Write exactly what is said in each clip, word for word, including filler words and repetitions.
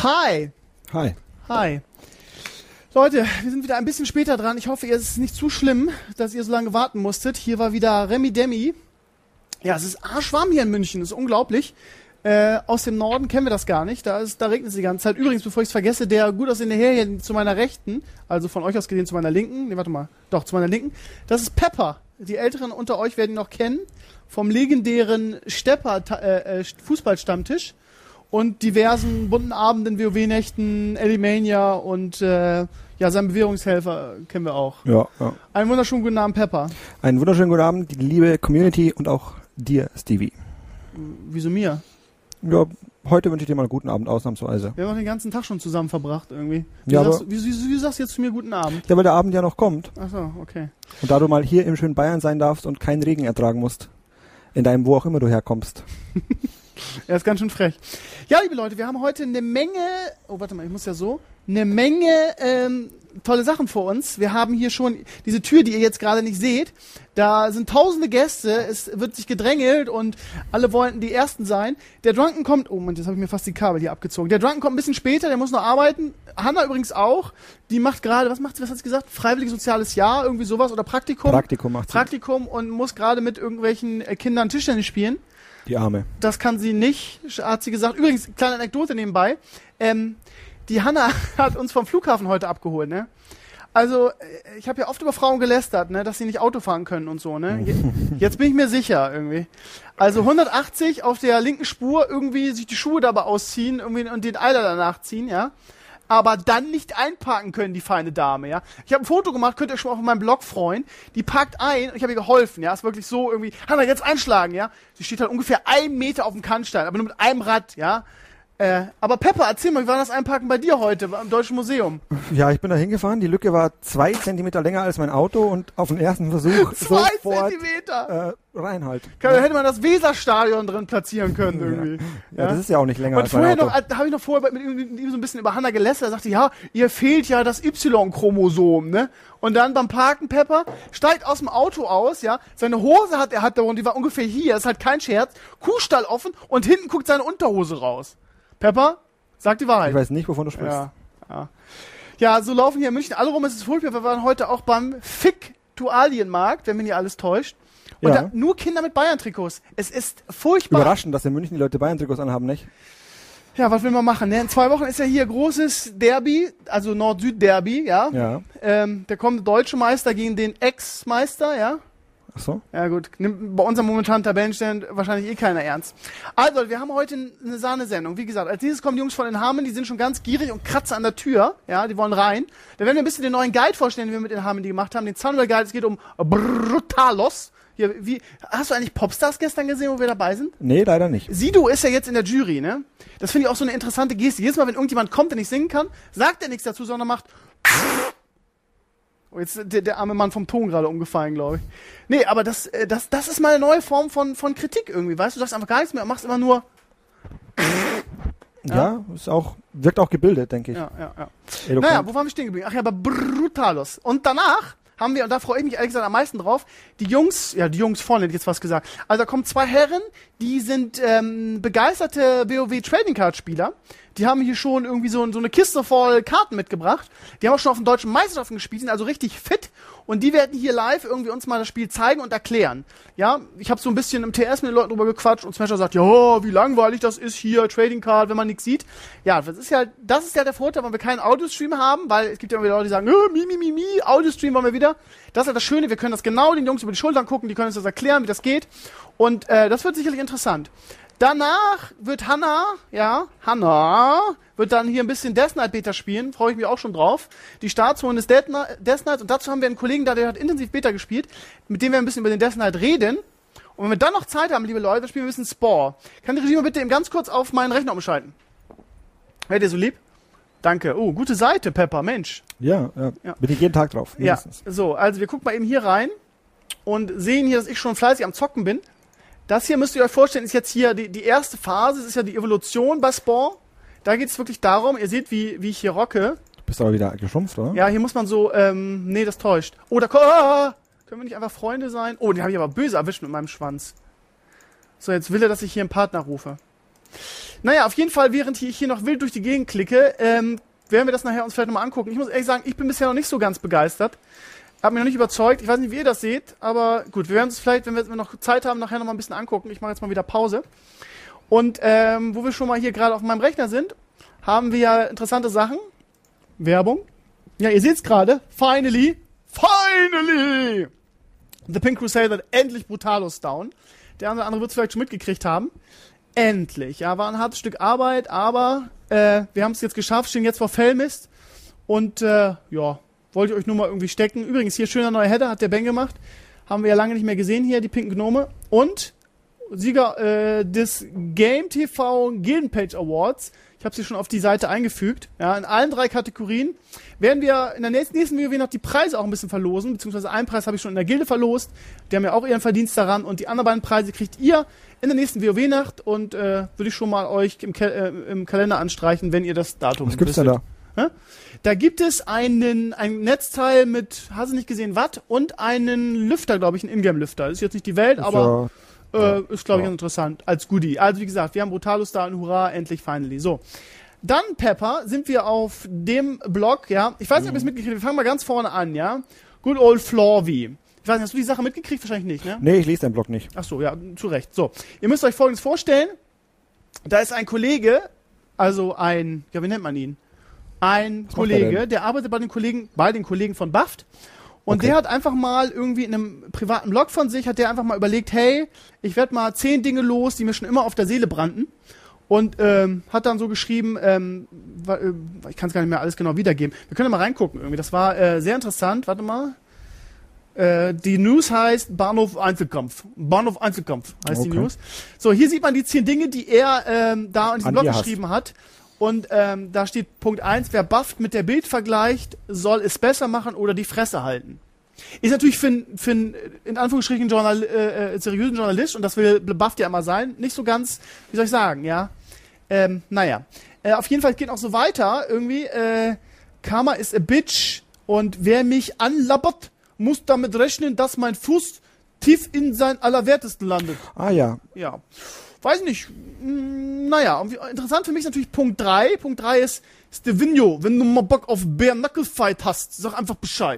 Hi. Hi. Hi. Leute, wir sind wieder ein bisschen später dran. Ich hoffe, ihr ist nicht zu schlimm, dass ihr so lange warten musstet. Hier war wieder Remi Demi. Ja, es ist arschwarm hier in München. Das ist unglaublich. Äh, aus dem Norden kennen wir das gar nicht. Da, ist, da regnet es die ganze Zeit. Übrigens, bevor ich es vergesse, der gut aussehende Herr hier zu meiner Rechten, also von euch aus gesehen zu meiner Linken, nee, warte mal, doch, zu meiner Linken, das ist Pepper. Die Älteren unter euch werden ihn noch kennen. Vom legendären Stepper äh, Fußballstammtisch und diversen bunten Abenden, WoW-Nächten, Elimania und äh, ja, seinen Bewährungshelfer kennen wir auch. Ja, ja. Einen wunderschönen guten Abend, Pepper. Einen wunderschönen guten Abend, die liebe Community und auch dir, Stevie. Wieso mir? Ja, heute wünsche ich dir mal einen guten Abend, ausnahmsweise. Wir haben auch den ganzen Tag schon zusammen verbracht irgendwie. Wie, Ja, sagst, aber wie, wie, wie sagst du jetzt zu mir guten Abend? ja, weil der Abend ja noch kommt. Ach so, okay. Und da du mal hier im schönen Bayern sein darfst und keinen Regen ertragen musst, in deinem wo auch immer du herkommst. Er ist ganz schön frech. Ja, liebe Leute, wir haben heute eine Menge, oh warte mal, ich muss ja so, eine Menge ähm, tolle Sachen vor uns. Wir haben hier schon diese Tür, die ihr jetzt gerade nicht seht. Da sind tausende Gäste, es wird sich gedrängelt und alle wollten die Ersten sein. Der Drunken kommt, oh Mann, jetzt habe ich mir fast die Kabel hier abgezogen. Der Drunken kommt ein bisschen später, der muss noch arbeiten. Hanna übrigens auch, die macht gerade, was macht sie, was hat sie gesagt? Freiwilliges soziales Jahr, irgendwie sowas oder Praktikum? Praktikum macht sie. Praktikum und muss gerade mit irgendwelchen äh, Kindern Tischtennis spielen. Die Arme. Das kann sie nicht, hat sie gesagt. Übrigens, kleine Anekdote nebenbei. Ähm, die Hanna hat uns vom Flughafen heute abgeholt, ne? Also, ich habe ja oft über Frauen gelästert, ne, dass sie nicht Auto fahren können und so, ne? Jetzt bin ich mir sicher, irgendwie. Also hundertachtzig auf der linken Spur, irgendwie sich die Schuhe dabei ausziehen, irgendwie und den Eiler danach ziehen, ja? Aber dann nicht einparken können, die feine Dame, ja. Ich habe ein Foto gemacht, könnt ihr schon mal auf meinem Blog freuen. Die parkt ein und ich habe ihr geholfen, ja. Ist wirklich so irgendwie, Hanna, jetzt einschlagen, ja. Sie steht halt ungefähr einen Meter auf dem Kannstein, aber nur mit einem Rad, ja. Äh, aber Pepper, erzähl mal, wie war das Einparken bei dir heute am Deutschen Museum? Ja, ich bin da hingefahren, die Lücke war zwei Zentimeter länger als mein Auto und auf den ersten Versuch Zwei sofort Zentimeter! Äh, rein halt. Kann, da hätte man das Weserstadion drin platzieren können irgendwie. Ja, ja, das ist ja auch nicht länger und als mein vorher Auto. noch, da habe ich noch vorher mit ihm, mit ihm so ein bisschen über Hanna gelästert. Er sagte, ja, ihr fehlt ja das Y-Chromosom, ne? Und dann beim Parken, Pepper, steigt aus dem Auto aus, ja, seine Hose hat er hat da und die war ungefähr hier, ist halt kein Scherz, Kuhstall offen und hinten guckt seine Unterhose raus. Pepper, sag die Wahrheit. Ich weiß nicht, wovon du sprichst. Ja, ja. Ja, so laufen hier in München alle rum, es ist furchtbar. Wir waren heute auch beim Fiktualienmarkt, wenn mich nicht alles täuscht. Und Ja. da nur Kinder mit Bayern-Trikots. Es ist furchtbar. Überraschend, dass in München die Leute Bayern-Trikots anhaben, nicht? Ja, was will man machen? Ne? In zwei Wochen ist ja hier großes Derby, also Nord-Süd-Derby, ja. Ja. Ähm, der kommende deutsche Meister gegen den Ex-Meister, ja. Ach so? Ja gut, nimmt bei unserem momentanen Tabellenstand wahrscheinlich eh keiner ernst. Also, wir haben heute eine Sahnesendung. Wie gesagt, als nächstes kommen die Jungs von den Hameln, die sind schon ganz gierig und kratzen an der Tür. Ja, die wollen rein. Da werden wir ein bisschen den neuen Guide vorstellen, den wir mit den Hameln die gemacht haben. Den Zahnwell Guide, es geht um Brutalos. Hier, wie, hast du eigentlich Popstars gestern gesehen, wo wir dabei sind? Nee, leider nicht. Sido ist ja jetzt in der Jury, ne? Das finde ich auch so eine interessante Geste. Jedes Mal, wenn irgendjemand kommt, der nicht singen kann, sagt er nichts dazu, sondern macht... Oh, jetzt ist der, der arme Mann vom Ton gerade umgefallen, glaube ich. Nee, aber das, äh, das, das ist mal eine neue Form von, von Kritik irgendwie, weißt du? Du sagst einfach gar nichts mehr und machst immer nur... Ja, Ja. ist auch, wirkt auch gebildet, denke ich. Ja, ja, ja. Eloquent. Naja, wo waren wir stehen geblieben? Ach ja, bei Brutalos. Und danach haben wir, und da freue ich mich ehrlich gesagt am meisten drauf, die Jungs, ja, die Jungs vorne, hätte ich jetzt was gesagt. Also da kommen zwei Herren, die sind ähm, begeisterte WoW Trading Card Spieler. Die haben hier schon irgendwie so, so eine Kiste voll Karten mitgebracht. Die haben auch schon auf den deutschen Meisterschaften gespielt, sind also richtig fit. Und die werden hier live irgendwie uns mal das Spiel zeigen und erklären. Ja, ich habe so ein bisschen im T S mit den Leuten drüber gequatscht und Smasher sagt, ja, wie langweilig das ist hier, Trading Card, wenn man nichts sieht. Ja, das ist ja, das ist ja der Vorteil, wenn wir keinen Audiostream haben, weil es gibt ja immer wieder Leute, die sagen, äh, mi, mi, mi, mi, Audiostream wollen wir wieder. Das ist ja das Schöne, wir können das genau den Jungs über die Schultern gucken, die können uns das erklären, wie das geht. Und äh, das wird sicherlich interessant. Danach wird Hanna, ja, Hanna, wird dann hier ein bisschen Death Knight Beta spielen, freue ich mich auch schon drauf. Die Startzone ist Death Knight und dazu haben wir einen Kollegen da, der hat intensiv Beta gespielt, mit dem wir ein bisschen über den Death Knight reden. Und wenn wir dann noch Zeit haben, liebe Leute, dann spielen wir ein bisschen Spore. Kann die Regie mal bitte eben ganz kurz auf meinen Rechner umschalten? Wärt ihr so lieb? Danke. Oh, gute Seite, Pepper, Mensch. Ja, ja, Ja. bin ich jeden Tag drauf. Ja, mindestens. so, also wir gucken mal eben hier rein und sehen hier, dass ich schon fleißig am Zocken bin. Das hier müsst ihr euch vorstellen, ist jetzt hier die, die erste Phase, das ist ja die Evolution bei Spore. Da geht es wirklich darum, ihr seht, wie, wie ich hier rocke. Du bist aber wieder geschrumpft, oder? Ja, hier muss man so, ähm, nee, das täuscht. Oh, da ah, können wir nicht einfach Freunde sein? Oh, den habe ich aber böse erwischt mit meinem Schwanz. So, jetzt will er, dass ich hier einen Partner rufe. Naja, auf jeden Fall, während ich hier noch wild durch die Gegend klicke, ähm, werden wir das nachher uns vielleicht nochmal angucken. Ich muss ehrlich sagen, ich bin bisher noch nicht so ganz begeistert. Hab mich noch nicht überzeugt. Ich weiß nicht, wie ihr das seht, aber gut, wir werden es vielleicht, wenn wir noch Zeit haben, nachher nochmal ein bisschen angucken. Ich mache jetzt mal wieder Pause. Und ähm, wo wir schon mal hier gerade auf meinem Rechner sind, haben wir ja interessante Sachen. Werbung. Ja, ihr seht's gerade. Finally. Finally! The Pink Crusader hat endlich Brutalos down. Der eine oder andere wird es vielleicht schon mitgekriegt haben. Endlich. Ja, war ein hartes Stück Arbeit, aber äh, wir haben es jetzt geschafft, stehen jetzt vor Fellmist. Und äh, ja, wollte ich euch nur mal irgendwie stecken. Übrigens, hier schöner neuer Header, hat der Ben gemacht. Haben wir ja lange nicht mehr gesehen hier, die pinken Gnome. Und Sieger äh, des Game T V Gildenpage Awards. Ich habe sie schon auf die Seite eingefügt. Ja, in allen drei Kategorien werden wir in der nächsten, nächsten WoW noch die Preise auch ein bisschen verlosen. Beziehungsweise einen Preis habe ich schon in der Gilde verlost. Die haben ja auch ihren Verdienst daran. Und die anderen beiden Preise kriegt ihr in der nächsten WoW-Nacht. Und äh, würde ich schon mal euch im, Ke äh, im Kalender anstreichen, wenn ihr das Datum Was gibt's denn da? Ja? Da gibt es einen ein Netzteil mit, hast du nicht gesehen, Watt und einen Lüfter, glaube ich, einen Ingame-Lüfter. Ist jetzt nicht die Welt, Ist aber ja, äh, ist, glaube ich, ja. interessant als Goodie. Also wie gesagt, wir haben Brutalos da und hurra, endlich, finally. So. Dann, Pepper, sind wir auf dem Blog, ja. Ich weiß nicht, ob ihr es mitgekriegt habt. Wir fangen mal ganz vorne an, ja. Good old Florvy. Ich weiß nicht, hast du die Sache mitgekriegt? Wahrscheinlich nicht, ne? Nee, ich lese deinen Blog nicht. Ach so, ja, zu Recht. So. Ihr müsst euch Folgendes vorstellen. Da ist ein Kollege, also ein, ja, wie nennt man ihn? Ein Was Kollege, der arbeitet bei den Kollegen, bei den Kollegen von Buffed. Und Okay. der hat einfach mal irgendwie in einem privaten Blog von sich, hat der einfach mal überlegt, hey, ich werde mal zehn Dinge los, die mir schon immer auf der Seele brannten. Und ähm, hat dann so geschrieben, ähm, wa- äh, ich kann es gar nicht mehr alles genau wiedergeben. Wir können ja mal reingucken irgendwie. Das war äh, sehr interessant. Warte mal. Äh, die News heißt Bahnhof Einzelkampf. Bahnhof Einzelkampf heißt die Okay. News. So, hier sieht man die zehn Dinge, die er ähm, da in diesem An Blog dir hast. geschrieben hat. Und ähm, da steht Punkt eins, wer Bufft mit der Bild vergleicht, soll es besser machen oder die Fresse halten. Ist natürlich für einen, für einen in Anführungsstrichen Journal, äh, äh, seriösen Journalist, und das will Bufft ja immer sein, nicht so ganz, wie soll ich sagen, ja. Ähm, naja. Äh, auf jeden Fall geht auch so weiter, irgendwie, äh, Karma is a bitch, und wer mich anlabbert, muss damit rechnen, dass mein Fuß tief in sein Allerwertesten landet. Ah ja. Ja. Weiß nicht. Mm, Naja, und wie- interessant für mich ist natürlich Punkt drei. Punkt drei ist, Stevino, wenn du mal Bock auf Bare Knuckle Fight hast, sag einfach Bescheid.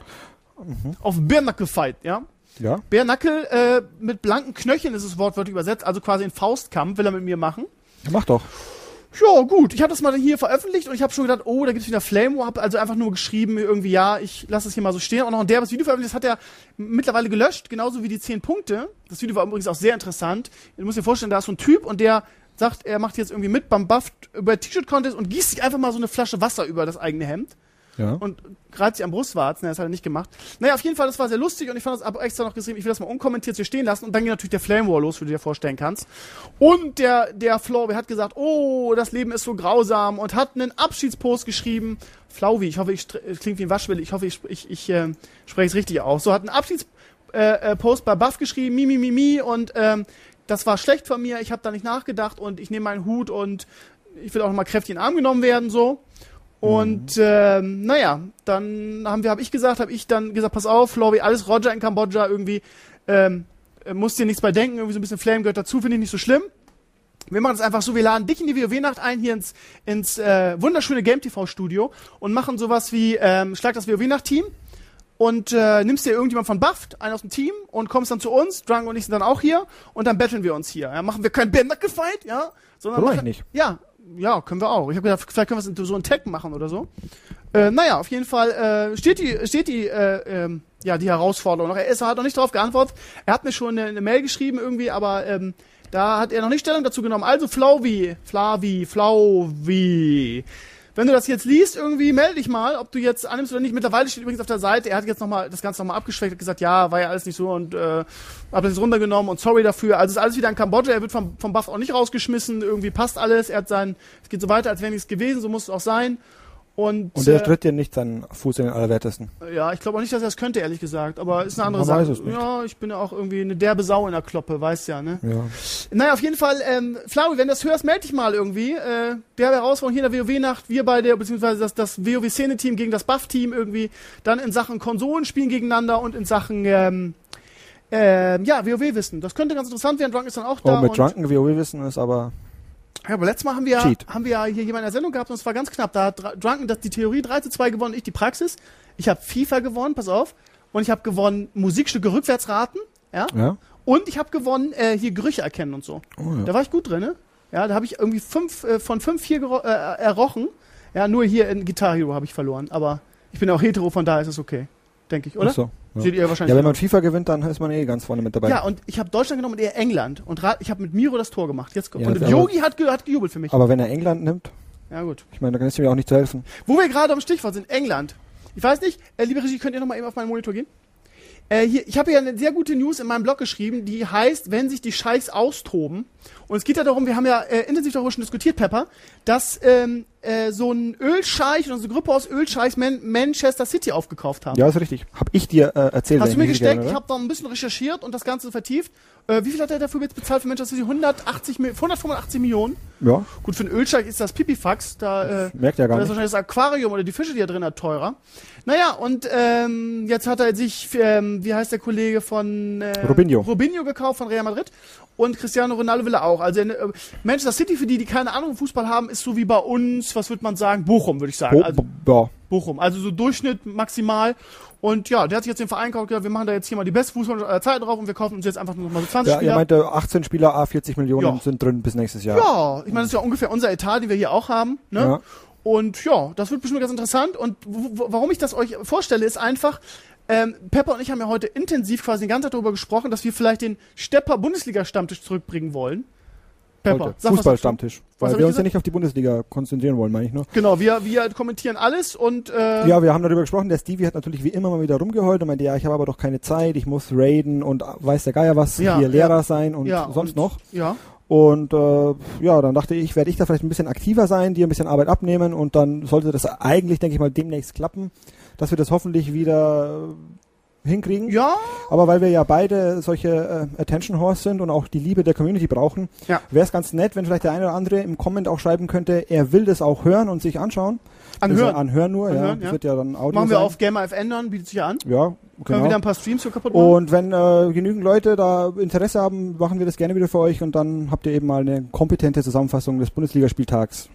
Auf Bare Knuckle Fight, ja? Ja. Bare Knuckle äh, mit blanken Knöcheln ist es wortwörtlich übersetzt, also quasi ein Faustkampf will er mit mir machen. Mach doch. Ja, gut. Ich habe das mal hier veröffentlicht und ich habe schon gedacht, oh, da gibt's wieder Flame War. Hab also einfach nur geschrieben, irgendwie, ja, ich lasse das hier mal so stehen. Und noch ein derbes Video veröffentlicht, das hat er mittlerweile gelöscht, genauso wie die zehn Punkte. Das Video war übrigens auch sehr interessant. Du musst dir vorstellen, da ist so ein Typ und der sagt, er macht jetzt irgendwie mit beim Buffed über T-Shirt-Contest und gießt sich einfach mal so eine Flasche Wasser über das eigene Hemd. Ja. Und reibt sich am Brustwarzen, ne, das hat er nicht gemacht. Naja, auf jeden Fall, das war sehr lustig und ich fand das aber extra noch geschrieben, ich will das mal unkommentiert hier stehen lassen und dann ging natürlich der Flame War los, wie du dir vorstellen kannst. Und der, der Flauwi hat gesagt, oh, das Leben ist so grausam und hat einen Abschiedspost geschrieben. Flauwi, ich hoffe, ich str- es klingt wie ein Waschwille, ich hoffe, ich, ich, ich äh, spreche es richtig aus. So, hat einen Abschiedspost äh, äh, Post bei Buff geschrieben, mi, mi, mi, mi, und ähm, das war schlecht von mir, ich habe da nicht nachgedacht und ich nehme meinen Hut und ich will auch nochmal kräftig in den Arm genommen werden, so. Und ähm, naja, dann haben wir, habe ich gesagt, habe ich dann gesagt, pass auf, Flori, alles Roger in Kambodscha irgendwie, ähm, äh, musst dir nichts bei denken, irgendwie so ein bisschen Flame gehört dazu, finde ich nicht so schlimm. Wir machen es einfach so, wir laden dich in die WoW-Nacht ein, hier ins, ins äh, wunderschöne Game T V-Studio und machen sowas wie, ähm, schlag das WoW-Nacht-Team und äh, nimmst dir irgendjemand von Buffed, einen aus dem Team, und kommst dann zu uns, Drunk und ich sind dann auch hier, und dann battlen wir uns hier. Ja, machen wir kein Bare-Knuckle-Fight, ja, sondern Warum machen, nicht? ja, ja, können wir auch. Ich habe gedacht, vielleicht können wir es in so ein Tag machen oder so. Äh, naja, auf jeden Fall äh, steht die, steht die, äh, ähm, ja, die Herausforderung noch. Er ist, er hat noch nicht darauf geantwortet. Er hat mir schon eine, eine Mail geschrieben irgendwie, aber ähm, da hat er noch nicht Stellung dazu genommen. Also Flauwi, Flavi, Flauwi. Wenn du das jetzt liest, irgendwie melde dich mal, ob du jetzt annimmst oder nicht. Mittlerweile steht übrigens auf der Seite, er hat jetzt noch mal das Ganze nochmal abgeschwächt und gesagt, ja, war ja alles nicht so, und äh, hab das jetzt runtergenommen und sorry dafür. Also ist alles wieder in Kambodscha, er wird vom, vom Buff auch nicht rausgeschmissen, irgendwie passt alles, er hat sein, es geht so weiter, als wäre nichts gewesen, so muss es auch sein. Und, Und der äh, tritt dir nicht seinen Fuß in den Allerwertesten. ja, ich glaube auch nicht, dass er das könnte, ehrlich gesagt, aber ist eine andere Man Sache. weiß es nicht. Ja, ich bin ja auch irgendwie eine derbe Sau in der Kloppe, weißt ja, ne? Ja. Naja, auf jeden Fall, ähm, Flaui, wenn du das hörst, melde dich mal irgendwie. Äh, der Herausforderung hier in der WoW-Nacht, wir beide, beziehungsweise das, das WoW-Szene-Team gegen das Buff-Team irgendwie, dann in Sachen Konsolen spielen gegeneinander und in Sachen, ähm, ähm, ja, WoW-Wissen. Das könnte ganz interessant werden, Drunk ist dann auch da. Oh, mit und Drunken WoW-Wissen ist aber... Ja, aber letztes Mal haben wir, Cheat. haben wir ja hier jemanden in der Sendung gehabt und es war ganz knapp. Da hat Dra- Drunken das die Theorie drei zu zwei gewonnen, ich die Praxis. Ich habe FIFA gewonnen, pass auf. Und ich habe gewonnen Musikstücke rückwärts raten. Ja. Ja. Und ich habe gewonnen äh, hier Gerüche erkennen und so. Oh, ja. Da war ich gut drin, ne? Ja, da habe ich irgendwie fünf äh, von fünf, vier gero- äh, errochen. Ja, nur hier in Guitar Hero habe ich verloren. Aber ich bin auch hetero, von daher ist es okay. Denke ich, oder? Ach so, ja. Seht ihr wahrscheinlich. Ja, wenn man FIFA gewinnt, dann ist man eh ganz vorne mit dabei. Ja, und ich habe Deutschland genommen und eher England. Und ra- ich habe mit Miro das Tor gemacht. Jetzt, Ja, und aber- Yogi hat, ge- hat gejubelt für mich. Aber wenn er England nimmt, Ja, gut. ich meine, da kann ich mir auch nicht zu helfen. Wo wir gerade am Stichwort sind, England. Ich weiß nicht, äh, liebe Regie, könnt ihr noch mal eben auf meinen Monitor gehen? Äh, hier, ich habe hier eine sehr gute News in meinem Blog geschrieben, die heißt, wenn sich die Scheichs austoben. Und es geht ja darum, wir haben ja äh, intensiv darüber schon diskutiert, Pepper, dass ähm, äh, so ein Ölscheich oder so eine Gruppe aus Ölscheichs Man- Manchester City aufgekauft haben. Ja, ist richtig. Hab ich dir äh, erzählt. Hast du wenn mir ich mich gesteckt? erinnere, Ich habe da ein bisschen recherchiert und das Ganze vertieft. Äh, wie viel hat er dafür jetzt bezahlt für Manchester City? hundertachtzig, Mi- hundertfünfundachtzig Millionen. Ja, Gut, für einen Ölscheich ist das Pipifax. Da äh, merkt ja gar Da ist nicht. wahrscheinlich das Aquarium oder die Fische, die er drin hat, teurer. Naja, und ähm, jetzt hat er sich, ähm, wie heißt der Kollege von äh, Robinho. Robinho gekauft von Real Madrid. Und Cristiano Ronaldo will er auch. Also in, äh, Manchester City, für die, die keine Ahnung vom Fußball haben, ist so wie bei uns, was würde man sagen, Bochum, würde ich sagen. Bo Also bo ja. Bochum. Also so Durchschnitt maximal. Und ja, der hat sich jetzt den Verein gekauft, gesagt, wir machen da jetzt hier mal die beste Fußballer aller Zeiten drauf und wir kaufen uns jetzt einfach nur mal so zwanzig Ja, Spieler. er meinte, achtzehn Spieler, A vierzig Millionen Ja. sind drin bis nächstes Jahr. Ja, ich meine, das ist ja ungefähr unser Etat, den wir hier auch haben. Ne? Ja. Und ja, das wird bestimmt ganz interessant. Und w- w- warum ich das euch vorstelle, ist einfach, ähm, Pepper und ich haben ja heute intensiv quasi die ganze Zeit darüber gesprochen, dass wir vielleicht den Stepper-Bundesliga-Stammtisch zurückbringen wollen. Pepper, Heute. sag was Fußballstammtisch. Was Weil hab wir ich uns ja gesagt? nicht auf die Bundesliga konzentrieren wollen, meine ich nur. dazu. Genau, wir, wir kommentieren alles und äh, Ja, wir haben darüber gesprochen. Der Stevie hat natürlich wie immer mal wieder rumgeheult und meinte, ja, ich habe aber doch keine Zeit, ich muss raiden und weiß der Geier was, Ja, hier Lehrer ja. sein und ja, sonst und, noch. Ja. Und äh, ja, dann dachte ich, werde ich da vielleicht ein bisschen aktiver sein, dir ein bisschen Arbeit abnehmen und dann sollte das eigentlich, denke ich mal, demnächst klappen, dass wir das hoffentlich wieder äh, hinkriegen. Ja, Aber weil wir ja beide solche äh, Attention Horse sind und auch die Liebe der Community brauchen, Ja. wäre es ganz nett, wenn vielleicht der eine oder andere im Comment auch schreiben könnte, er will das auch hören und sich anschauen. anhören. Also anhören nur, Anhören, ja. ja. Das wird ja dann Audio Machen wir sein. auf Gamer F ändern, bietet sich ja an. Ja, Können wir genau. wieder ein paar Streams so kaputt machen. Und wenn äh, genügend Leute da Interesse haben, machen wir das gerne wieder für euch und dann habt ihr eben mal eine kompetente Zusammenfassung des Bundesligaspieltags.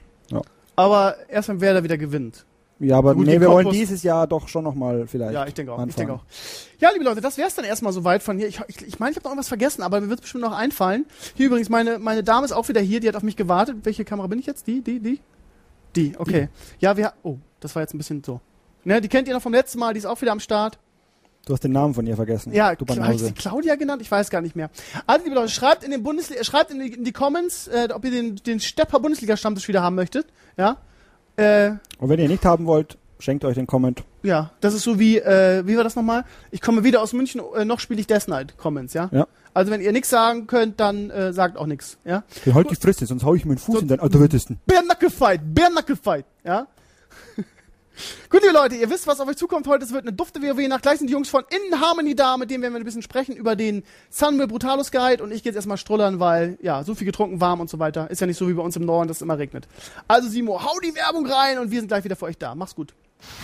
Aber erst wenn wer da wieder gewinnt. Ja, aber So gut nee, wie wir wollen Cottbus- dieses Jahr doch schon nochmal vielleicht. Ja, ich denke auch. Ich anfangen. denke auch. Ja, liebe Leute, das wär's dann erstmal soweit von hier. Ich meine, ich, ich, mein, ich habe noch irgendwas vergessen, aber mir wird's bestimmt noch einfallen. Hier übrigens, meine, meine Dame ist auch wieder hier, die hat auf mich gewartet. Welche Kamera bin ich jetzt? Die, die, die? Die, okay. Ja, wir, oh, das war jetzt ein bisschen so. Ne, die kennt ihr noch vom letzten Mal, die ist auch wieder am Start. Du hast den Namen von ihr vergessen. Ja, du habe ich Banause. sie Claudia genannt? Ich weiß gar nicht mehr. Also, liebe Leute, schreibt in den Bundesliga, schreibt in die, in die Comments, äh, ob ihr den, den Stepper Bundesliga-Stammtisch wieder haben möchtet. Ja. Äh, Und wenn ihr nicht haben wollt, schenkt euch den Comment. ja, das ist so wie, äh, wie war das nochmal? Ich komme weder aus München, äh, noch spiele ich Death Knight Comments, ja? Ja. Also wenn ihr nichts sagen könnt, dann äh, sagt auch nichts, ja? Ja, halt die Fresse, sonst hau ich meinen Fuß So- in deinen Alterwittesten. Bare Knuckle Fight, Bare Knuckle Fight, ja? Gut, liebe Leute, ihr wisst, was auf euch zukommt heute. Es wird eine dufte WoW nach. Gleich sind die Jungs von In Harmony da, mit denen werden wir ein bisschen sprechen über den Sunwell Brutalus Guide. Und ich gehe jetzt erstmal strullern, weil, ja, so viel getrunken, warm und so weiter. Ist ja nicht so wie bei uns im Norden, dass es immer regnet. Also, Simo, hau die Werbung rein und wir sind gleich wieder für euch da. Mach's gut.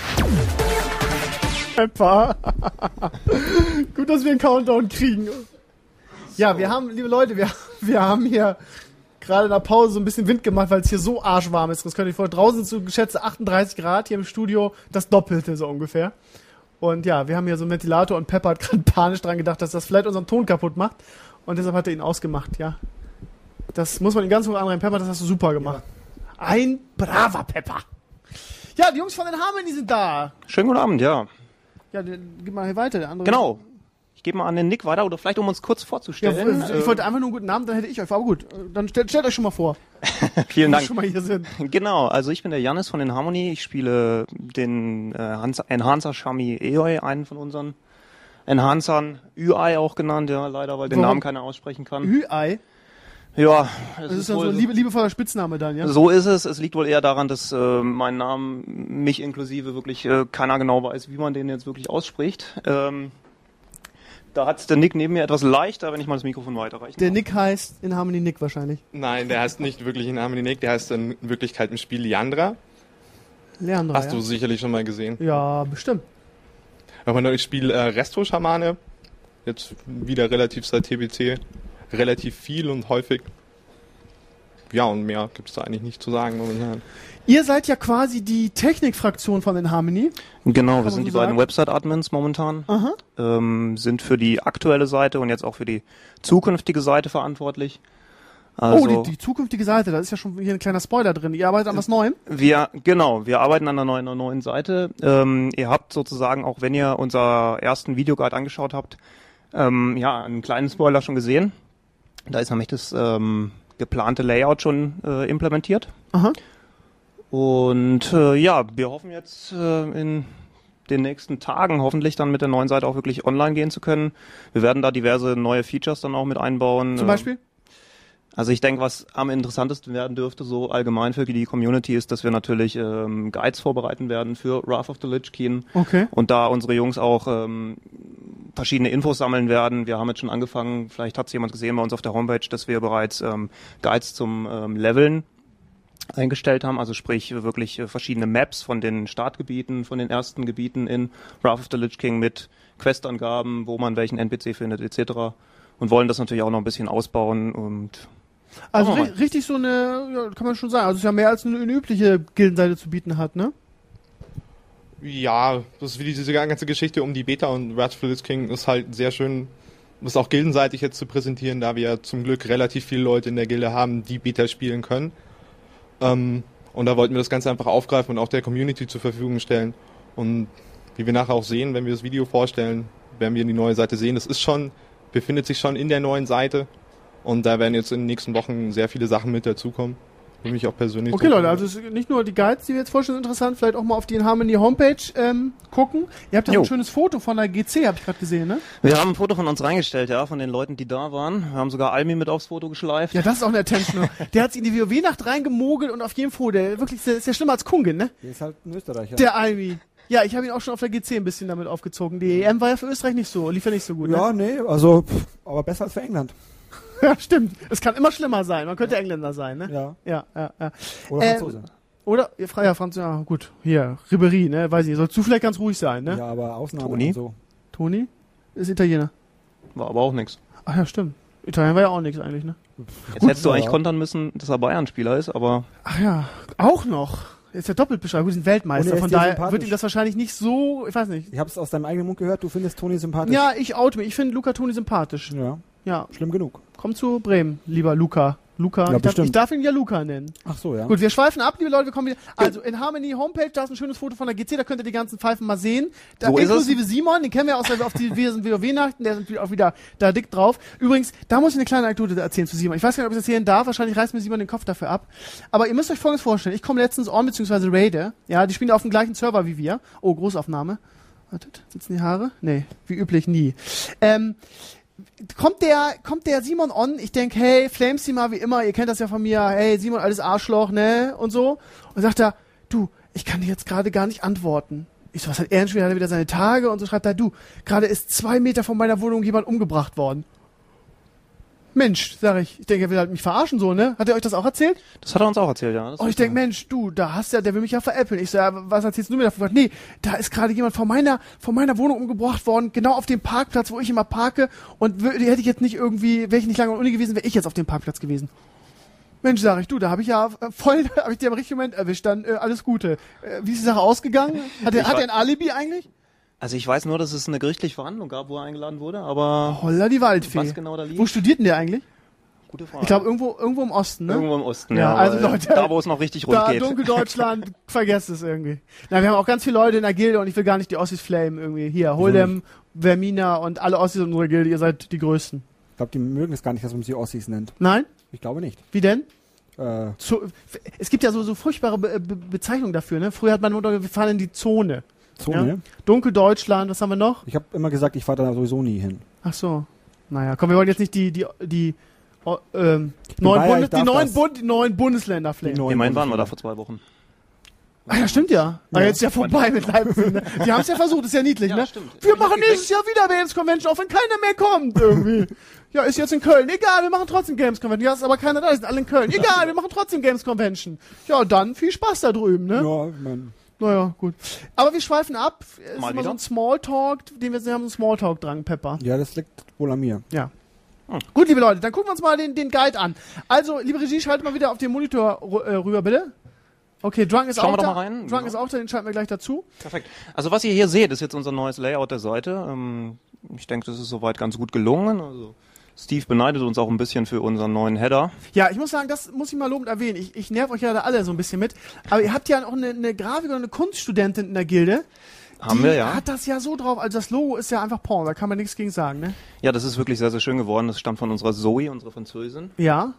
Pepper. Gut, dass wir einen Countdown kriegen. Ja, wir haben, liebe Leute, wir, wir haben hier gerade in der Pause so ein bisschen Wind gemacht, weil es hier so arschwarm ist. Das könnt ihr vor. Draußen sind so geschätzte achtunddreißig Grad, hier im Studio das Doppelte so ungefähr. Und ja, wir haben hier so einen Ventilator und Pepper hat gerade panisch dran gedacht, dass das vielleicht unseren Ton kaputt macht. Und deshalb hat er ihn ausgemacht, ja. Das muss man ihm ganz hoch anreihen. Pepper, das hast du super gemacht. Ein braver Pepper. Ja, die Jungs von den Harmony sind da. Schönen guten Abend, ja. Ja, den, gib mal hier weiter, der andere. Genau. Ich gebe mal an den Nick weiter, oder vielleicht um uns kurz Ja, vorzustellen. ich wollte einfach nur einen guten Abend, dann hätte ich euch. Aber gut, dann stellt, stellt euch schon mal vor, äh, vielen wenn wir Dank. schon mal hier sind. Genau, also ich bin der Jannis von den Harmony. Ich spiele den äh, Hans- Enhancer Shami Eoi, einen von unseren Enhancern. Ü I auch genannt, ja, leider, weil den Warum? Namen keiner aussprechen kann. Hü-Ei. Ja, Das es ist ist dann so wohl ein liebe, liebevoller Spitzname dann, ja? so ist es. Es liegt wohl eher daran, dass äh, mein Name, mich inklusive, wirklich äh, keiner genau weiß, wie man den jetzt wirklich ausspricht. Ähm, da hat der Nick neben mir etwas leichter, wenn ich mal das Mikrofon weiterreiche. Der Nick heißt in Harmony Nick wahrscheinlich. Nein, der heißt nicht wirklich in Harmony Nick, der heißt in Wirklichkeit im Spiel Leandra. Leandro, Hast ja? du sicherlich schon mal gesehen. Ja, bestimmt. Aber ich spiele äh, Resto-Schamane. Jetzt wieder relativ seit T B C. Relativ viel und häufig. ja, und mehr gibt's da eigentlich nicht zu sagen momentan. Ihr seid ja quasi die Technikfraktion von inHarmony. Genau, wir man sind so die beiden sagen? Website-Admins momentan, Aha. ähm, sind für die aktuelle Seite und jetzt auch für die zukünftige Seite verantwortlich. Also oh, die, die zukünftige Seite, da ist ja schon hier ein kleiner Spoiler drin. Ihr arbeitet an was Neuem? wir, genau, wir arbeiten an einer neuen, einer neuen Seite. Ähm, ihr habt sozusagen, auch wenn ihr unser ersten Videoguide angeschaut habt, ähm, ja, einen kleinen Spoiler schon gesehen. Da ist nämlich das ähm, geplante Layout schon äh, implementiert. Aha. Und äh, ja, wir hoffen jetzt äh, in den nächsten Tagen hoffentlich dann mit der neuen Seite auch wirklich online gehen zu können. Wir werden da diverse neue Features dann auch mit einbauen. Zum Beispiel? Also ich denke, was am interessantesten werden dürfte, so allgemein für die Community, ist, dass wir natürlich ähm, Guides vorbereiten werden für Wrath of the Lich King. Okay. Und da unsere Jungs auch ähm, verschiedene Infos sammeln werden. Wir haben jetzt schon angefangen, vielleicht hat es jemand gesehen bei uns auf der Homepage, dass wir bereits ähm, Guides zum ähm, Leveln eingestellt haben, also sprich wirklich äh, verschiedene Maps von den Startgebieten, von den ersten Gebieten in Wrath of the Lich King mit Questangaben, wo man welchen N P C findet et cetera. Und wollen das natürlich auch noch ein bisschen ausbauen und Also Schauen wir ri richtig so eine, ja, kann man schon sagen, also es ist ja mehr als eine, eine übliche Gildenseite zu bieten hat, ne? Ja, das ist wie diese ganze Geschichte um die Beta und Wrath of the Lich King ist halt sehr schön, das auch gildenseitig jetzt zu präsentieren, da wir zum Glück relativ viele Leute in der Gilde haben, die Beta spielen können. Ähm, und da wollten wir das Ganze einfach aufgreifen und auch der Community zur Verfügung stellen. Und wie wir nachher auch sehen, wenn wir das Video vorstellen, werden wir die neue Seite sehen. Das ist schon, befindet sich schon in der neuen Seite. Und da werden jetzt in den nächsten Wochen sehr viele Sachen mit dazukommen. Für mich auch persönlich. Okay, Leute, also es ist nicht nur die Guides, die wir jetzt vorstellen, interessant, vielleicht auch mal auf die inHarmony Homepage ähm, gucken. Ihr habt ja Jo. ein schönes Foto von der G C, habe ich gerade gesehen, ne? wir haben ein Foto von uns reingestellt, ja, von den Leuten, die da waren. Wir haben sogar Almi mit aufs Foto geschleift. Ja, das ist auch eine Attention. Der hat sich in die WoW-Nacht reingemogelt und auf jedem Foto, der wirklich, der ist ja schlimmer als Kungin, ne? Der ist halt ein Österreicher. Der Almi. Ja, ich habe ihn auch schon auf der G C ein bisschen damit aufgezogen. Die E M war ja für Österreich nicht so, lief ja nicht so gut, ja, ne? nee, also, pff, aber besser als für England. Ja, stimmt. Es kann immer schlimmer sein. Man könnte Engländer sein, ne? Ja. Ja, ja, ja. Oder Ähm, Franzose. Oder, ja, Fra- ja, Franz, ja, gut. Hier, Ribéry, ne? Weiß ich nicht. Sollst du vielleicht ganz ruhig sein, ne? Ja, aber Ausnahmen Toni? und so. Toni? Ist Italiener. War aber auch nix. Ach ja, stimmt. Italien war ja auch nichts eigentlich, ne? Jetzt Gut, hättest du ja. eigentlich kontern müssen, dass er Bayern-Spieler ist, aber Ach ja, auch noch. Ist ja doppelt bescheuert. Gut, die sind Weltmeister, Und er ist von dir daher sympathisch. wird ihm das wahrscheinlich nicht so, ich weiß nicht. Ich habe es aus deinem eigenen Mund gehört, du findest Toni sympathisch. Ja, ich oute mich. Ich finde Luca Toni sympathisch. Ja, Ja, schlimm genug. komm zu Bremen, lieber Luca. Luca, Ja, ich, darf, bestimmt. ich darf ihn ja Luca nennen. Ach so, ja. Gut, wir schweifen ab, liebe Leute, wir kommen wieder. Also, inHarmony Homepage, da ist ein schönes Foto von der G C, da könnt ihr die ganzen Pfeifen mal sehen. Da, So ist inklusive Simon, den kennen wir aus der, auf die wir sind WoW-Nachten, der ist auch wieder da dick drauf. Übrigens, da muss ich eine kleine Anekdote erzählen zu Simon. Ich weiß gar nicht, ob ich das erzählen darf, wahrscheinlich reißt mir Simon den Kopf dafür ab. Aber ihr müsst euch Folgendes vorstellen, ich komme letztens on, beziehungsweise Raider, ja, die spielen auf dem gleichen Server wie wir. Oh, Großaufnahme. Wartet, sitzen die Haare? Nee, wie üblich nie. Ähm, Kommt der, kommt der Simon on, ich denk, hey, flames sie mal wie immer, ihr kennt das ja von mir, hey, Simon, alles Arschloch, ne, und so. Und sagt er, du, ich kann dir jetzt gerade gar nicht antworten. Ich so, was hat er denn schon wieder, hat er wieder seine Tage? Und so schreibt er, du, gerade ist zwei Meter von meiner Wohnung jemand umgebracht worden. Mensch, sag ich, ich denke, er will halt mich verarschen, so, ne? Hat er euch das auch erzählt? das hat er uns auch erzählt, ja. Das Und ich denk, Mensch, du, da hast ja, der will mich ja veräppeln. Ich so, ja, was erzählst du mir davon? Nee, da ist gerade jemand von meiner, von meiner Wohnung umgebracht worden, genau auf dem Parkplatz, wo ich immer parke. Und wür- hätte ich jetzt nicht irgendwie, wäre ich nicht lange an der Uni gewesen, wäre ich jetzt auf dem Parkplatz gewesen. Mensch, sag ich, du, da habe ich ja äh, voll, habe ich dir im richtigen Moment erwischt, dann äh, alles Gute. Äh, wie ist die Sache ausgegangen? Hat er, Ich hat war- er ein Alibi eigentlich? Also ich weiß nur, dass es eine gerichtliche Verhandlung gab, wo er eingeladen wurde, aber Holla die Waldfee. was genau da liegt, Wo studiert denn der eigentlich? gute Frage. Ich glaube, irgendwo, irgendwo im Osten, ne? Irgendwo im Osten, Ja, ja. also aber, Leute, äh, da, wo es noch richtig rund Da, geht. Dunkeldeutschland, vergesst es irgendwie. Na, wir haben auch ganz viele Leute in der Gilde und ich will gar nicht die Ossis flamen irgendwie. Hier, Holdem, Vermina und alle Ossis in unserer Gilde, ihr seid die Größten. Ich glaube, die mögen es gar nicht, dass man sie Ossis nennt. Nein? Ich glaube nicht. Wie denn? Äh, Zo es gibt ja so, so furchtbare Be Be Bezeichnungen dafür, ne? Früher hat meine Mutter gesagt, wir fahren in die Zone. Zone? Ja? Dunkeldeutschland, was haben wir noch? Ich habe immer gesagt, ich fahre da sowieso nie hin. Ach so. Naja, komm, wir wollen jetzt nicht die, die, die, oh, ähm, neuen, Bayer, Bundes ich darf die, neuen das. Bund die neuen Bundesländer flamen. Die neuen Immerhin waren wir da Bundesländer. vor zwei Wochen. Ah ja, stimmt ja. Ah, Ja. jetzt ist ja vorbei mit Leipzig. Ne? Die haben es ja versucht, ist ja niedlich, Ja, ne? stimmt. Wir machen nächstes Jahr wieder Games Convention, auch wenn keiner mehr kommt irgendwie. Ja, ist jetzt in Köln. Egal, wir machen trotzdem Games Convention. Ja, ist aber keiner da, die sind alle in Köln. Egal, wir machen trotzdem Games Convention. Ja, dann viel Spaß da drüben, ne? Ja, ich mein, Naja, gut. Aber wir schweifen ab. Es ist Mal immer so wieder? ein Smalltalk, den wir wir haben so einen Smalltalk-Drang, Pepper. ja, das liegt wohl an mir. Ja. Hm. Gut, liebe Leute, dann gucken wir uns mal den, den Guide an. Also, liebe Regie, schaltet mal wieder auf den Monitor äh, rüber, bitte. Okay, Drunk ist Schauen auch wir da. doch mal rein. Drunk Genau. ist auch da, den schalten wir gleich dazu. Perfekt. Also was ihr hier seht, ist jetzt unser neues Layout der Seite. Ähm, ich denke, das ist soweit ganz gut gelungen. Also Steve beneidet uns auch ein bisschen für unseren neuen Header. Ja, ich muss sagen, das muss ich mal lobend erwähnen. Ich, ich nerv euch ja da alle so ein bisschen mit. Aber ihr habt ja auch eine, eine Grafik oder eine Kunststudentin in der Gilde. Haben die wir, ja. hat das ja so drauf. Also das Logo ist ja einfach Porn, da kann man nichts gegen sagen, ne? Ja, das ist wirklich sehr, sehr schön geworden. Das stammt von unserer Zoe, unserer Französin. Ja.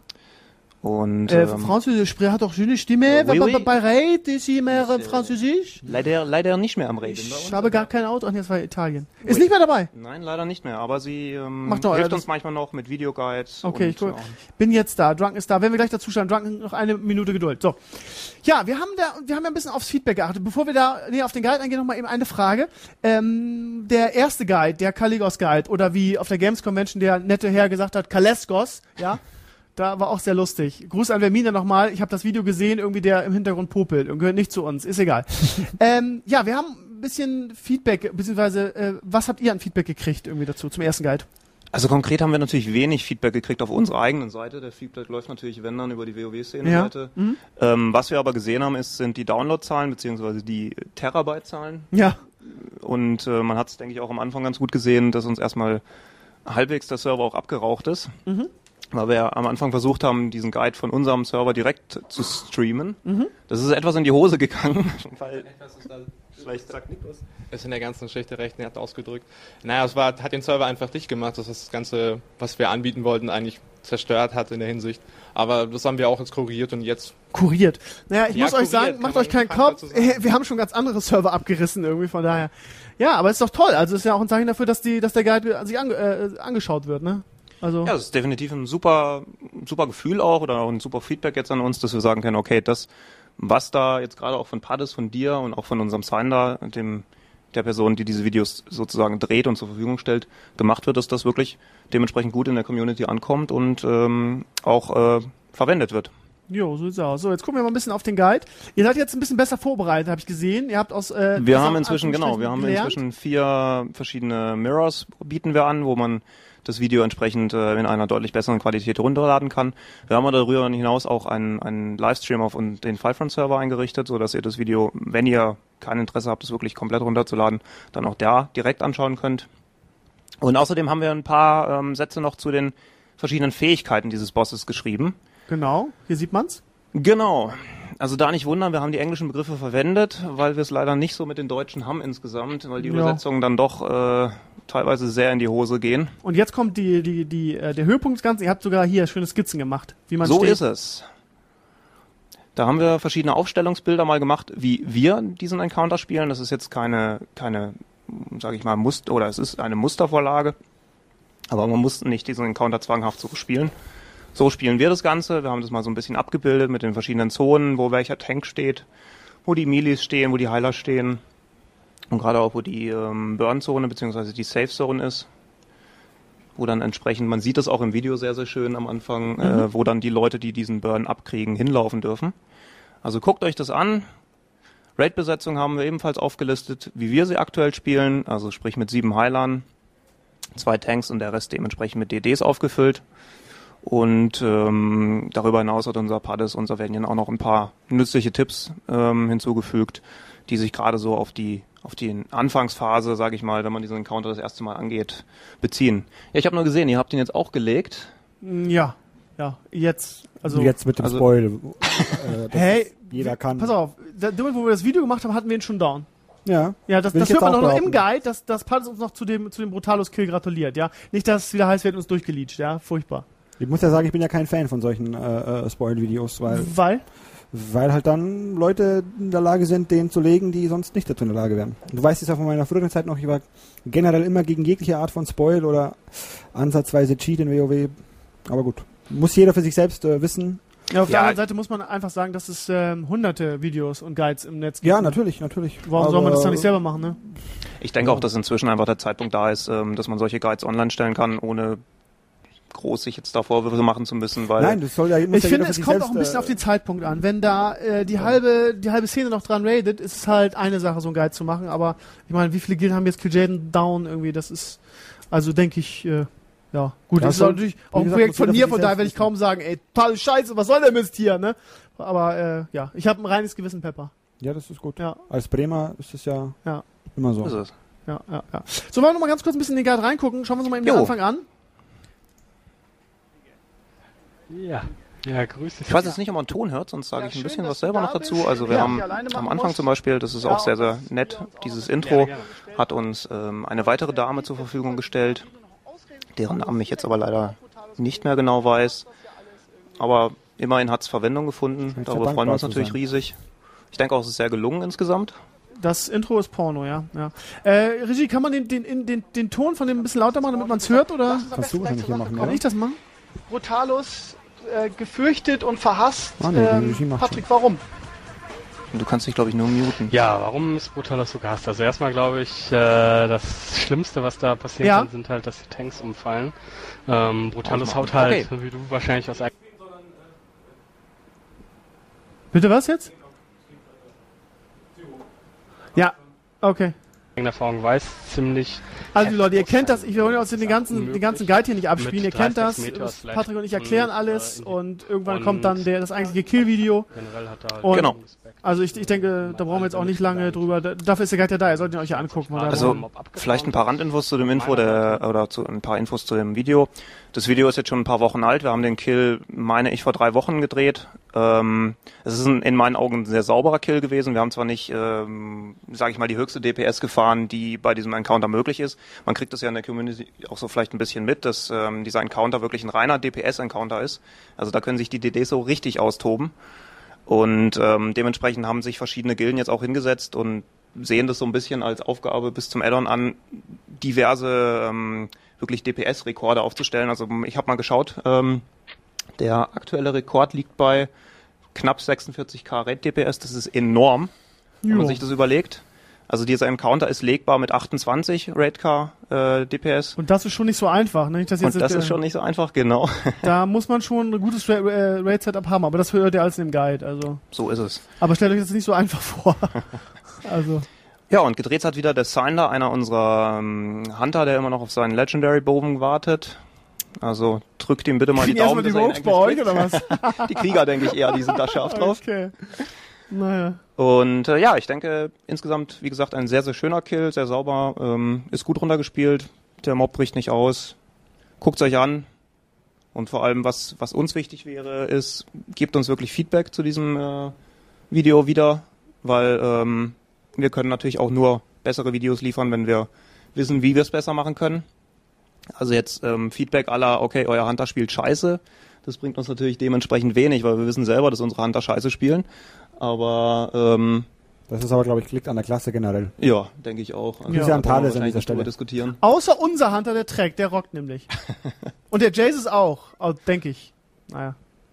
Und Äh, ähm, Französisch hat doch schöne Stimme. Oui, Bei, oui. bei, bei Raid ist sie mehr äh, Französisch. leider, leider nicht mehr am Reden. Ich habe gar kein Auto. Ach nee, das war Italien. Ist nicht mehr dabei. Nein, leider nicht mehr. Aber sie ähm, Macht doch, hilft äh, uns manchmal noch mit Videoguides. Okay, und, ich guck. ja. Bin jetzt da. Drunk ist da. Wenn wir gleich dazu schauen, Drunk noch eine Minute Geduld. So. Ja, wir haben da, wir haben ja ein bisschen aufs Feedback geachtet. Bevor wir da, nee, auf den Guide eingehen, noch mal eben eine Frage. Ähm, der erste Guide, der Kaligos Guide, oder wie auf der Games Convention der nette Herr gesagt hat, Kaleskos, ja. Da war auch sehr lustig. Gruß an Vermina nochmal. Ich habe das Video gesehen, irgendwie der im Hintergrund popelt und gehört nicht zu uns. Ist egal. ähm, ja, wir haben ein bisschen Feedback, beziehungsweise äh, was habt ihr an Feedback gekriegt irgendwie dazu, zum ersten Guide? Also konkret haben wir natürlich wenig Feedback gekriegt auf unserer eigenen Seite. Der Feedback läuft natürlich, wenn dann, über die WoW-Szene-Seite. Ja. Mhm. Ähm, was wir aber gesehen haben, ist, sind die Download-Zahlen beziehungsweise die Terabyte-Zahlen. Ja. Und äh, man hat es, denke ich, auch am Anfang ganz gut gesehen, dass uns erstmal halbwegs der Server auch abgeraucht ist. Mhm. Weil wir ja am Anfang versucht haben, diesen Guide von unserem Server direkt zu streamen. Mhm. Das ist etwas in die Hose gegangen. Weil Etwas ist da vielleicht sagt Niklas. ist in der ganzen Geschichte recht nett ausgedrückt. Naja, es war, hat den Server einfach dicht gemacht, dass das Ganze, was wir anbieten wollten, eigentlich zerstört hat in der Hinsicht. Aber das haben wir auch jetzt korrigiert und jetzt... Kuriert. Naja, ich Ja, muss euch kuriert, sagen, kann macht man euch keinen fast Kopf. dazu sagen. Wir haben schon ganz andere Server abgerissen irgendwie, von daher. Ja, aber ist doch toll. Also ist ja auch ein Zeichen dafür, dass die, dass der Guide sich ange, äh, angeschaut wird, ne? Also. Ja, das ist definitiv ein super, super Gefühl auch oder auch ein super Feedback jetzt an uns, dass wir sagen können, okay, das, was da jetzt gerade auch von Paddes, von dir und auch von unserem Sign dem der Person, die diese Videos sozusagen dreht und zur Verfügung stellt, gemacht wird, dass das wirklich dementsprechend gut in der Community ankommt und ähm, auch äh, verwendet wird. Jo, so sieht's aus. So, jetzt gucken wir mal ein bisschen auf den Guide. Ihr seid jetzt ein bisschen besser vorbereitet, habe ich gesehen. Ihr habt aus äh, Wir aus haben inzwischen, genau, wir haben gelernt. inzwischen vier verschiedene Mirrors bieten wir an, wo man das Video entsprechend äh, in einer deutlich besseren Qualität runterladen kann. Wir haben aber darüber hinaus auch einen, einen Livestream auf den Filefront-Server eingerichtet, so dass ihr das Video, wenn ihr kein Interesse habt, es wirklich komplett runterzuladen, dann auch da direkt anschauen könnt. Und außerdem haben wir ein paar ähm, Sätze noch zu den verschiedenen Fähigkeiten dieses Bosses geschrieben. Genau, hier sieht man's. Genau. Also da nicht wundern, wir haben die englischen Begriffe verwendet, weil wir es leider nicht so mit den deutschen haben insgesamt, weil die Ja. Übersetzungen dann doch äh, teilweise sehr in die Hose gehen. Und jetzt kommt die, die, die, äh, der Höhepunkt des Ganzen. Ihr habt sogar hier schöne Skizzen gemacht, wie man So steht. ist es. Da haben wir verschiedene Aufstellungsbilder mal gemacht, wie wir diesen Encounter spielen. Das ist jetzt keine, keine, sage ich mal, Muster, oder es ist eine Mustervorlage. Aber man muss nicht diesen Encounter zwanghaft so spielen. So spielen wir das Ganze. Wir haben das mal so ein bisschen abgebildet mit den verschiedenen Zonen, wo welcher Tank steht, wo die Melis stehen, wo die Heiler stehen. Und gerade auch, wo die ähm, Burn-Zone bzw. die Safe-Zone ist. Wo dann entsprechend, man sieht das auch im Video sehr, sehr schön am Anfang, mhm. äh, wo dann die Leute, die diesen Burn abkriegen, hinlaufen dürfen. Also guckt euch das an. Raid-Besetzung haben wir ebenfalls aufgelistet, wie wir sie aktuell spielen. Also sprich mit sieben Heilern, zwei Tanks und der Rest dementsprechend mit D Ds aufgefüllt. Und ähm, darüber hinaus hat unser Paddes, unser Vanian auch noch ein paar nützliche Tipps ähm, hinzugefügt, die sich gerade so auf die auf die Anfangsphase, sage ich mal, wenn man diesen Encounter das erste Mal angeht, beziehen. Ja, ich habe nur gesehen, ihr habt ihn jetzt auch gelegt. Ja, ja, jetzt. Also Jetzt mit dem also- Spoil. Äh, dass Hey, es jeder kann. pass auf, da, damit, wo wir das Video gemacht haben, hatten wir ihn schon down. Ja. Ja, das, Will das ich hört man jetzt doch auch noch im behaupten. Guide, dass, dass Paddes uns noch zu dem, zu dem Brutalus-Kill gratuliert, ja. Nicht, dass es wieder heißt, wir hätten uns durchgeleacht, ja. Furchtbar. Ich muss ja sagen, ich bin ja kein Fan von solchen äh, äh, Spoil-Videos, weil, Weil? weil halt dann Leute in der Lage sind, den zu legen, die sonst nicht dazu in der Lage wären. Du weißt es ja von meiner früheren Zeit noch, ich war generell immer gegen jegliche Art von Spoil oder ansatzweise Cheat in WoW. Aber gut, muss jeder für sich selbst äh, wissen. Ja, auf der Ja. anderen Seite muss man einfach sagen, dass es ähm, hunderte Videos und Guides im Netz gibt. Ja, natürlich, natürlich. Warum soll man das Aber- dann nicht selber machen, ne? Ich denke auch, dass inzwischen einfach der Zeitpunkt da ist, ähm, dass man solche Guides online stellen kann, ohne groß sich jetzt da Vorwürfe machen zu müssen, weil Nein, das soll ja muss Ich ja finde, jeder für es sich kommt selbst, auch ein bisschen äh, auf den Zeitpunkt an. Wenn da äh, die halbe die halbe Szene noch dran raidet, ist es halt eine Sache, so einen Guide zu machen. Aber ich meine, wie viele Gilden haben jetzt Kil'jaeden down irgendwie? Das ist, also denke ich, äh, Ja, gut, Ja, das ist so, natürlich auch wie ein gesagt, Projekt muss von jeder mir, für von sich daher selbst werde ich kaum sagen, ey, total scheiße, was soll der Mist hier, ne? Aber äh, ja, ich habe ein reines Gewissen, Pepper. Ja, das ist gut. Ja. Als Bremer ist es ja, Ja. immer so. Ist es. Ja, ja, ja. So, wollen wir noch mal ganz kurz ein bisschen in den Guide reingucken. Schauen wir uns mal eben den Jo. Anfang an. Ja, ja, grüß dich. Ich weiß jetzt nicht, ob man Ton hört, sonst sage Ja, ich ein schön, bisschen dass was du selber da noch dazu. bist. Also wir Ja, haben ich alleine machen am Anfang muss. zum Beispiel, das ist Ja, auch sehr, und sehr das nett, wir uns auch dieses noch- Intro Gerne, gerne. hat uns ähm, eine weitere Dame zur Verfügung gestellt, deren Namen ich jetzt aber leider nicht mehr genau weiß. Aber immerhin hat es Verwendung gefunden. Scheint Darüber sehr freuen wir uns dankbar zu natürlich sein. riesig. Ich denke auch, es ist sehr gelungen insgesamt. Das Intro ist Porno, ja. ja. Äh, Regie, kann man den, den, den, den, den Ton von dem ein bisschen lauter machen, damit man es hört, oder? Kannst du wahrscheinlich hier machen, Kann oder? ich das machen? Brutalus, äh, gefürchtet und verhasst. Ah, nee, die Regie macht Patrick, warum? Und du kannst dich, glaube ich, nur muten. Ja, warum ist Brutalos so gehasst? Also erstmal glaube ich, äh, das Schlimmste, was da passieren Ja. kann, sind halt, dass die Tanks umfallen. Ähm, Brutalos haut halt, wie du wahrscheinlich aus Bitte was jetzt? Ja, okay. eigener Erfahrung weiß, ziemlich Also Leute, ihr kennt das, ich will uns den ganzen, den ganzen Guide hier nicht abspielen, ihr Mit kennt das, dreißig Meter das vielleicht. Patrick und ich erklären Und, alles äh, und irgendwann und- kommt dann der, das eigentliche Kill-Video. generell hat er halt Und- Genau. Also ich, ich denke, da brauchen wir jetzt auch nicht lange drüber, da, dafür ist der Guide ja da, ihr solltet ihn euch ja angucken. Weil da Also brauchen- vielleicht ein paar Randinfos zu dem Info der, oder zu ein paar Infos zu dem Video. Das Video ist jetzt schon ein paar Wochen alt. Wir haben den Kill, meine ich, vor drei Wochen gedreht. Ähm, es ist ein, in meinen Augen ein sehr sauberer Kill gewesen. Wir haben zwar nicht, ähm, sage ich mal, die höchste D P S gefahren, die bei diesem Encounter möglich ist. Man kriegt das ja in der Community auch so vielleicht ein bisschen mit, dass ähm, dieser Encounter wirklich ein reiner D P S-Encounter ist. Also da können sich die D Ds so richtig austoben. Und ähm, dementsprechend haben sich verschiedene Gilden jetzt auch hingesetzt und sehen das so ein bisschen als Aufgabe bis zum Add-on an, diverse ähm, wirklich D P S-Rekorde aufzustellen. Also ich habe mal geschaut, ähm, der aktuelle Rekord liegt bei knapp sechsundvierzig K Raid-D P S. Das ist enorm, wenn man Jo. sich das überlegt. Also dieser Encounter ist legbar mit achtundzwanzig Raid-K äh, D P S. Und das ist schon nicht so einfach, ne? Nicht, dass jetzt Und das äh, ist schon nicht so einfach, genau. Da muss man schon ein gutes Ra äh, Raid-Setup haben, aber das hört ihr alles in dem Guide, also. So ist es. Aber stellt euch das nicht so einfach vor. Also. Ja, und gedreht hat wieder der Sinder, einer unserer ähm, Hunter, der immer noch auf seinen Legendary-Bogen wartet. Also drückt ihm bitte mal die Kriegen erstmal Daumen, die dass er ihn Rogues endlich bei euch, kriegt. oder was? Die Krieger, denke ich eher, die sind da scharf drauf. Okay. Naja. Und äh, ja, ich denke insgesamt, wie gesagt, ein sehr, sehr schöner Kill, sehr sauber, ähm, ist gut runtergespielt, der Mob bricht nicht aus, guckt's euch an. Und vor allem, was, was uns wichtig wäre, ist, gebt uns wirklich Feedback zu diesem äh, Video wieder, weil ähm, wir können natürlich auch nur bessere Videos liefern, wenn wir wissen, wie wir es besser machen können. Also jetzt ähm, Feedback à la, okay, euer Hunter spielt scheiße, das bringt uns natürlich dementsprechend wenig, weil wir wissen selber, dass unsere Hunter scheiße spielen. Aber ähm, Das ist aber, glaube ich, liegt an der Klasse generell. ja, denke ich auch. Also, Ja. da An brauchen wir Thales an wahrscheinlich dieser nicht drüber Stelle. diskutieren. Außer unser Hunter, der trägt, der rockt nämlich. Und der Jace ist auch, oh, denke ich. Naja.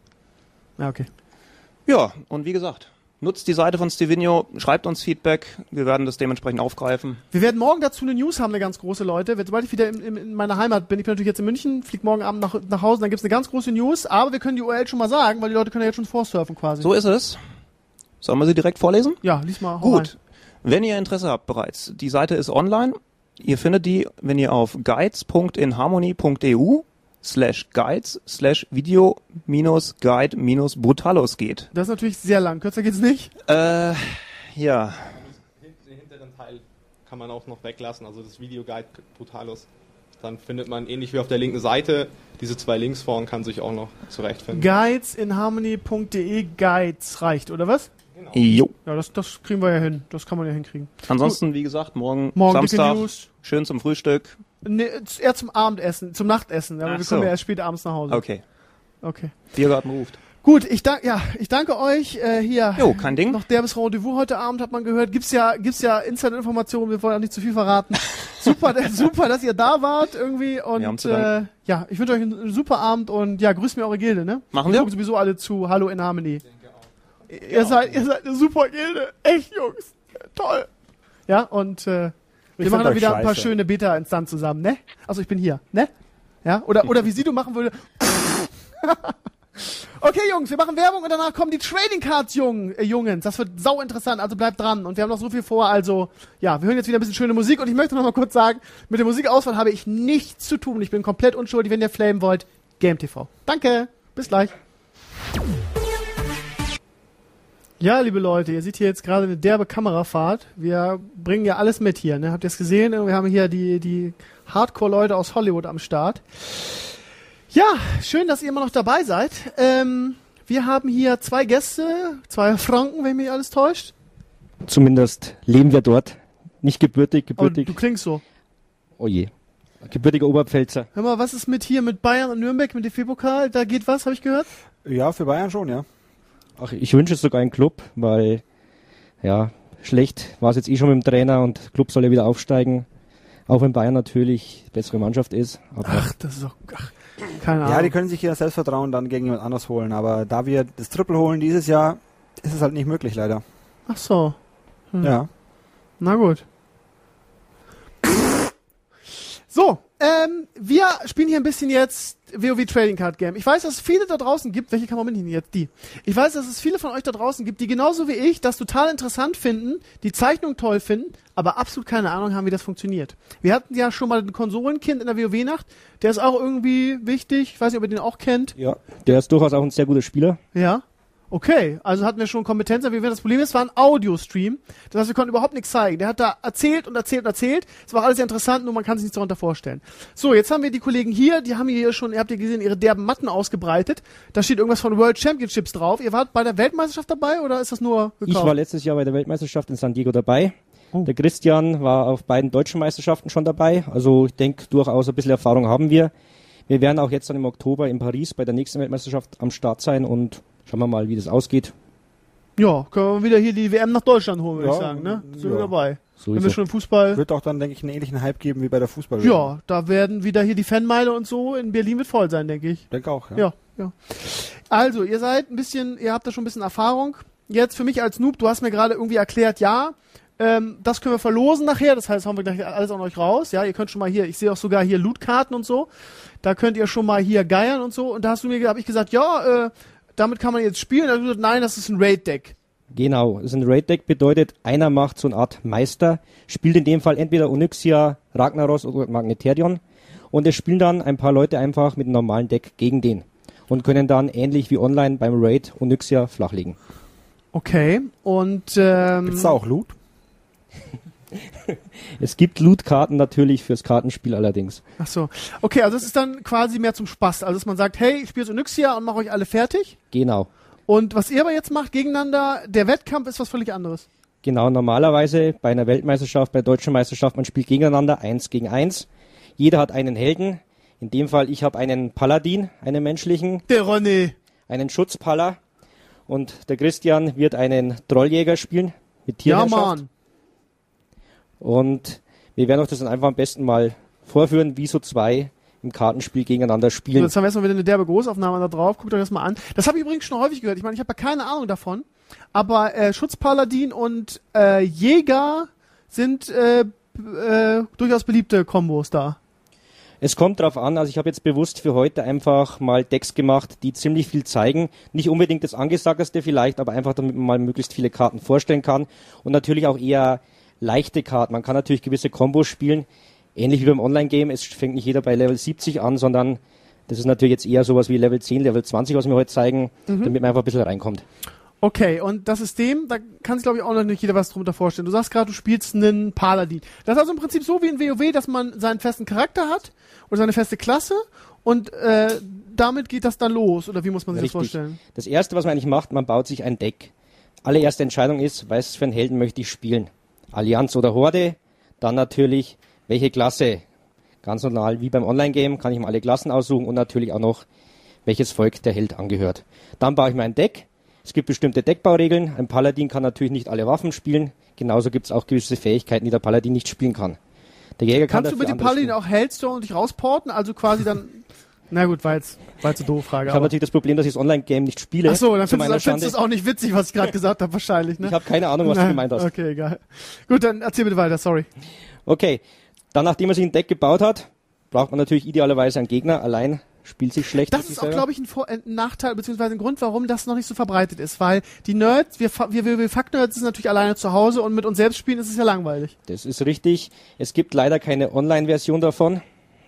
Ja, okay. Ja, und wie gesagt, nutzt die Seite von Stevenio, schreibt uns Feedback, wir werden das dementsprechend aufgreifen. Wir werden morgen dazu eine News haben, eine ganz große, Leute. Sobald ich wieder in, in, in meiner Heimat bin, ich bin natürlich jetzt in München, flieg morgen Abend nach, nach Hause, dann gibt's eine ganz große News, aber wir können die U R L schon mal sagen, weil die Leute können ja jetzt schon vorsurfen quasi. So ist es. Sollen wir sie direkt vorlesen? Ja, lies mal. hau Gut. Wenn ihr Interesse habt bereits, die Seite ist online. Ihr findet die, wenn ihr auf guides.inharmony.eu slash guides slash video minus guide minus brutalos geht. Das ist natürlich sehr lang. Kürzer geht's nicht. Äh, ja. Den hinteren Teil kann man auch noch weglassen, also das Videoguide Brutalos. Dann findet man ähnlich wie auf der linken Seite diese zwei Links vor und kann sich auch noch zurechtfinden. Guides in harmony.de Guides reicht, oder was? Jo. Ja, das, das kriegen wir ja hin. Das kann man ja hinkriegen. Ansonsten, wie gesagt, morgen, Morgen dicke Samstag, News. schön zum Frühstück. Nee, eher zum Abendessen, zum Nachtessen. Aber Ach wir so. kommen ja erst spät abends nach Hause. Okay. Okay. Biergarten ruft. Gut, ich danke, ja, ich danke euch, äh, hier. Jo, kein Ding. Noch derbes Rendezvous heute Abend, hat man gehört. Gibt's ja, gibt's ja Inside-Informationen, wir wollen auch nicht zu viel verraten. super, super, dass ihr da wart irgendwie und, Wir haben zu äh, danken. ja, ich wünsche euch einen super Abend und ja, grüßt mir eure Gilde, ne? Machen Wir wir. gucken sowieso alle zu. Hallo in Harmony. Ihr seid, ihr seid eine super Gilde. Echt, Jungs. Toll. Ja, und, äh, wir find machen dann euch wieder ein paar scheiße. schöne Beta-Instanzen zusammen, ne? Also ich bin hier, ne? Ja, oder, oder wie Sido machen würde. Okay, Jungs, wir machen Werbung und danach kommen die Trading Cards, Jungen, äh, Jungens. Das wird sau interessant, also bleibt dran. Und wir haben noch so viel vor, also, ja, wir hören jetzt wieder ein bisschen schöne Musik. Und ich möchte noch mal kurz sagen, mit der Musikauswahl habe ich nichts zu tun. Ich bin komplett unschuldig, wenn ihr flamen wollt. Game T V. Danke, bis gleich. Ja, liebe Leute, ihr seht hier jetzt gerade eine derbe Kamerafahrt. Wir bringen ja alles mit hier, ne? Habt ihr es gesehen? Wir haben hier die, die Hardcore-Leute aus Hollywood am Start. Ja, schön, dass ihr immer noch dabei seid. Ähm, wir haben hier zwei Gäste, zwei Franken, wenn mich alles täuscht. Zumindest leben wir dort. Nicht gebürtig, Aber gebürtig. du klingst so. Oh je. Gebürtiger Oberpfälzer. Hör mal, was ist mit hier, mit Bayern und Nürnberg, mit dem D F B-Pokal? Da geht was, habe ich gehört? Ja, für Bayern schon, ja. Ach, ich wünsche es sogar einen Club, weil, ja, schlecht war es jetzt eh schon mit dem Trainer und Club soll ja wieder aufsteigen. Auch wenn Bayern natürlich die bessere Mannschaft ist. Aber Ach, das ist doch, ach, keine Ahnung. Ja, die können sich ihr Selbstvertrauen dann gegen jemand anders holen. Aber da wir das Triple holen dieses Jahr, ist es halt nicht möglich, leider. Ach so. Hm. Ja. Na gut. So, ähm, wir spielen hier ein bisschen jetzt WoW Trading Card Game. Ich weiß, dass es viele da draußen gibt. Welche Kamera bin ich denn jetzt? Die. Ich weiß, dass es viele von euch da draußen gibt, die genauso wie ich das total interessant finden, die Zeichnung toll finden, aber absolut keine Ahnung haben, wie das funktioniert. Wir hatten ja schon mal ein Konsolenkind in der WoW-Nacht. Der ist auch irgendwie wichtig. Ich weiß nicht, ob ihr den auch kennt. ja, der ist durchaus auch ein sehr guter Spieler. Ja. Okay, also hatten wir schon Kompetenz, aber das Problem ist, es war ein Audio-Stream. Das heißt, wir konnten überhaupt nichts zeigen. Der hat da erzählt und erzählt und erzählt. Es war alles sehr interessant, nur man kann sich nichts darunter vorstellen. So, jetzt haben wir die Kollegen hier, die haben hier schon, ihr habt ja gesehen, ihre derben Matten ausgebreitet. Da steht irgendwas von World Championships drauf. Ihr wart bei der Weltmeisterschaft dabei oder ist das nur gekauft? Ich war letztes Jahr bei der Weltmeisterschaft in San Diego dabei. Oh. Der Christian war auf beiden deutschen Meisterschaften schon dabei. Also ich denke, durchaus ein bisschen Erfahrung haben wir. Wir werden auch jetzt dann im Oktober in Paris bei der nächsten Weltmeisterschaft am Start sein und schauen wir mal, wie das ausgeht. Ja, können wir wieder hier die W M nach Deutschland holen, würde Ja, ich sagen, ne? Sind wir ja. dabei. So Wenn ist wir es. schon Fußball... Wird auch dann, denke ich, einen ähnlichen Hype geben wie bei der Fußball. Ja, da werden wieder hier die Fanmeile und so in Berlin mit voll sein, denke ich. Denke auch, ja. Ja, ja. Also, ihr seid ein bisschen, ihr habt da schon ein bisschen Erfahrung. Jetzt für mich als Noob, du hast mir gerade irgendwie erklärt, ja, ähm, das können wir verlosen nachher, das heißt, hauen wir gleich alles an euch raus. Ja, ihr könnt schon mal hier, ich sehe auch sogar hier Lootkarten und so. Da könnt ihr schon mal hier geiern und so. Und da hast du mir, habe ich gesagt, ja, äh, damit kann man jetzt spielen. Da hast du gesagt, nein, das ist ein Raid-Deck. Genau, das ist ein Raid-Deck, bedeutet, einer macht so eine Art Meister, spielt in dem Fall entweder Onyxia, Ragnaros oder Magneterion und es spielen dann ein paar Leute einfach mit einem normalen Deck gegen den und können dann ähnlich wie online beim Raid Onyxia flachlegen. Okay, und ähm, Gibt's da auch Loot? Es gibt Loot-Karten natürlich fürs Kartenspiel allerdings. ach so. Okay, also es ist dann quasi mehr zum Spaß. Also dass man sagt, hey, ich spiele Onyxia und mache euch alle fertig. Genau. Und was ihr aber jetzt macht gegeneinander, der Wettkampf ist was völlig anderes. Genau, normalerweise bei einer Weltmeisterschaft, bei der deutschen Meisterschaft, man spielt gegeneinander, eins gegen eins. Jeder hat einen Helden. In dem Fall, ich habe einen Paladin, einen menschlichen, Der René. einen Schutzpaller. Und der Christian wird einen Trolljäger spielen mit Ja, Tierherrschaft. Mann. Und wir werden euch das dann einfach am besten mal vorführen, wie so zwei im Kartenspiel gegeneinander So, spielen. jetzt haben wir erstmal wieder eine derbe Großaufnahme da drauf. Guckt euch das mal an. Das habe ich übrigens schon häufig gehört. Ich meine, ich habe ja keine Ahnung davon. Aber äh, Schutzpaladin und äh, Jäger sind äh, äh, durchaus beliebte Kombos da. Es kommt drauf an, also ich habe jetzt bewusst für heute einfach mal Decks gemacht, die ziemlich viel zeigen. Nicht unbedingt das Angesagteste vielleicht, aber einfach damit man mal möglichst viele Karten vorstellen kann. Und natürlich auch eher leichte Karten. Man kann natürlich gewisse Kombos spielen. Ähnlich wie beim Online-Game, es fängt nicht jeder bei Level siebzig an, sondern das ist natürlich jetzt eher sowas wie Level zehn, Level zwanzig, was wir heute zeigen, Mhm. damit man einfach ein bisschen reinkommt. Okay, und das System, da kann sich, glaube ich, auch noch nicht jeder was drunter vorstellen. Du sagst gerade, du spielst einen Paladin. Das ist also im Prinzip so wie in WoW, dass man seinen festen Charakter hat oder seine feste Klasse und äh, damit geht das dann los. Oder wie muss man sich Richtig. das vorstellen? Das Erste, was man eigentlich macht, man baut sich ein Deck. Allererste Entscheidung ist, was für einen Helden möchte ich spielen? Allianz oder Horde? Dann natürlich, welche Klasse? Ganz normal, wie beim Online-Game, kann ich mir alle Klassen aussuchen und natürlich auch noch, welches Volk der Held angehört. Dann baue ich mir ein Deck. Es gibt bestimmte Deckbauregeln. Ein Paladin kann natürlich nicht alle Waffen spielen. Genauso gibt es auch gewisse Fähigkeiten, die der Paladin nicht spielen kann. Der Jäger kann Kannst du dafür mit dem andere Paladin spielen. auch Hellstone und dich rausporten? Also quasi dann... Na gut, war jetzt, war jetzt eine doofe Frage. Ich habe aber- natürlich das Problem, dass ich das Online-Game nicht spiele. Ach so, dann zu findest du, meiner dann findest du Schande. es auch nicht witzig, was ich gerade gesagt habe, wahrscheinlich, ne? Ich habe keine Ahnung, was Na, du gemeint hast. Okay, egal. Gut, dann erzähl bitte weiter, sorry. Okay, dann nachdem man sich ein Deck gebaut hat, braucht man natürlich idealerweise einen Gegner. Allein spielt sich schlecht. Das ist auch, glaube ich, ein, Vor- ein Nachteil, beziehungsweise ein Grund, warum das noch nicht so verbreitet ist, weil die Nerds, wir, wir, wir, wir Fakt-Nerds sind natürlich alleine zu Hause und mit uns selbst spielen ist es ja langweilig. Das ist richtig. Es gibt leider keine Online-Version davon.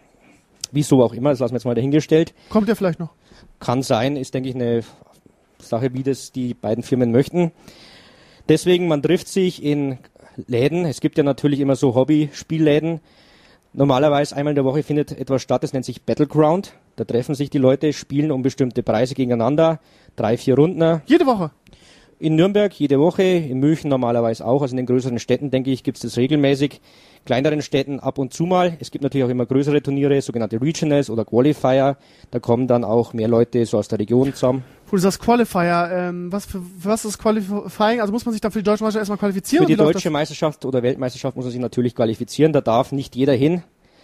Wieso auch immer, das lassen wir jetzt mal dahingestellt. Kommt ja vielleicht noch. Kann sein, ist, denke ich, eine Sache, wie das die beiden Firmen möchten. Deswegen, man trifft sich in Läden. Es gibt ja natürlich immer so Hobby-Spielläden. Normalerweise einmal in der Woche findet etwas statt, das nennt sich Battleground. Da treffen sich die Leute, spielen um bestimmte Preise gegeneinander. Drei, vier Runden. Jede Woche? In Nürnberg jede Woche, in München normalerweise auch. Also in den größeren Städten, denke ich, gibt es das regelmäßig. Kleineren Städten ab und zu mal. Es gibt natürlich auch immer größere Turniere, sogenannte Regionals oder Qualifier. Da kommen dann auch mehr Leute so aus der Region zusammen. Du sagst Qualifier, ähm, was für, für was ist Qualifying? Also muss man sich dann für die deutsche Meisterschaft erstmal qualifizieren? Für die oder wie deutsche Meisterschaft oder Weltmeisterschaft muss man sich natürlich qualifizieren. Da darf nicht jeder hin.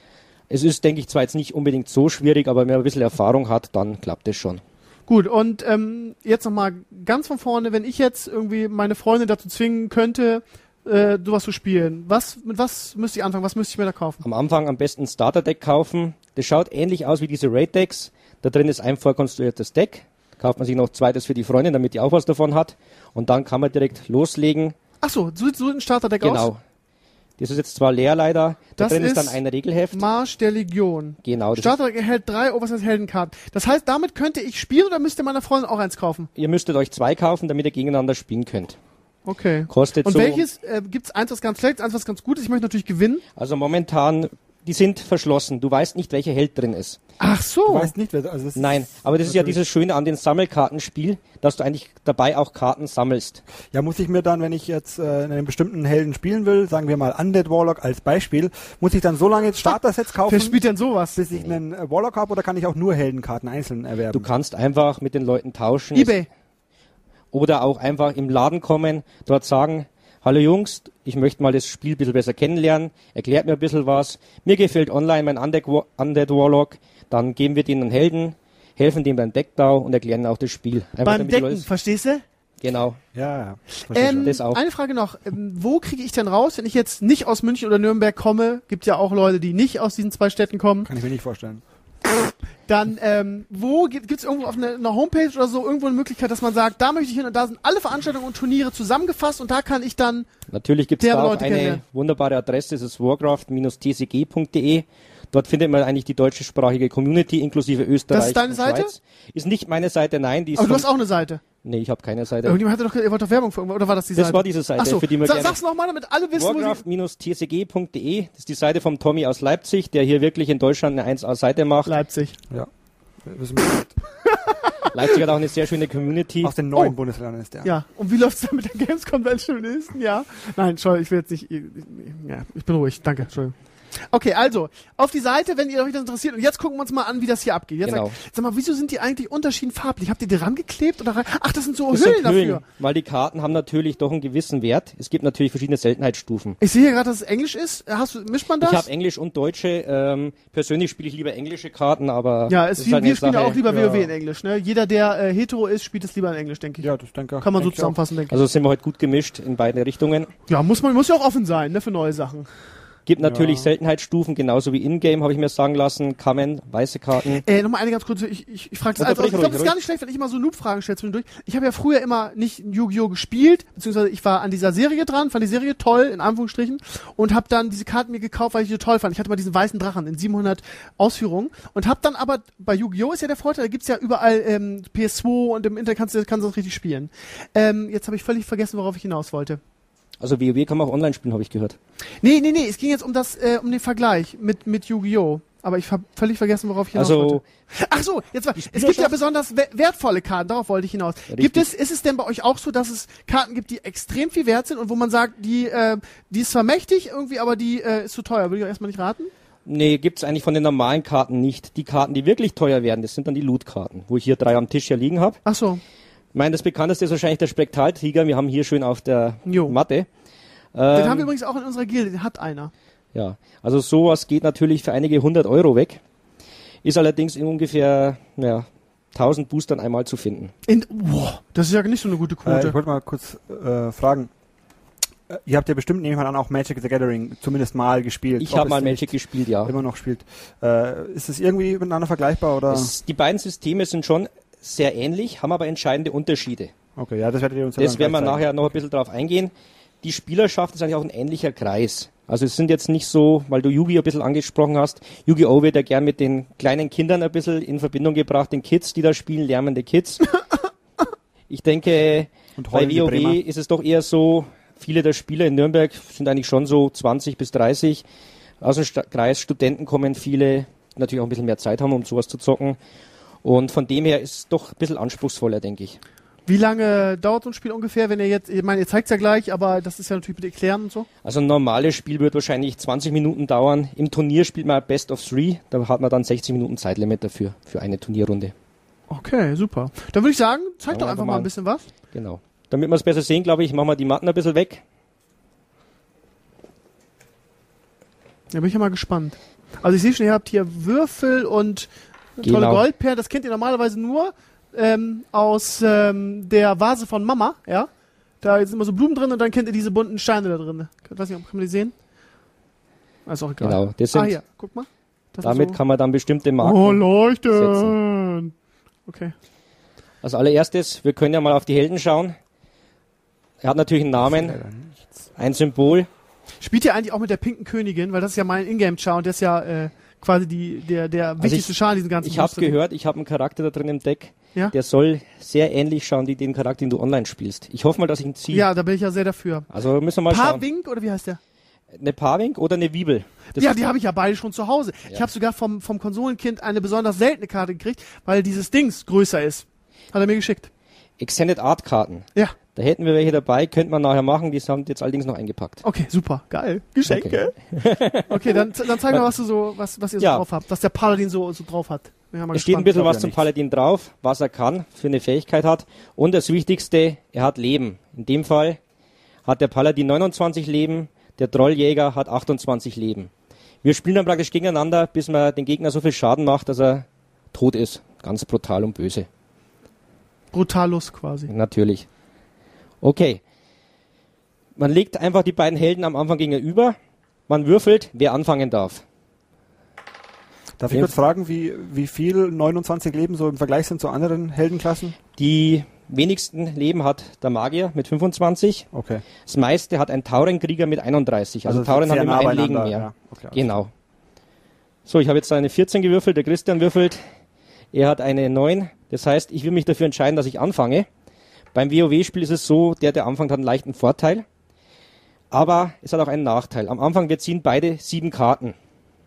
Es ist, denke ich, zwar jetzt nicht unbedingt so schwierig, aber wenn man ein bisschen Erfahrung hat, dann klappt es schon. Gut, und ähm, jetzt nochmal ganz von vorne, wenn ich jetzt irgendwie meine Freundin dazu zwingen könnte, äh, sowas zu spielen, was, mit was müsste ich anfangen, was müsste ich mir da kaufen? Am Anfang am besten ein Starter-Deck kaufen. Das schaut ähnlich aus wie diese Raid-Decks. Da drin ist ein vorkonstruiertes Deck. Da kauft man sich noch zweites für die Freundin, damit die auch was davon hat. Und dann kann man direkt loslegen. Ach so, so, so ein Starterdeck aus? Genau. Das ist jetzt zwar leer leider. Da Das drin ist ist dann ein Regelheft. Marsch der Legion. Genau. Das Starterdeck enthält drei Oversize Heldenkarten. Das heißt, damit könnte ich spielen oder müsste meiner Freundin auch eins kaufen? Ihr müsstet euch zwei kaufen, damit ihr gegeneinander spielen könnt. Okay. Kostet Und so. welches, äh, gibt's eins, was ganz schlecht ist, eins, was ganz gut ist? Ich möchte natürlich gewinnen. Also momentan, die sind verschlossen. Du weißt nicht, welcher Held drin ist. Ach so. Du weißt nicht, wer, also das Nein, ist aber das ist ja natürlich- dieses Schöne an den Sammelkartenspiel, dass du eigentlich dabei auch Karten sammelst. Ja, muss ich mir dann, wenn ich jetzt äh, einen bestimmten Helden spielen will, sagen wir mal Undead Warlock als Beispiel, muss ich dann so lange Starter-Sets kaufen, Wer spielt denn sowas? bis ich einen äh, Warlock habe, oder kann ich auch nur Heldenkarten einzeln erwerben? Du kannst einfach mit den Leuten tauschen. eBay. Oder auch einfach im Laden kommen, dort sagen, hallo Jungs, ich möchte mal das Spiel ein bisschen besser kennenlernen, erklärt mir ein bisschen was, mir gefällt online mein Undead, War- Undead Warlock, dann geben wir denen einen Helden, helfen dem beim Deckbau und erklären auch das Spiel. Einfach Beim damit die Decken, Leute- verstehst du? Genau. Ja, ja. verstehe schon. Ähm, Das auch. eine Frage noch. Ähm, wo kriege ich denn raus, wenn ich jetzt nicht aus München oder Nürnberg komme? Gibt ja auch Leute, die nicht aus diesen zwei Städten kommen. Kann ich mir nicht vorstellen. Dann, ähm, wo gibt es irgendwo auf einer eine Homepage oder so irgendwo eine Möglichkeit, dass man sagt, da möchte ich hin und da sind alle Veranstaltungen und Turniere zusammengefasst und da kann ich dann... Natürlich gibt es Der da auch Leute eine kennenlernen. wunderbare Adresse, das ist warcraft Bindestrich t c g punkt d e. Dort findet man eigentlich die deutschsprachige Community inklusive Österreich Das ist deine und Seite? Schweiz. Ist nicht meine Seite, nein. Die ist Aber du von- hast auch eine Seite. Nee, ich habe keine Seite. Irgendjemand hatte doch, ihr wollt doch Werbung für irgendwas, oder war das die Das Seite? war diese Seite, Ach so. für die wir Sa gerne- Sag's nochmal, damit alle wissen, wo sie... warcraft Bindestrich t c g punkt d e. Das ist die Seite vom Tommy aus Leipzig, der hier wirklich in Deutschland eine eins A-Seite macht. Leipzig. Ja. Wissen wir nicht. Leipzig hat auch eine sehr schöne Community. Aus den neuen Oh. Bundesländern ist der. Ja, und wie läuft's da mit der Games Convention im nächsten Jahr? Nein, Entschuldigung, ich will jetzt nicht... Ja, ich bin ruhig, danke, Entschuldigung. Okay, also, auf die Seite, wenn ihr euch das interessiert. Und jetzt gucken wir uns mal an, wie das hier abgeht. Jetzt Genau. sag, sag mal, wieso sind die eigentlich unterschiedlich farblich? Habt ihr die rangeklebt oder rein? Ach, das sind so Das Hüllen sind Hüllen, dafür. weil die Karten haben natürlich doch einen gewissen Wert. Es gibt natürlich verschiedene Seltenheitsstufen. Ich sehe hier gerade, dass es Englisch ist. Hast du, mischt man das? Ich habe Englisch und Deutsche. Ähm, persönlich spiele ich lieber englische Karten, aber ja, das es ist wie, halt wir eine spielen ja Sache. auch lieber ja. WoW in Englisch. Ne? Jeder, der äh, hetero ist, spielt es lieber in Englisch, denke ich. Ja, das denke ich. Kann man so denke ich auch. zusammenfassen, denke ich. Also sind wir heute gut gemischt in beide Richtungen. Ja, muss man muss ja auch offen sein, ne, für neue Sachen. Gibt natürlich Ja. Seltenheitsstufen, genauso wie Ingame, habe ich mir sagen lassen. Kamen, weiße Karten. Äh, nochmal eine ganz kurze, ich, ich, ich frage das Unterbrich einfach. Ich glaube, ruhig, das ist ruhig. gar nicht schlecht, wenn ich immer so Noob-Fragen stelle zwischendurch. Ich habe ja früher immer nicht Yu-Gi-Oh! Gespielt, beziehungsweise ich war an dieser Serie dran, fand die Serie toll, in Anführungsstrichen, und habe dann diese Karten mir gekauft, weil ich die toll fand. Ich hatte mal diesen weißen Drachen in siebenhundert Ausführungen und habe dann aber, bei Yu-Gi-Oh! Ist ja der Vorteil, da gibt's ja überall ähm, P S zwei und im Internet kannst du, kannst du das richtig spielen. Ähm, jetzt habe ich völlig vergessen, worauf ich hinaus wollte. Also WoW kann man auch online spielen, habe ich gehört. Nee, nee, nee, es ging jetzt um das, äh, um den Vergleich mit, mit Yu-Gi-Oh! Aber ich habe völlig vergessen, worauf ich hinaus Also wollte. Ach so, jetzt war, es gibt ja besonders we- wertvolle Karten, darauf wollte ich hinaus. Richtig. Gibt es, ist es denn bei euch auch so, dass es Karten gibt, die extrem viel wert sind und wo man sagt, die, äh, die ist zwar mächtig irgendwie, aber die äh, ist zu teuer, würde ich auch erstmal nicht raten? Nee, gibt's eigentlich von den normalen Karten nicht. Die Karten, die wirklich teuer werden, das sind dann die Loot-Karten, wo ich hier drei am Tisch ja liegen habe. Ach so. Ich meine, das bekannteste ist wahrscheinlich der Spektraltiger. Wir haben hier schön auf der Jo. Matte. Den Ähm, haben wir übrigens auch in unserer Gilde, den hat einer. Ja, also sowas geht natürlich für einige hundert Euro weg. Ist allerdings in ungefähr ja, tausend Boostern einmal zu finden. In, boah, das ist ja nicht so eine gute Äh, Quote. ich wollte mal kurz äh, fragen. Äh, ihr habt ja bestimmt, nehme ich mal an, auch Magic the Gathering zumindest mal gespielt. Ich Ob habe es mal nicht Magic gespielt, ja. Immer noch spielt. Äh, ist es irgendwie miteinander vergleichbar oder? Es, die beiden Systeme sind schon sehr ähnlich, haben aber entscheidende Unterschiede. Okay, ja, das werdet ihr uns ja Das dann werden wir gleich nachher zeigen. noch ein bisschen drauf eingehen. Die Spielerschaft ist eigentlich auch ein ähnlicher Kreis. Also es sind jetzt nicht so, weil du Yu-Gi-Oh! Ein bisschen angesprochen hast, Yu-Gi-Oh! Wird ja gern mit den kleinen Kindern ein bisschen in Verbindung gebracht, den Kids, die da spielen, lärmende Kids. Ich denke, Und bei heulende Bremer. WoW ist es doch eher so, viele der Spieler in Nürnberg sind eigentlich schon so zwanzig bis dreißig. Aus dem Sta- Kreis Studenten kommen viele, die natürlich auch ein bisschen mehr Zeit haben, um sowas zu zocken. Und von dem her ist es doch ein bisschen anspruchsvoller, denke ich. Wie lange dauert so ein Spiel ungefähr, wenn ihr jetzt, ich meine, ihr zeigt es ja gleich, aber das ist ja natürlich mit Erklären und so. Also ein normales Spiel wird wahrscheinlich zwanzig Minuten dauern. Im Turnier spielt man Best of Three, da hat man dann sechzig Minuten Zeitlimit dafür, für eine Turnierrunde. Okay, super. Dann würde ich sagen, zeigt Fangen doch wir einfach einfach mal mal ein an. bisschen was. Genau. Damit wir es besser sehen, glaube ich, machen wir die Matten ein bisschen weg. Da bin ich ja mal gespannt. Also ich sehe schon, ihr habt hier Würfel und eine tolle Genau. Goldperlen. Das kennt ihr normalerweise nur ähm, aus ähm, der Vase von Mama, ja. Da sind immer so Blumen drin und dann kennt ihr diese bunten Steine da drin. Ich weiß nicht, kann man die sehen? Ist auch egal. Genau. Das sind, Ah, hier, guck mal. Das damit ist so. kann man dann bestimmte Marken Oh, leuchten. setzen. Okay. Als allererstes, wir können ja mal auf die Helden schauen. Er hat natürlich einen Namen, ein Symbol. Spielt ihr eigentlich auch mit der pinken Königin? Weil das ist ja mein Ingame-Char und der ist ja äh, quasi die, der, der wichtigste ich- Char in diesem ganzen Ich habe Booster. gehört, ich habe einen Charakter da drin im Deck, Ja? der soll sehr ähnlich schauen wie den Charakter, den du online spielst. Ich hoffe mal, dass ich ihn ziehe. Ja, da bin ich ja sehr dafür. Also müssen wir mal schauen. Parwink oder wie heißt der? Eine Parwink oder eine Wiebel? Das Ja, ist- die habe ich ja beide schon zu Hause. Ich Ja. habe sogar vom, vom Konsolenkind eine besonders seltene Karte gekriegt, weil dieses Dings größer ist. Hat er mir geschickt. Extended Art Karten. Ja, Da hätten wir welche dabei, könnte man nachher machen, die haben jetzt allerdings noch eingepackt. okay, super, geil. Geschenke. Okay, dann, dann zeig mal, was du so, was, was ihr so Ja. drauf habt, was der Paladin so, so drauf hat. Bin ja mal Es steht ein gespannt. bisschen glaub was ja zum nichts. Paladin drauf, was er kann, für eine Fähigkeit hat. Und das Wichtigste, er hat Leben. In dem Fall hat der Paladin neunundzwanzig Leben, der Trolljäger hat achtundzwanzig Leben. Wir spielen dann praktisch gegeneinander, bis man den Gegner so viel Schaden macht, dass er tot ist. Ganz brutal und böse. Brutalus quasi. Natürlich. Okay. Man legt einfach die beiden Helden am Anfang gegenüber. Man würfelt, wer anfangen darf. Darf ich Ja. kurz fragen, wie, wie viel neunundzwanzig Leben so im Vergleich sind zu anderen Heldenklassen? Die wenigsten Leben hat der Magier mit fünfundzwanzig. Okay. Das meiste hat ein Taurenkrieger mit einunddreißig. Also, Tauren haben sehr immer nah ein Leben beieinander, mehr. ja. Okay, alles Genau. So, ich habe jetzt eine vierzehn gewürfelt, der Christian würfelt. Er hat eine neun. Das heißt, ich will mich dafür entscheiden, dass ich anfange. Beim WoW-Spiel ist es so, der, der anfängt, hat einen leichten Vorteil. Aber es hat auch einen Nachteil. Am Anfang, wir ziehen beide sieben Karten.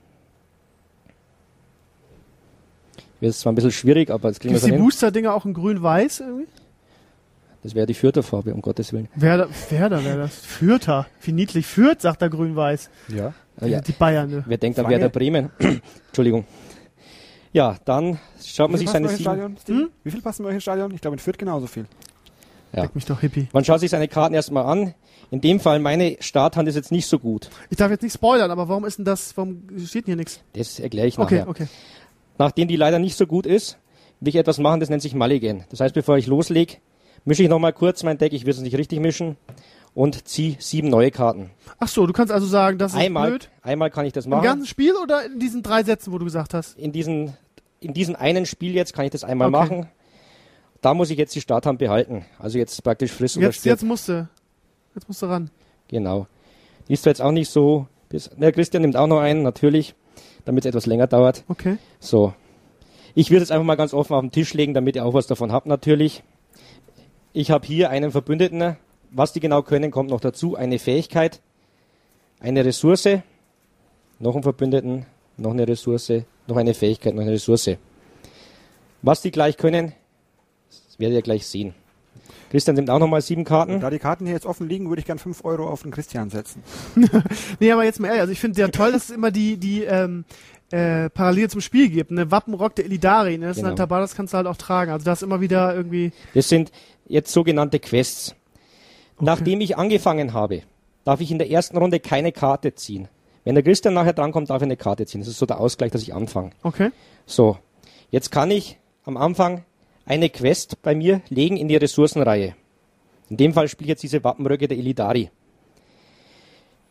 Das ist zwar ein bisschen schwierig, aber das kriegen wir Gibt so die hin. Booster-Dinger auch in grün-weiß irgendwie? Das wäre die vierte Farbe, um Gottes Willen. Werder, Werder wäre das. Fürther. Wie niedlich. Fürth, sagt er grün-weiß. Ja. Ah, ja. Die Bayern, ne? Wer denkt an Schlange? Werder Bremen? Entschuldigung. Ja, dann schaut man Wie sich viel passen seine in euch sieben... Stadion, Steve? Wie viel passen in euch Stadion? Ich glaube, in Fürth genauso viel. Ja. Leck mich doch, Hippie. Man schaut sich seine Karten erstmal an. In dem Fall, meine Starthand ist jetzt nicht so gut. Ich darf jetzt nicht spoilern, aber warum ist denn das, warum steht denn hier nichts? Das erkläre ich Okay, nachher. okay. Nachdem die leider nicht so gut ist, will ich etwas machen, das nennt sich Mulligan. Das heißt, bevor ich loslege, mische ich nochmal kurz mein Deck, ich will es nicht richtig mischen, und ziehe sieben neue Karten. Ach so, du kannst also sagen, das ist Einmal, blöd. einmal kann ich das Im machen. ganzen Spiel oder in diesen drei Sätzen, wo du gesagt hast? In diesen, in diesem einen Spiel jetzt kann ich das einmal Okay. machen. Da muss ich jetzt die Starthand behalten. Also jetzt praktisch friss oder Jetzt, stirb. jetzt musst du, jetzt musst du ran. Genau. Die ist zwar jetzt auch nicht so... Das, der Christian nimmt auch noch einen, natürlich, damit es etwas länger dauert. Okay. So. Ich würde es einfach mal ganz offen auf den Tisch legen, damit ihr auch was davon habt, natürlich. Ich habe hier einen Verbündeten. Was die genau können, kommt noch dazu. Eine Fähigkeit, eine Ressource, noch einen Verbündeten, noch eine Ressource, noch eine Fähigkeit, noch eine Ressource. Was die gleich können, das werdet ihr gleich sehen. Christian nimmt auch nochmal sieben Karten. Da die Karten hier jetzt offen liegen, würde ich gern fünf Euro auf den Christian setzen. Nee, aber jetzt mal ehrlich, also ich finde ja toll, dass es immer die, die, ähm, äh, parallel zum Spiel gibt. Ne? Wappenrock der Illidari, ne? Das Genau. ist ein Tabar, das kannst du halt auch tragen. Also da ist immer wieder irgendwie... Das sind jetzt sogenannte Quests. Nachdem ich angefangen habe, darf ich in der ersten Runde keine Karte ziehen. Wenn der Christian nachher drankommt, darf er eine Karte ziehen. Das ist so der Ausgleich, dass ich anfange. Okay. So, jetzt kann ich am Anfang eine Quest bei mir legen in die Ressourcenreihe. In dem Fall spiele ich jetzt diese Wappenröcke der Illidari.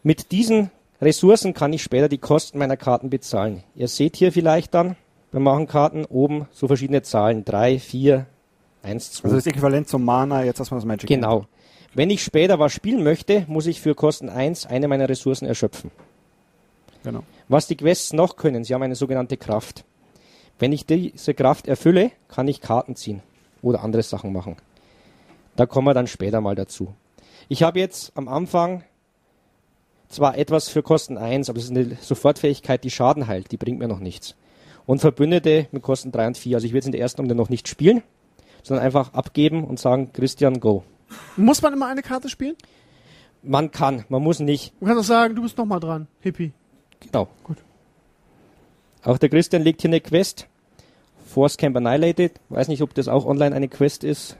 Mit diesen Ressourcen kann ich später die Kosten meiner Karten bezahlen. Ihr seht hier vielleicht dann beim Machen Karten oben so verschiedene Zahlen. drei, vier, eins, zwei. Also das ist äquivalent zum Mana, jetzt dass man das Magic. Genau. Wenn ich später was spielen möchte, muss ich für Kosten eins eine meiner Ressourcen erschöpfen. Genau. Was die Quests noch können, sie haben eine sogenannte Kraft. Wenn ich diese Kraft erfülle, kann ich Karten ziehen oder andere Sachen machen. Da kommen wir dann später mal dazu. Ich habe jetzt am Anfang zwar etwas für Kosten eins, aber es ist eine Sofortfähigkeit, die Schaden heilt, die bringt mir noch nichts. Und Verbündete mit Kosten drei und vier. Also ich will jetzt in der ersten Runde noch nicht spielen, sondern einfach abgeben und sagen, Christian, go. Muss man immer eine Karte spielen? Man kann, man muss nicht. Man kann doch sagen, du bist nochmal dran. Hippie. Genau. Gut. Auch der Christian legt hier eine Quest. Force Camp Annihilated. Weiß nicht, ob das auch online eine Quest ist.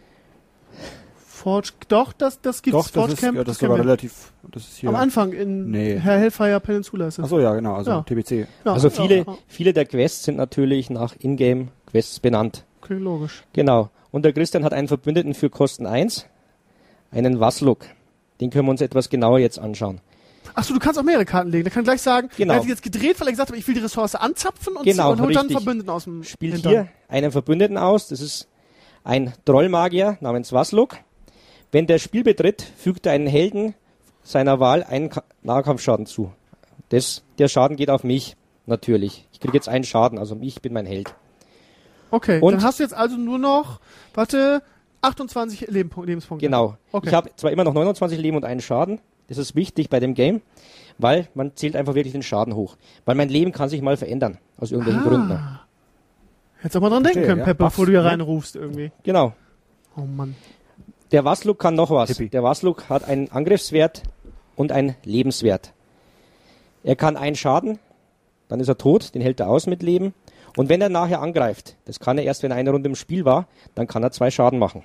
Forge, doch, das, das gibt's. Doch, das Forge ist, Camp, ja, das ist kennen sogar wir. relativ, das ist hier. Am Anfang in Nee. Herr Hellfire Peninsula ist es. Achso, ja, genau, also Ja. T B C. Ja, Also ja, viele, ja. viele der Quests sind natürlich nach Ingame-Quests benannt. Klingt logisch. Genau. Und der Christian hat einen Verbündeten für Kosten eins, einen Wasluk. Den können wir uns etwas genauer jetzt anschauen. Achso, du kannst auch mehrere Karten legen. Der kann gleich sagen, Genau. er hat sich jetzt gedreht, weil er gesagt hat, ich will die Ressource anzapfen und, Genau, und holt dann einen richtig. Verbündeten aus dem Spielt Hintern. hier einen Verbündeten aus. Das ist ein Trollmagier namens Wasluk. Wenn der Spiel betritt, fügt er einen Helden seiner Wahl einen Ka- Nahkampfschaden zu. Das, der Schaden geht auf mich, natürlich. Ich kriege jetzt einen Schaden, also ich bin mein Held. Okay, Und- dann hast du jetzt also nur noch, warte, achtundzwanzig Leben, Lebenspunkte. Genau. Okay. Ich habe zwar immer noch neunundzwanzig Leben und einen Schaden. Das ist wichtig bei dem Game, weil man zählt einfach wirklich den Schaden hoch. Weil mein Leben kann sich mal verändern, aus irgendwelchen Ah. Gründen. Hättest du auch mal dran denken Verstehe, können, ja. Pepper, Buffs, bevor du hier ne? reinrufst irgendwie. Genau. Oh Mann. Der Wasluk kann noch was. Hippie. Der Wasluk hat einen Angriffswert und einen Lebenswert. Er kann einen Schaden, dann ist er tot, den hält er aus mit Leben. Und wenn er nachher angreift, das kann er erst, wenn er eine Runde im Spiel war, dann kann er zwei Schaden machen.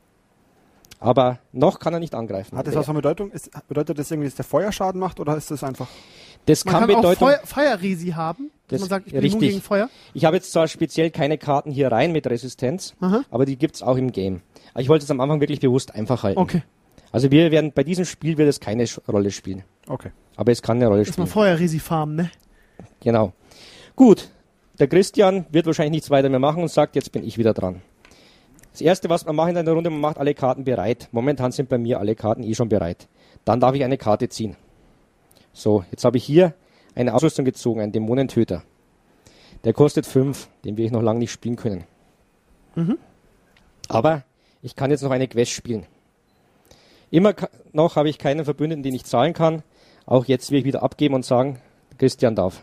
Aber noch kann er nicht angreifen. Hat das was von Bedeutung? Ist, bedeutet das irgendwie, dass der Feuerschaden macht oder ist das einfach? Das Man kann, kann, auch Bedeutung. Feuer, Feuerresi haben, dass Das- man sagt, ich bin richtig. immun gegen Feuer. Ich habe jetzt zwar speziell keine Karten hier rein mit Resistenz, Aha. aber die gibt's auch im Game. Aber ich wollte es am Anfang wirklich bewusst einfach halten. Okay, Also wir werden bei diesem Spiel wird es keine Sch- Rolle spielen. Okay. Aber es kann eine Rolle dass man spielen. Feuerresi farmen, ne? Genau. Gut. Der Christian wird wahrscheinlich nichts weiter mehr machen und sagt, jetzt bin ich wieder dran. Das erste, was man macht in einer Runde, man macht alle Karten bereit. Momentan sind bei mir alle Karten eh schon bereit. Dann darf ich eine Karte ziehen. So, jetzt habe ich hier eine Ausrüstung gezogen, einen Dämonentöter. Der kostet fünf, den will ich noch lange nicht spielen können. Mhm. Aber ich kann jetzt noch eine Quest spielen. Immer ka- noch habe ich keinen Verbündeten, den ich zahlen kann. Auch jetzt will ich wieder abgeben und sagen, Christian darf.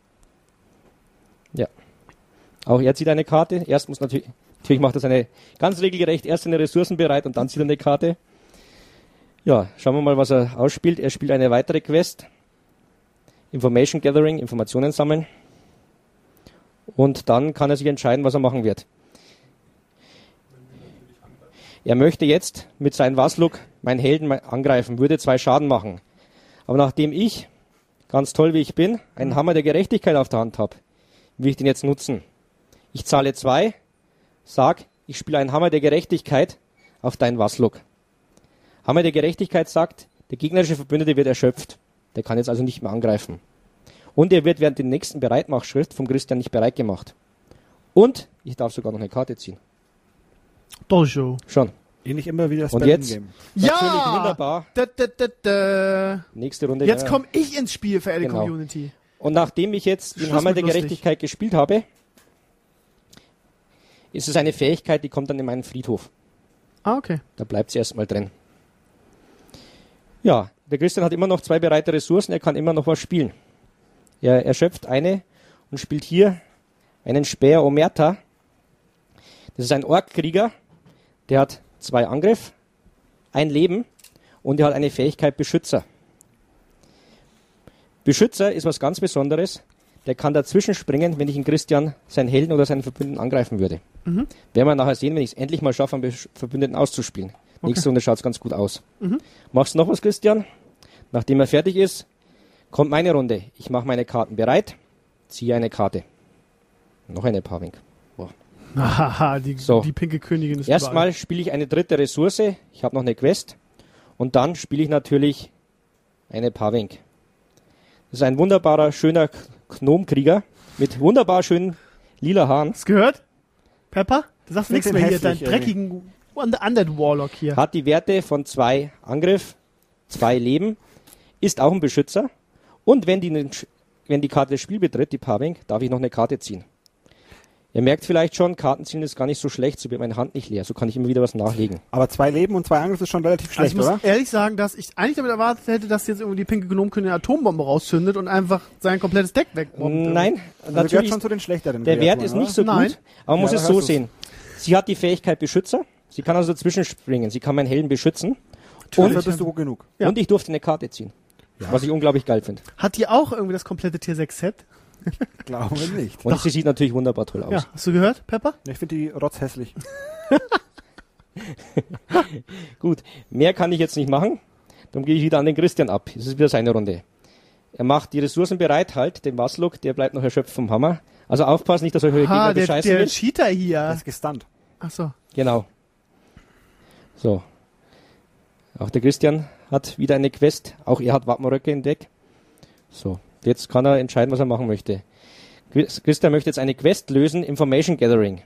Ja. Auch er zieht eine Karte. Erst muss natürlich, natürlich macht er seine ganz regelgerecht erst seine Ressourcen bereit und dann zieht er eine Karte. Ja, schauen wir mal, was er ausspielt. Er spielt eine weitere Quest. Information Gathering, Informationen sammeln. Und dann kann er sich entscheiden, was er machen wird. Er möchte jetzt mit seinem Wasluk meinen Helden mal angreifen, würde zwei Schaden machen. Aber nachdem ich, ganz toll wie ich bin, einen Hammer der Gerechtigkeit auf der Hand habe, will ich den jetzt nutzen. Ich zahle zwei, sag, ich spiele einen Hammer der Gerechtigkeit auf deinen Wasluk. Hammer der Gerechtigkeit sagt, der gegnerische Verbündete wird erschöpft. Der kann jetzt also nicht mehr angreifen. Und er wird während der nächsten Bereitmachschrift vom Christian nicht bereit gemacht. Und ich darf sogar noch eine Karte ziehen. Dojo. Schon. Ähnlich immer wie das Und Spell jetzt? Game. Natürlich Ja! wunderbar. Da, da, da, da. Nächste Runde. Jetzt ja. komme ich ins Spiel, verehrte Genau. Community. Und nachdem ich jetzt den Schluss Hammer mit der lustig. Gerechtigkeit gespielt habe, ist es eine Fähigkeit, die kommt dann in meinen Friedhof. Ah, okay. Da bleibt sie erstmal drin. Ja, der Christian hat immer noch zwei bereite Ressourcen, er kann immer noch was spielen. Er erschöpft eine und spielt hier einen Speer Omerta. Das ist ein Orkkrieger, der hat zwei Angriff, ein Leben und er hat eine Fähigkeit Beschützer. Beschützer ist was ganz Besonderes. Der kann dazwischen springen, wenn ich in Christian seinen Helden oder seinen Verbündeten angreifen würde. Mhm. Werden wir nachher sehen, wenn ich es endlich mal schaffe, einen Besch- Verbündeten auszuspielen. Nächste Runde schaut es ganz gut aus. Mhm. Machst du noch was, Christian? Nachdem er fertig ist, kommt meine Runde. Ich mache meine Karten bereit, ziehe eine Karte. Noch eine Pavink. Haha, die, So. die pinke Königin ist Erstmal überall. spiele ich eine dritte Ressource. Ich habe noch eine Quest. Und dann spiele ich natürlich eine Pavink. Das ist ein wunderbarer, schöner Gnomkrieger mit wunderbar schönen lila Haaren. Hast du gehört? Pepper? Du sagst nichts Bisschen mehr hier, deinen hässlich, dreckigen Undead Warlock hier. Hat die Werte von zwei Angriff, zwei Leben, ist auch ein Beschützer. Und wenn die, wenn die Karte das Spiel betritt, die Pavink, darf ich noch eine Karte ziehen. Ihr merkt vielleicht schon, Karten ziehen ist gar nicht so schlecht, so wird meine Hand nicht leer. So kann ich immer wieder was nachlegen. Aber zwei Leben und zwei Angriff ist schon relativ Also ich schlecht, muss oder? ehrlich sagen, dass ich eigentlich damit erwartet hätte, dass jetzt irgendwie die pinke Gnomkönigin eine Atombombe rauszündet und einfach sein komplettes Deck wegbombt. Nein, Also gehört natürlich, schon zu den schlechteren der Wert Kreaturen, ist oder? nicht so Nein. gut, aber man Ja, muss da es so hörst du's. sehen. Sie hat die Fähigkeit Beschützer, sie kann also dazwischen springen, sie kann meinen Helden beschützen Dafür und, bist du gut genug. Ja. und ich durfte eine Karte ziehen. Was ich unglaublich geil finde. Hat die auch irgendwie das komplette Tier sechs Set? Glaube nicht. Und sie sieht natürlich wunderbar toll aus. Ja, hast du gehört, Pepper? Ich finde die rotzhässlich. Gut, mehr kann ich jetzt nicht machen. Darum gehe ich wieder an den Christian ab. Es ist wieder seine Runde. Er macht die Ressourcen bereit, halt, den Wasluk, der bleibt noch erschöpft vom Hammer. Also aufpassen, nicht, dass euch euer Ha, Gegner der, bescheißen der will. Cheater Der hier. ist gestunt. Ach so. Genau. So. Auch der Christian hat wieder eine Quest. Auch er hat Wappenröcke im Deck. So. Jetzt kann er entscheiden, was er machen möchte. Christian möchte jetzt eine Quest lösen, Information Gathering.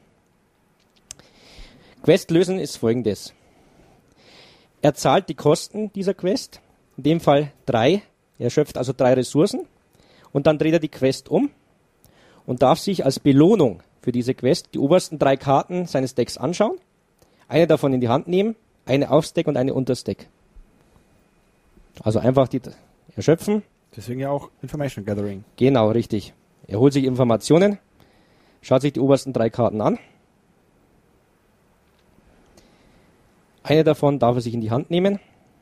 Quest lösen ist folgendes. Er zahlt die Kosten dieser Quest, in dem Fall drei. Er schöpft also drei Ressourcen und dann dreht er die Quest um und darf sich als Belohnung für diese Quest die obersten drei Karten seines Decks anschauen, eine davon in die Hand nehmen, eine aufs Deck und eine unters Deck. Also einfach die erschöpfen. Deswegen ja auch Information Gathering. Genau, richtig. Er holt sich Informationen, schaut sich die obersten drei Karten an. Eine davon darf er sich in die Hand nehmen.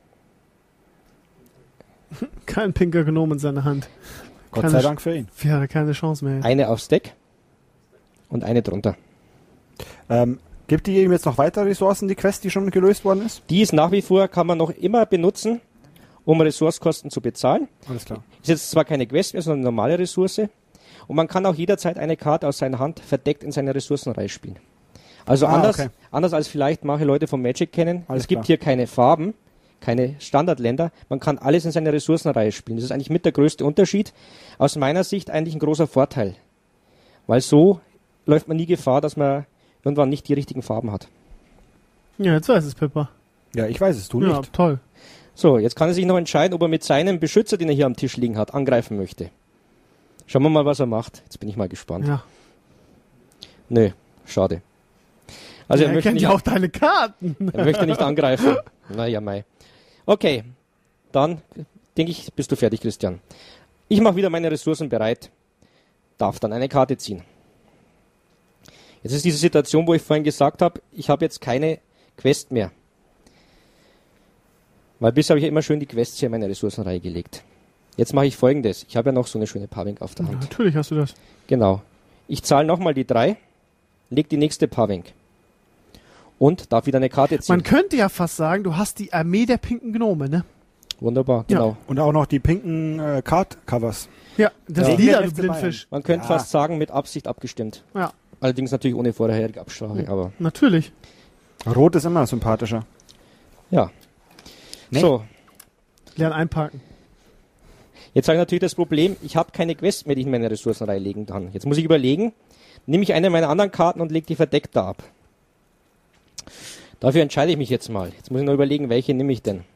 Kein pinker Gnome in seiner Hand. Gott Keine sei Sch- Dank für ihn. Ja, keine Chance mehr. Eine aufs Deck und eine drunter. Ähm, gibt die ihm jetzt noch weitere Ressourcen, die Quest, die schon gelöst worden ist? Die ist nach wie vor, kann man noch immer benutzen, um Ressourcekosten zu bezahlen. Alles klar. Ist jetzt zwar keine Quest mehr, sondern eine normale Ressource. Und man kann auch jederzeit eine Karte aus seiner Hand verdeckt in seine Ressourcenreihe spielen. Also Ah, anders, okay. anders als vielleicht manche Leute vom Magic kennen. Alles es gibt klar. hier keine Farben, keine Standardländer. Man kann alles in seine Ressourcenreihe spielen. Das ist eigentlich mit der größte Unterschied. Aus meiner Sicht eigentlich ein großer Vorteil. Weil so läuft man nie Gefahr, dass man irgendwann nicht die richtigen Farben hat. Ja, jetzt weiß es Pepper. Ja, ich weiß es, du Ja, nicht. toll. So, jetzt kann er sich noch entscheiden, ob er mit seinem Beschützer, den er hier am Tisch liegen hat, angreifen möchte. Schauen wir mal, was er macht. Jetzt bin ich mal gespannt. Ja. Nö, schade. Also ja, er, er möchte kennt nicht, ja auch deine Karten. er möchte nicht angreifen. Naja, mei. Okay, dann denke ich, bist du fertig, Christian. Ich mache wieder meine Ressourcen bereit. Darf dann eine Karte ziehen. Jetzt ist diese Situation, wo ich vorhin gesagt habe, ich habe jetzt keine Quest mehr. Weil bisher habe ich ja immer schön die Quests hier in meine Ressourcenreihe gelegt. Jetzt mache ich Folgendes. Ich habe ja noch so eine schöne Pavink auf der Ja, Hand. natürlich hast du das. Genau. Ich zahle nochmal die drei, leg die nächste Pavink. Und darf wieder eine Karte ziehen. Man könnte ja fast sagen, du hast die Armee der pinken Gnome, ne? Wunderbar, Ja. genau. Und auch noch die pinken äh, Card-Covers. Ja, das Ja. Lila, Der du letzte Blindfisch. Man könnte Ja. fast sagen, mit Absicht abgestimmt. Ja, Allerdings natürlich ohne vorherige Absprache, aber natürlich. Rot ist immer sympathischer. ja. Nee. So, Lern einparken. jetzt habe ich natürlich das Problem, ich habe keine Quest mehr, die ich in meine Ressourcenreihe legen kann. Jetzt muss ich überlegen, nehme ich eine meiner anderen Karten und lege die verdeckt da ab. Dafür entscheide ich mich jetzt mal. Jetzt muss ich noch überlegen, welche nehme ich denn.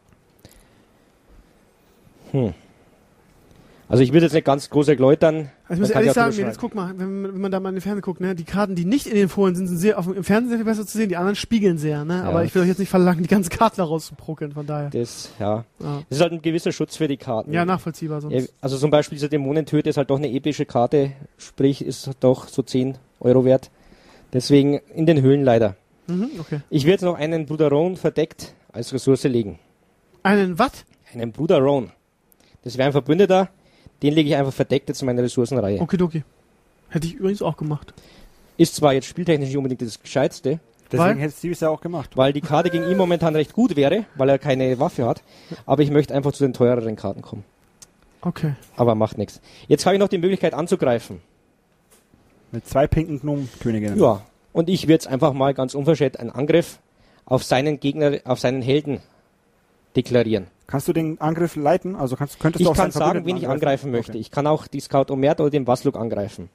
Hm. Also ich will jetzt nicht ganz groß erläutern. Also ich muss Man kann ehrlich ja sagen, drüber mir jetzt guck mal, wenn, man- wenn man da mal in den Fernsehen guckt, ne, die Karten, die nicht in den Folien sind, sind sehr auf, im Fernsehen sehr viel besser zu sehen, die anderen spiegeln sehr, ne? Ja. Aber ich will euch jetzt nicht verlangen, die ganzen Karten da rauszuprokeln, von daher. Das, ja. Ja, Das ist halt ein gewisser Schutz für die Karten. ja nachvollziehbar sonst. Ja, also zum Beispiel dieser Dämonentöter ist halt doch eine epische Karte, sprich ist doch so zehn Euro wert. Deswegen in den Höhlen leider. Mhm, okay. Ich werde jetzt noch einen Bruderon verdeckt als Ressource legen. Einen Watt? Einen Bruderon. Das wäre ein Verbündeter, den lege ich einfach verdeckt jetzt in meine Ressourcenreihe. Okidoki. Hätte ich übrigens auch gemacht. Ist zwar jetzt spieltechnisch nicht unbedingt das Gescheitste, Deswegen Weil? hättest du es ja auch gemacht. weil die Karte gegen ihn momentan recht gut wäre, weil er keine Waffe hat, aber ich möchte einfach zu den teureren Karten kommen. Okay. Aber macht nichts. Jetzt habe ich noch die Möglichkeit anzugreifen. Mit zwei pinken Gnom-Königinnen. Ja, und ich würde jetzt einfach mal ganz unverschämt einen Angriff auf seinen Gegner, auf seinen Helden deklarieren. Kannst du den Angriff leiten? Also kannst, könntest Ich du auch kann seinen sagen, Verbündeten wen ich angreifen möchte. Okay. Ich kann auch die Scout Omerta oder den Wasluk angreifen.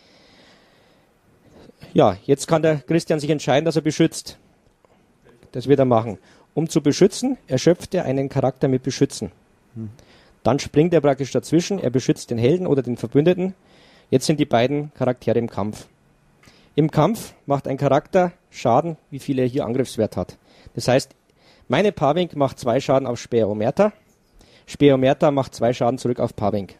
Ja, jetzt kann der Christian sich entscheiden, dass er beschützt. Das wird er machen. Um zu beschützen, erschöpft er einen Charakter mit Beschützen. Hm. Dann springt er praktisch dazwischen, er beschützt den Helden oder den Verbündeten. Jetzt sind die beiden Charaktere im Kampf. Im Kampf macht ein Charakter Schaden, wie viel er hier Angriffswert hat. Das heißt, meine Pavink macht zwei Schaden auf Speer Omerta. Speer Omerta macht zwei Schaden zurück auf Pavink.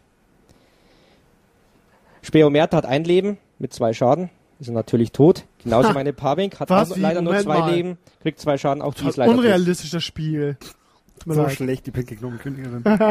Speer Omerta hat ein Leben mit zwei Schaden, ist er natürlich tot. Genauso Ha. meine Pavink hat Was? auch Wie? leider nur Moment zwei mal. Leben, kriegt zwei Schaden, auch die ist Total leider tot. unrealistisch, das Spiel. Tut mir So leid. schlecht, die Pinky Gnome Königin. Also-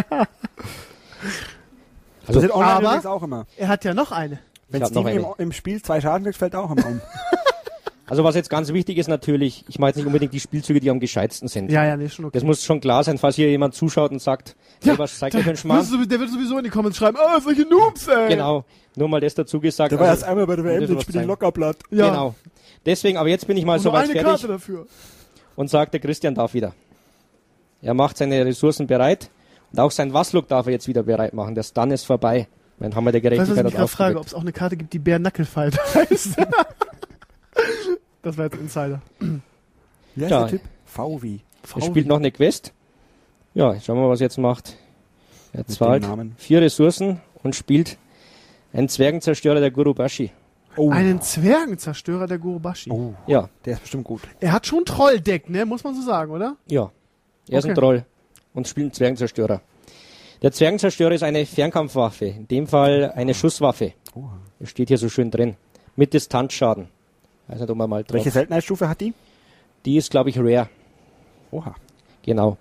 das passiert online Aber- übrigens auch immer. Er hat ja noch eine. Wenn hab noch Steven im, eine. im Spiel zwei Schaden kriegt, fällt er auch immer um. Also was jetzt ganz wichtig ist natürlich, ich mache jetzt nicht unbedingt die Spielzüge, die am gescheitsten sind. Ja, ja, nee, schon okay. Das muss schon klar sein, falls hier jemand zuschaut und sagt, ja, was zeigt ihr für einen Schmarrn? Wirst du- Der wird sowieso in die Comments schreiben, ah, solche Noobs, ey. Genau, nur mal das dazu gesagt. Der war also, erst einmal bei der W M, das den was spiele ich zeigen. locker platt. Ja. Genau. Deswegen, aber jetzt bin ich mal Und nur soweit eine fertig Karte dafür. und sagt, der Christian darf wieder. Er macht seine Ressourcen bereit und auch sein Wasluk darf er jetzt wieder bereit machen. Der Stun ist vorbei. Dann haben wir der Weißt du, was ich Gerechtigkeit mich gerade frage, ob aufgedeckt. es auch eine Karte gibt, die Bare Knuckle Fight heißt. Das war jetzt Insider. Wie heißt Ja. der Typ? V wie. Er spielt noch eine Quest. Ja, schauen wir mal, was er jetzt macht. Er Mit zahlt dem Namen. vier Ressourcen und spielt einen Zwergenzerstörer der Gurubashi. Oh. Einen Zwergenzerstörer der Gurubashi. oh. Ja, Der ist bestimmt gut. Er hat schon Trolldeck, ne? Muss man so sagen, oder? ja. Er ist ein Okay. Troll und spielt einen Zwergenzerstörer. Der Zwergenzerstörer ist eine Fernkampfwaffe, in dem Fall eine Schusswaffe. Oha. Das steht hier so schön drin. Mit Distanzschaden. Weiß nicht, ob man mal drauf. Welche Seltenheitsstufe hat die? Die ist, glaube ich, rare. Oha. Genau.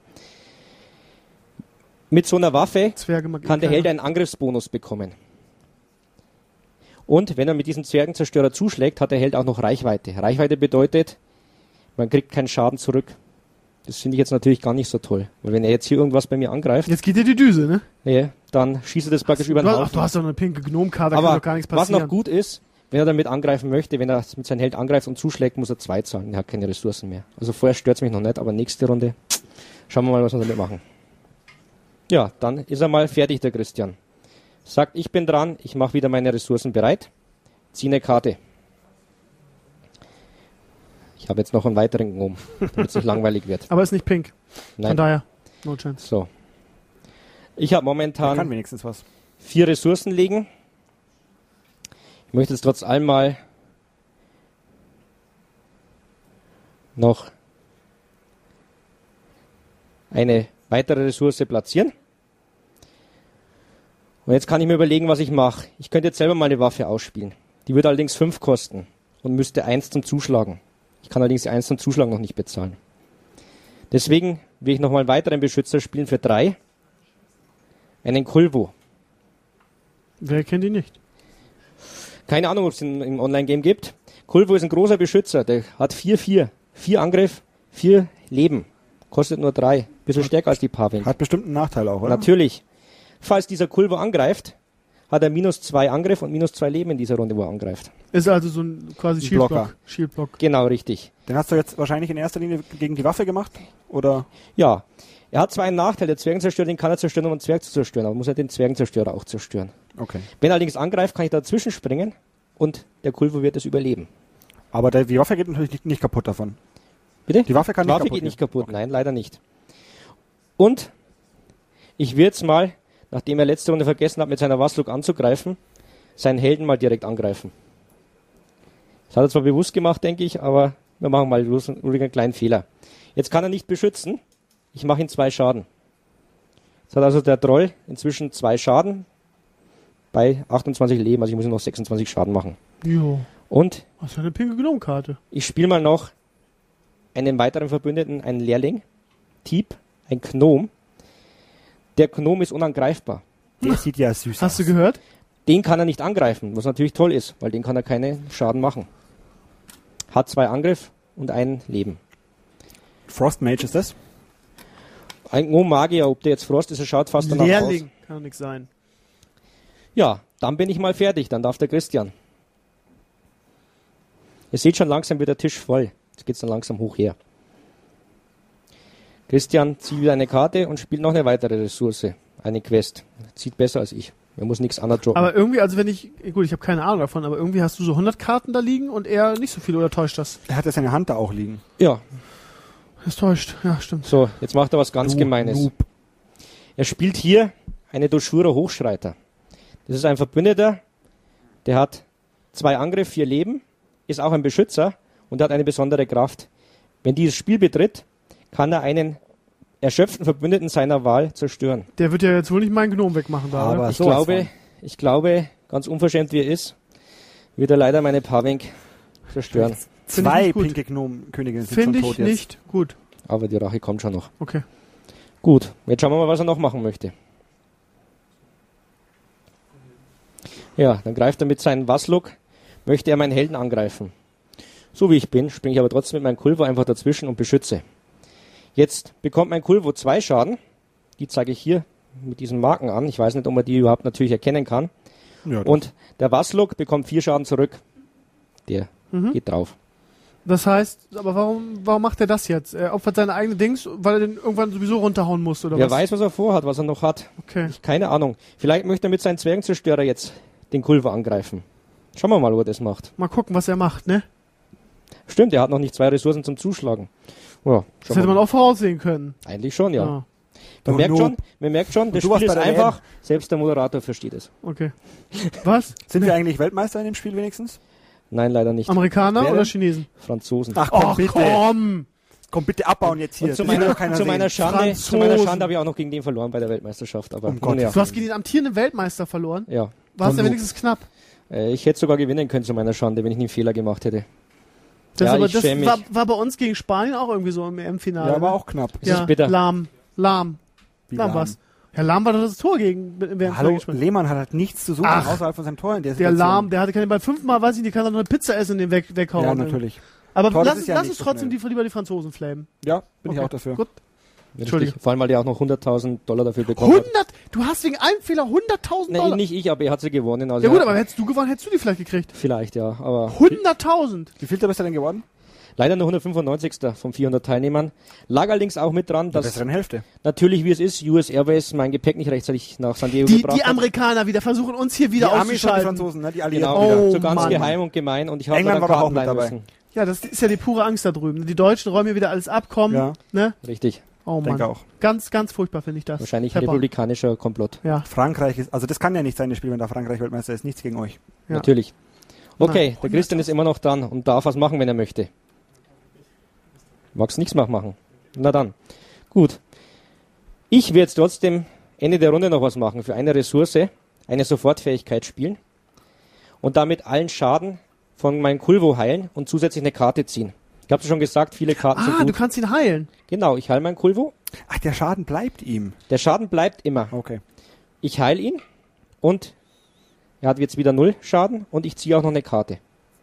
Mit so einer Waffe Zwerge mag kann eh der keiner. Held einen Angriffsbonus bekommen. Und wenn er mit diesem Zwergenzerstörer zuschlägt, hat der Held auch noch Reichweite. Reichweite bedeutet, man kriegt keinen Schaden zurück. Das finde ich jetzt natürlich gar nicht so toll. Weil wenn er jetzt hier irgendwas bei mir angreift, Jetzt geht dir die Düse, ne? nee, dann schießt er das praktisch über den Du, ach, Haufen. du hast doch eine pinke Gnomkarte, da kann Aber doch gar nichts was passieren. noch gut ist, wenn er damit angreifen möchte, wenn er mit seinem Held angreift und zuschlägt, muss er zwei zahlen. Er hat keine Ressourcen mehr. Also vorher stört es mich noch nicht, aber nächste Runde schauen wir mal, was wir damit machen. Ja, dann ist er mal fertig, der Christian. Sagt, ich bin dran, ich mache wieder meine Ressourcen bereit. Zieh eine Karte. Ich habe jetzt noch einen weiteren Gnome, damit es nicht langweilig wird. Aber ist nicht pink. Von Nein. daher, no chance. So. Ich habe Der kann momentan wenigstens was. vier Ressourcen liegen. Ich möchte jetzt trotz allem mal noch eine weitere Ressource platzieren. Und jetzt kann ich mir überlegen, was ich mache. Ich könnte jetzt selber mal eine Waffe ausspielen. Die würde allerdings fünf kosten und müsste eins zum Zuschlagen. Ich kann allerdings die eins zum Zuschlagen noch nicht bezahlen. Deswegen will ich noch mal einen weiteren Beschützer spielen für drei. Einen Kulvo. Wer kennt ihn nicht? Keine Ahnung, ob es ihn im Online-Game gibt. Kulvo ist ein großer Beschützer. Der hat vier vier. vier Angriff, vier Leben. Kostet nur drei. Bisschen stärker als die Pavink. Hat bestimmt einen Nachteil auch, oder? Natürlich. Falls dieser Kulvo angreift, hat er minus zwei Angriff und minus zwei Leben in dieser Runde, wo er angreift. Ist also so ein quasi Ein Shieldblock. Blocker. Shieldblock. Genau, richtig. Den hast du jetzt wahrscheinlich in erster Linie gegen die Waffe gemacht? Oder? Ja. Er hat zwar einen Nachteil, der Zwergenzerstörer, den kann er zerstören, um einen Zwerg zu zerstören, aber muss er den Zwergenzerstörer auch zerstören. Okay. Wenn er allerdings angreift, kann ich dazwischen springen und der Kulvo wird es überleben. Aber der, die Waffe geht natürlich nicht, nicht kaputt davon. Bitte? Die Waffe kann Die nicht Waffe kaputt geht nicht gehen. kaputt, nein, leider nicht. Und ich will jetzt mal, nachdem er letzte Runde vergessen hat, mit seiner Wasluk anzugreifen, seinen Helden mal direkt angreifen. Das hat er zwar bewusst gemacht, denke ich, aber wir machen mal ruhig einen kleinen Fehler. Jetzt kann er nicht beschützen. Ich mache ihm zwei Schaden. Jetzt hat also der Troll inzwischen zwei Schaden bei achtundzwanzig Leben, also ich muss ihm noch sechsundzwanzig Schaden machen. Jo. Und Was für eine pinke Gnomkarte. ich spiele mal noch einen weiteren Verbündeten, einen Lehrling, Typ, ein Gnom. Der Gnom ist unangreifbar. Der sieht ja süß Hast du aus. gehört? Den kann er nicht angreifen, was natürlich toll ist, weil den kann er keinen Schaden machen. Hat zwei Angriff und ein Leben. Frost Mage ist das? Ein Gnome-Magier, ob der jetzt Frost ist, er schaut fast danach aus. Lehrling. Kann doch nichts sein. Ja, dann bin ich mal fertig, dann darf der Christian. Ihr seht schon, langsam wird der Tisch voll. Jetzt geht's dann langsam hoch her. Christian zieht wieder eine Karte und spielt noch eine weitere Ressource. Eine Quest. Zieht besser als ich. Er muss nichts anderes droppen. Aber irgendwie, also wenn ich, gut, ich habe keine Ahnung davon, aber irgendwie hast du so hundert Karten da liegen und er nicht so viel, oder täuscht das? Er hat ja seine Hand da auch liegen. Ja. Das täuscht, ja, stimmt. So, jetzt macht er was ganz Du Gemeines. Noob. Er spielt hier eine Doshura Hochschreiter. Das ist ein Verbündeter, der hat zwei Angriff, vier Leben, ist auch ein Beschützer und hat eine besondere Kraft. Wenn dieses Spiel betritt, kann er einen erschöpften Verbündeten seiner Wahl zerstören. Der wird ja jetzt wohl nicht meinen Gnom wegmachen da, Aber oder? Ich sowas glaube, von. ich glaube, ganz unverschämt wie er ist, wird er leider meine Pavink zerstören. Find ich Zwei nicht gut. pinke Gnom-Königinnen sind schon Finde tot ich jetzt. nicht gut. Aber die Rache kommt schon noch. Okay. Gut, jetzt schauen wir mal, was er noch machen möchte. Ja, dann greift er mit seinem Wasluk, möchte er meinen Helden angreifen. So wie ich bin, springe ich aber trotzdem mit meinem Kulvo einfach dazwischen und beschütze. Jetzt bekommt mein Kulvo zwei Schaden. Die zeige ich hier mit diesen Marken an. Ich weiß nicht, ob man die überhaupt natürlich erkennen kann. Ja, Und der Wasluk bekommt vier Schaden zurück. Der Mhm. geht drauf. Das heißt, aber warum, warum macht er das jetzt? Er opfert seine eigenen Dings, weil er den irgendwann sowieso runterhauen muss, oder Wer was? weiß, was er vorhat, was er noch hat. Okay. Ich, keine Ahnung. Vielleicht möchte er mit seinem Zwergenzerstörer jetzt den Kulvo angreifen. Schauen wir mal, ob er das macht. Mal gucken, was er macht, ne? Stimmt, er hat noch nicht zwei Ressourcen zum Zuschlagen. Ja, Das schauen hätte wir man auch voraussehen können. mal. Eigentlich schon, ja. Ah, Man Du merkt Noob. schon, man merkt schon, das du warst Spiel ist bei der W M. einfach, selbst der Moderator versteht es. okay. Was? Sind wir eigentlich Weltmeister in dem Spiel wenigstens? Nein, leider nicht. Amerikaner Wer oder denn? Chinesen? Franzosen. Ach komm, Ach bitte. komm! Komm, bitte abbauen jetzt hier. Und zu Das will meiner, doch keiner zu meiner sehen. Schande, zu meiner Franzosen. Schande habe ich auch noch gegen den verloren bei der Weltmeisterschaft. Aber Um nun Gottes ja. Du hast gegen den amtierenden Weltmeister verloren. ja. Warst du Noob. wenigstens knapp. Äh, Ich hätte sogar gewinnen können zu meiner Schande, wenn ich nie einen Fehler gemacht hätte. Das, Ja, aber ich das schäme mich. war, war bei uns gegen Spanien auch irgendwie so im E M-Finale. Ja, war auch knapp. Das ist bitter. Lahm. Lahm. Wie Lahm lahm. war's. Ja, Lahm war doch das Tor gegen im W M-Finale Hallo, gespielt. Lehmann hat halt nichts zu suchen Ach. außerhalb von seinem Tor in der Der Situation. Lahm, der hatte keine Ball fünfmal, weiß ich nicht, kann er noch eine Pizza essen und den weg, weghauen. Ja, natürlich. Aber Tor, das lass, ist ja lass nicht uns so trotzdem schnell. die, lieber die Franzosen flamen. Ja, bin ich Okay, auch dafür. Gut. Richtig. Entschuldigung. Vor allem, weil der auch noch hunderttausend Dollar dafür bekommen hat. hundert? Du hast wegen einem Fehler hunderttausend Nein, Dollar? nicht ich, aber er hat sie gewonnen. Also Ja gut, er- aber hättest du gewonnen, hättest du die vielleicht gekriegt. vielleicht, ja. Aber hunderttausend? Wie viel bist du denn geworden? leider nur hundertfünfundneunzigster von vierhundert Teilnehmern. Lag allerdings auch mit dran, Der dass besseren Hälfte. natürlich, wie es ist, U S Airways mein Gepäck nicht rechtzeitig nach San Diego Die, gebracht die hat. Amerikaner wieder versuchen uns hier wieder die Amis und die auszuschalten. Franzosen, ne? Die Alliierten Genau, wieder. Oh, so ganz Mann. geheim und gemein. Und ich habe England dann war doch auch Karten mit leihen dabei. müssen. Ja, das ist ja die pure Angst da drüben. Die Deutschen räumen hier wieder alles ab, kommen. Ja, Ne? Richtig. Oh Mann. denke auch. Ganz, ganz furchtbar finde ich das. Wahrscheinlich Pepper. republikanischer Komplott. Ja. Frankreich ist, also das kann ja nicht sein, das Spiel, wenn da Frankreich Weltmeister ist. Nichts gegen euch. Ja. Natürlich. Okay, Nein. der Christian ist immer noch dran und darf was machen, wenn er möchte. Magst nichts mehr machen. Na dann. Gut. Ich werde jetzt trotzdem Ende der Runde noch was machen. Für eine Ressource, eine Sofortfähigkeit spielen und damit allen Schaden von meinem Kulvo heilen und zusätzlich eine Karte ziehen. Ich habe schon gesagt, viele Karten sind Ah, du gut. kannst ihn heilen. Genau, ich heile meinen Kulvo. Ach, der Schaden bleibt ihm. Der Schaden bleibt immer. Okay. Ich heile ihn und er hat jetzt wieder null Schaden und ich ziehe auch noch eine Karte.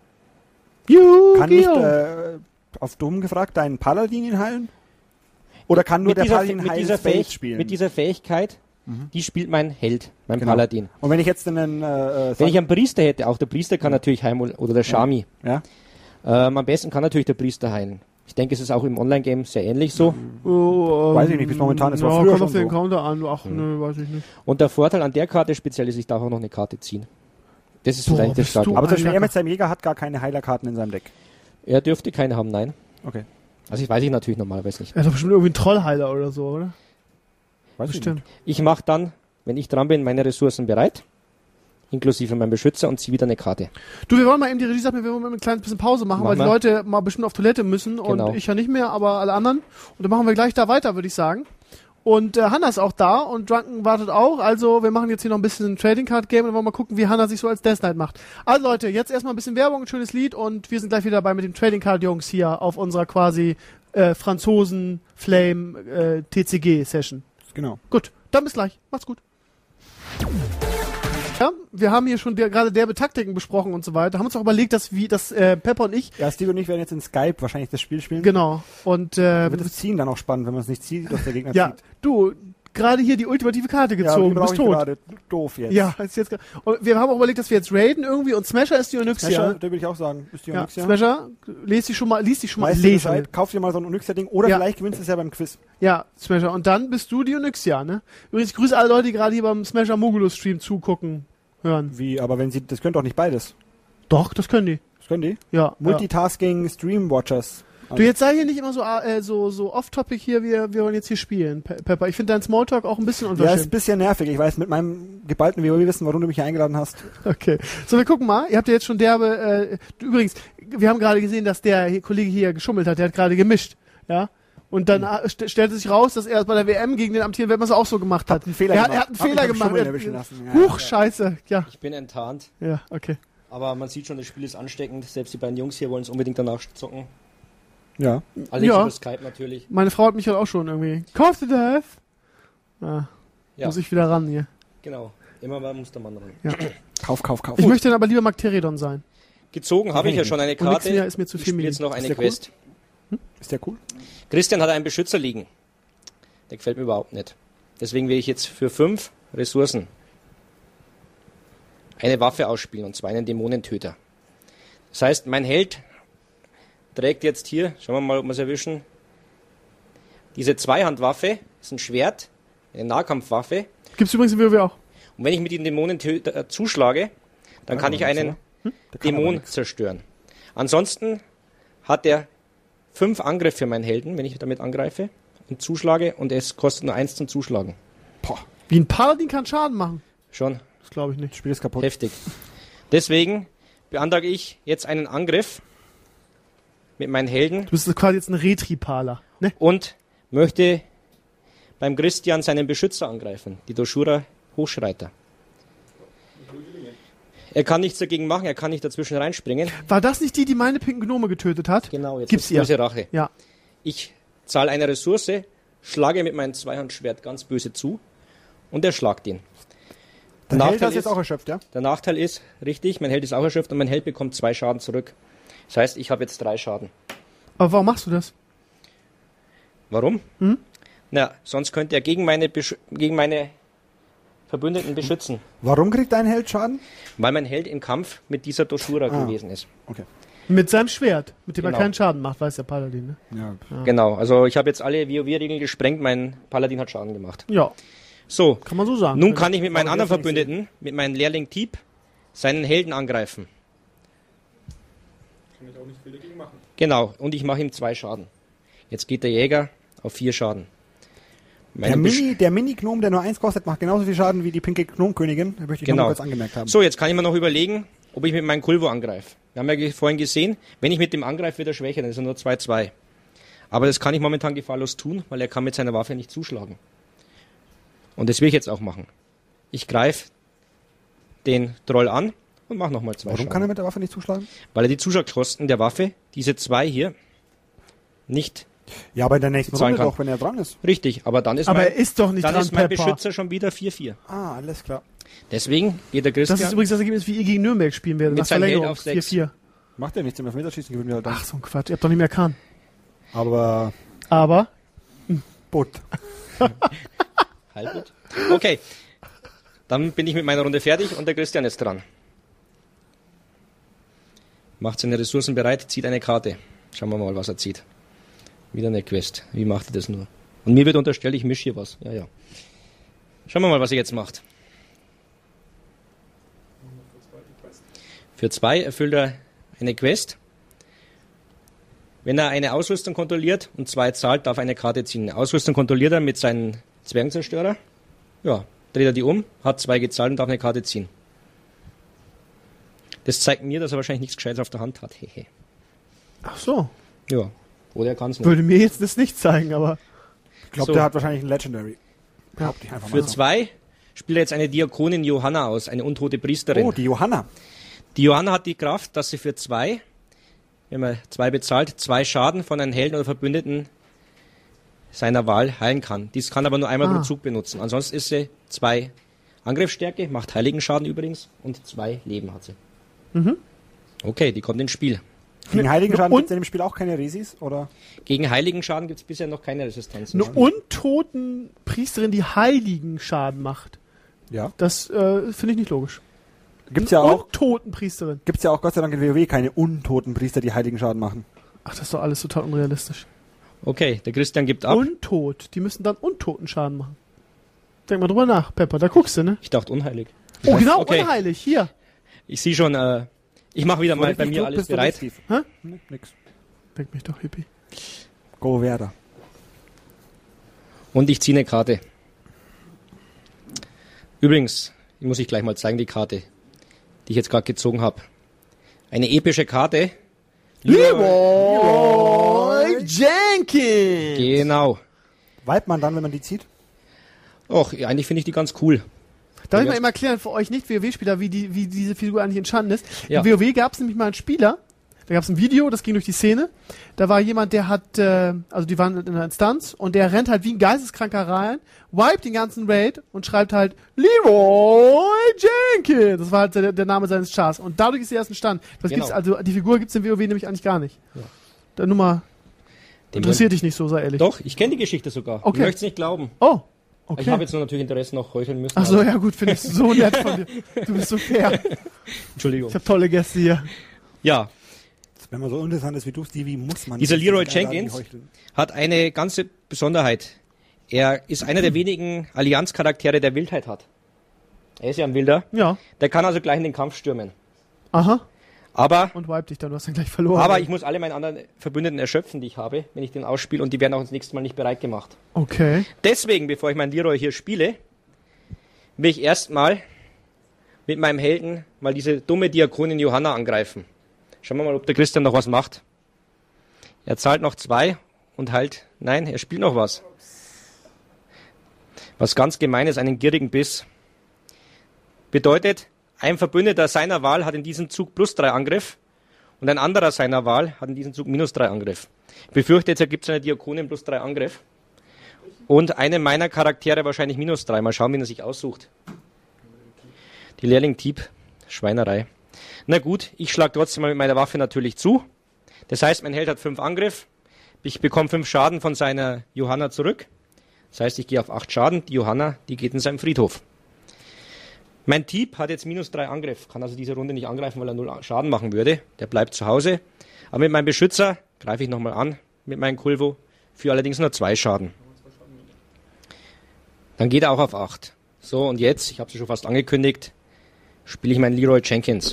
Kann nicht, Yu-Gi-Oh! äh, auf dumm gefragt, dein Paladin ihn heilen? Oder kann nur Mit der dieser, Paladin mit, Heil dieser Spells Fähig, spielen? mit dieser Fähigkeit, die spielt mein Held, mein Genau. Paladin. Und wenn ich jetzt einen, äh, Wenn ich einen Priester hätte, auch der Priester kann natürlich heilen oder der Shami. ja? Ähm, am besten kann natürlich der Priester heilen. Ich denke, es ist auch im Online-Game sehr ähnlich so. Oh, ähm, Weiß ich nicht, bis momentan, es war ja, früher kommt schon auf den so. Encounter an. Ach, nö, weiß ich nicht. Und der Vorteil an der Karte speziell ist, ich darf auch noch eine Karte ziehen. Das ist Boah, vielleicht das bist du- Starke. Aber zum Beispiel Alter. er mit seinem Jäger hat gar keine Heilerkarten in seinem Deck. Er dürfte keine haben, nein. Okay. Also ich weiß ich natürlich normalerweise nicht. Er ist doch bestimmt irgendwie ein Trollheiler oder so, oder? Weiß ich Bestimmt. nicht. Ich mache dann, wenn ich dran bin, meine Ressourcen bereit, inklusive meinem Beschützer und ziehe wieder eine Karte. Du, wir wollen mal eben, die Regie sagt mir, wir wollen mal ein kleines bisschen Pause machen, Machen weil die wir. Leute mal bestimmt auf Toilette müssen Genau. und ich ja nicht mehr, aber alle anderen. Und dann machen wir gleich da weiter, würde ich sagen. Und äh, Hanna ist auch da und Drunken wartet auch. Also wir machen jetzt hier noch ein bisschen ein Trading Card Game und wollen mal gucken, wie Hanna sich so als Death Knight macht. Also Leute, jetzt erstmal ein bisschen Werbung, ein schönes Lied und wir sind gleich wieder dabei mit den Trading Card Jungs hier auf unserer quasi äh, Franzosen Flame äh, T C G Session. Genau. Gut, dann bis gleich. Macht's gut. Ja, wir haben hier schon der, gerade derbe Taktiken besprochen und so weiter. Haben uns auch überlegt, dass wie dass äh, Pepper und ich Ja, Steve und ich werden jetzt in Skype wahrscheinlich das Spiel spielen. genau und äh, Da wird das Ziehen dann auch spannend, wenn man es nicht zieht, dass der Gegner ja, zieht. du gerade hier die ultimative Karte gezogen. Du brauch bist ich tot. gerade. Doof jetzt. Ja, ist jetzt. gra- Und wir haben auch überlegt, dass wir jetzt raiden irgendwie und Smasher ist die Onyxia. Smasher, da würde ich auch sagen. Ist die Ja, Onyxia? Smasher, lies dich schon mal, lies dich schon mal, Weißt du lesen. Bescheid? Kauf dir mal so ein Onyxia-Ding oder Ja. vielleicht gewinnst du es ja beim Quiz. Ja, Smasher. Und dann bist du die Onyxia, ne? Übrigens, ich grüße alle Leute, die gerade hier beim Smasher Mogulus Stream zugucken, hören. Wie, aber wenn sie, das können doch nicht beides. Doch, das können die. Das können die? Ja. Multitasking Stream-Watchers. ja. Du, jetzt sei hier nicht immer so, äh, so, so off-topic hier, wir, wir wollen jetzt hier spielen, Pe Pepper. Ich finde deinen Smalltalk auch ein bisschen Ja, ist unverschämt. ein bisschen nervig. Ich weiß mit meinem geballten WoW-Wissen, warum du mich hier eingeladen hast. Okay. So, wir gucken mal. Ihr habt ja jetzt schon derbe, äh, du, übrigens, wir haben gerade gesehen, dass der hier, Kollege hier geschummelt hat. Der hat gerade gemischt. Ja. Und dann äh, st stellte sich raus, dass er bei der W M gegen den amtierenden Weltmeister auch so gemacht hat. Einen Fehler er, hat- gemacht. er hat einen Hab mich Fehler beim gemacht. Schummeln Er- erwischen lassen. Ja, Huch, ja. scheiße. Ja. Ich bin enttarnt, Ja, okay. aber man sieht schon, das Spiel ist ansteckend. Selbst die beiden Jungs hier wollen es unbedingt danach zocken. Ja. Alle Ja. über Skype natürlich. Meine Frau hat mich halt auch schon irgendwie. Kauf the Death! Ah, Ja, muss ich wieder ran hier. genau. Immer mal muss der Mann ran. Kauf, kauf, kauf. Ich möchte dann aber lieber Magteridon sein. Gezogen habe ich ja schon eine Und Karte. Nixia ist mir zu Ich viel spiele jetzt noch Ist eine der cool? Quest. Ist der cool? Christian hat einen Beschützer liegen. Der gefällt mir überhaupt nicht. Deswegen will ich jetzt für fünf Ressourcen eine Waffe ausspielen, und zwar einen Dämonentöter. Das heißt, mein Held trägt jetzt hier, schauen wir mal, ob wir es erwischen, diese Zweihandwaffe, ist ein Schwert, eine Nahkampfwaffe. Gibt's übrigens in WoW auch. Und wenn ich mit dem Dämonentöter äh, zuschlage, dann Ja, kann ich aber einen so. Der kann aber Dämon nix. zerstören. Ansonsten hat er fünf Angriffe für meinen Helden, wenn ich damit angreife und zuschlage, und es kostet nur eins zum Zuschlagen. Boah, Wie ein Paladin kann Schaden machen. Schon Das glaube ich nicht. das Spiel ist kaputt. heftig. Deswegen beantrage ich jetzt einen Angriff mit meinen Helden Du bist quasi jetzt ein Retripaler. Ne? und möchte beim Christian seinen Beschützer angreifen, die Doshura Hochschreiter. Er kann nichts dagegen machen, er kann nicht dazwischen reinspringen. War das nicht die, die meine pinken Gnome getötet hat? Genau, jetzt Gibt's ist ihr. böse Rache. Ja. Ich zahle eine Ressource, schlage mit meinem Zweihandschwert ganz böse zu und er schlagt ihn. Der Nachteil Held hast ist- jetzt auch erschöpft, ja? Der Nachteil ist, richtig, mein Held ist auch erschöpft und mein Held bekommt zwei Schaden zurück. Das heißt, ich habe jetzt drei Schaden. Aber warum machst du das? Warum? Hm? Na, sonst könnte er gegen meine, Besch gegen meine Verbündeten beschützen, Warum kriegt dein Held Schaden? weil mein Held im Kampf mit dieser Doshura Ah. gewesen ist. Okay. Mit seinem Schwert, mit dem Genau. er keinen Schaden macht, weiß der Paladin, ne? Ja. Genau, also ich habe jetzt alle WoW-Regeln gesprengt, mein Paladin hat Schaden gemacht. Ja, So, kann man so sagen. nun kann ich mit meinen Aber anderen jetzt nicht Verbündeten, mit meinem Lehrling Tiep, seinen Helden angreifen. Kann ich auch nicht viel dagegen machen. Genau, und ich mache ihm zwei Schaden. Jetzt geht der Jäger auf vier Schaden. Der Meinem Besch- Mini, der Mini-Gnome, der nur eins kostet, macht genauso viel Schaden wie die pinke Gnomkönigin. Da möchte ich Genau. noch mal kurz angemerkt haben. So, jetzt kann ich mir noch überlegen, ob ich mit meinem Kulvo angreife. Wir haben ja ge- vorhin gesehen, wenn ich mit dem angreife, wird er schwächer, dann ist er nur zwei zwei. Aber das kann ich momentan gefahrlos tun, weil er kann mit seiner Waffe nicht zuschlagen. Und das will ich jetzt auch machen. Ich greife den Troll an und mache nochmal zwei Warum Schaden. kann er mit der Waffe nicht zuschlagen? Weil er die Zuschlagkosten der Waffe, diese zwei hier, nicht Ja, aber in der nächsten Zahlen Runde kann. doch, wenn er dran ist. richtig, aber dann ist Aber mein, er ist doch nicht dann dran, ist mein Pepper. Beschützer schon wieder vier vier. Ah, alles klar. Deswegen geht der Christian Das ist übrigens das Ergebnis, wie ihr gegen Nürnberg spielen werdet. Mit Nach seinem Held Verlängerung. auf vier sechs. vier. Macht er nichts im Elfmeterschießen, gewinnen wir halt dann. Ach, so ein Quatsch. Ihr habt doch nicht mehr Kahn. Aber, Aber, Butt. Halb gut. Okay. Dann bin ich mit meiner Runde fertig und der Christian ist dran. Macht seine Ressourcen bereit, zieht eine Karte. Schauen wir mal, was er zieht. Wieder eine Quest. Wie macht er das nur? Und mir wird unterstellt, ich mische hier was. Ja, ja. Schauen wir mal, was er jetzt macht. Für zwei erfüllt er eine Quest. Wenn er eine Ausrüstung kontrolliert und zwei zahlt, darf er eine Karte ziehen. Eine Ausrüstung kontrolliert er mit seinem Zwergenzerstörer. Ja, dreht er die um, hat zwei gezahlt und darf eine Karte ziehen. Das zeigt mir, dass er wahrscheinlich nichts Gescheites auf der Hand hat. Hehe. ach so. Ja, oder er kann es nicht. Würde mir jetzt das nicht zeigen, aber Ich glaube, So. der hat wahrscheinlich einen Legendary. Behaupte ich einfach mal Für so. zwei spielt er jetzt eine Diakonin Johanna aus, eine untote Priesterin. Oh, die Johanna. Die Johanna hat die Kraft, dass sie für zwei, wenn man zwei bezahlt, zwei Schaden von einem Helden oder Verbündeten seiner Wahl heilen kann. Dies kann aber nur einmal Ah. pro Zug benutzen. Ansonsten ist sie zwei Angriffsstärke, macht Heiligen Schaden übrigens und zwei Leben hat sie. Mhm. Okay, die kommt ins Spiel. Gegen Heiligen-Schaden Und- gibt es in dem Spiel auch keine Resis, oder? Gegen Heiligen-Schaden gibt es bisher noch keine Resistenz. Eine untoten Priesterin, die heiligen Schaden macht. Ja. Das äh, finde ich nicht logisch. Gibt's ja auch, Untoten Priesterin. gibt's ja auch Gott sei Dank in WoW keine untoten Priester, die Heiligen-Schaden machen. Ach, das ist doch alles total unrealistisch. Okay, der Christian gibt ab. Untot. Die müssen dann untoten Schaden machen. Denk mal drüber nach, Pepper. Da guckst du, ne? Ich dachte unheilig. Oh, genau, Okay. unheilig. Hier. Ich sehe schon, äh, ich mache wieder mal bei mir alles bereit. Hä? Nee, nix. Denk mich doch, Hippie. Go Werder. Und ich ziehe eine Karte. Übrigens, die muss ich gleich mal zeigen, die Karte, die ich jetzt gerade gezogen habe. Eine epische Karte. Leroy Jenkins! Genau. Weibt man dann, wenn man die zieht? Och, ja, eigentlich finde ich die ganz cool. Darf ich Ja. mal eben erklären für euch Nicht-WoW-Spieler, wie, die, wie diese Figur eigentlich entstanden ist? Ja. In WoW gab es nämlich mal einen Spieler, da gab es ein Video, das ging durch die Szene. Da war jemand, der hat, äh, also die waren in einer Instanz und der rennt halt wie ein Geisteskranker rein, wiped den ganzen Raid und schreibt halt Leroy Jenkins. Das war halt der, der Name seines Chars. Und dadurch ist er erst entstanden. Das Genau. gibt's, also die Figur gibt's in WoW nämlich eigentlich gar nicht. Ja. Der Nummer Den interessiert dich nicht so, sei ehrlich. Doch, ich kenne die Geschichte sogar. Okay. Ich möchte es nicht glauben. Oh, Ich habe okay. jetzt nur natürlich Interesse noch heucheln müssen. Ach so, aber- ja gut, finde ich so nett von dir. Du bist so fair. Entschuldigung. Ich habe tolle Gäste hier. Ja, Wenn man so interessant ist wie du, Stevie, muss man... Dieser nicht Leroy mit Einladen Jenkins heucheln. hat eine ganze Besonderheit. Er ist einer der wenigen Allianzcharaktere, der Wildheit hat. Er ist ja ein Wilder. Ja. Der kann also gleich in den Kampf stürmen. Aha. Aber, Und wipe dich dann, du hast dann gleich verloren. aber ich muss alle meine anderen Verbündeten erschöpfen, die ich habe, wenn ich den ausspiele, und die werden auch das nächste Mal nicht bereit gemacht. Okay. Deswegen, bevor ich meinen Leroy hier spiele, will ich erstmal mit meinem Helden mal diese dumme Diakonin Johanna angreifen. Schauen wir mal, ob der Christian noch was macht. Er zahlt noch zwei und halt, nein, er spielt noch was. Was ganz gemein ist, einen gierigen Biss. Bedeutet, ein Verbündeter seiner Wahl hat in diesem Zug plus drei Angriff und ein anderer seiner Wahl hat in diesem Zug minus drei Angriff. Ich befürchte, jetzt ergibt es eine Diakonin plus drei Angriff. Und eine meiner Charaktere wahrscheinlich minus drei. Mal schauen, wen er sich aussucht. Die Lehrling-Typ, Schweinerei. Na gut, ich schlage trotzdem mal mit meiner Waffe natürlich zu. Das heißt, mein Held hat fünf Angriff. Ich bekomme fünf Schaden von seiner Johanna zurück. Das heißt, ich gehe auf acht Schaden. Die Johanna, die geht in seinen Friedhof. Mein Typ hat jetzt minus drei Angriff. Kann also diese Runde nicht angreifen, weil er null Schaden machen würde. Der bleibt zu Hause. Aber mit meinem Beschützer greife ich nochmal an. Mit meinem Kulvo. Für allerdings nur zwei Schaden. Dann geht er auch auf acht. So, und jetzt, ich habe es schon fast angekündigt, spiele ich meinen Leroy Jenkins.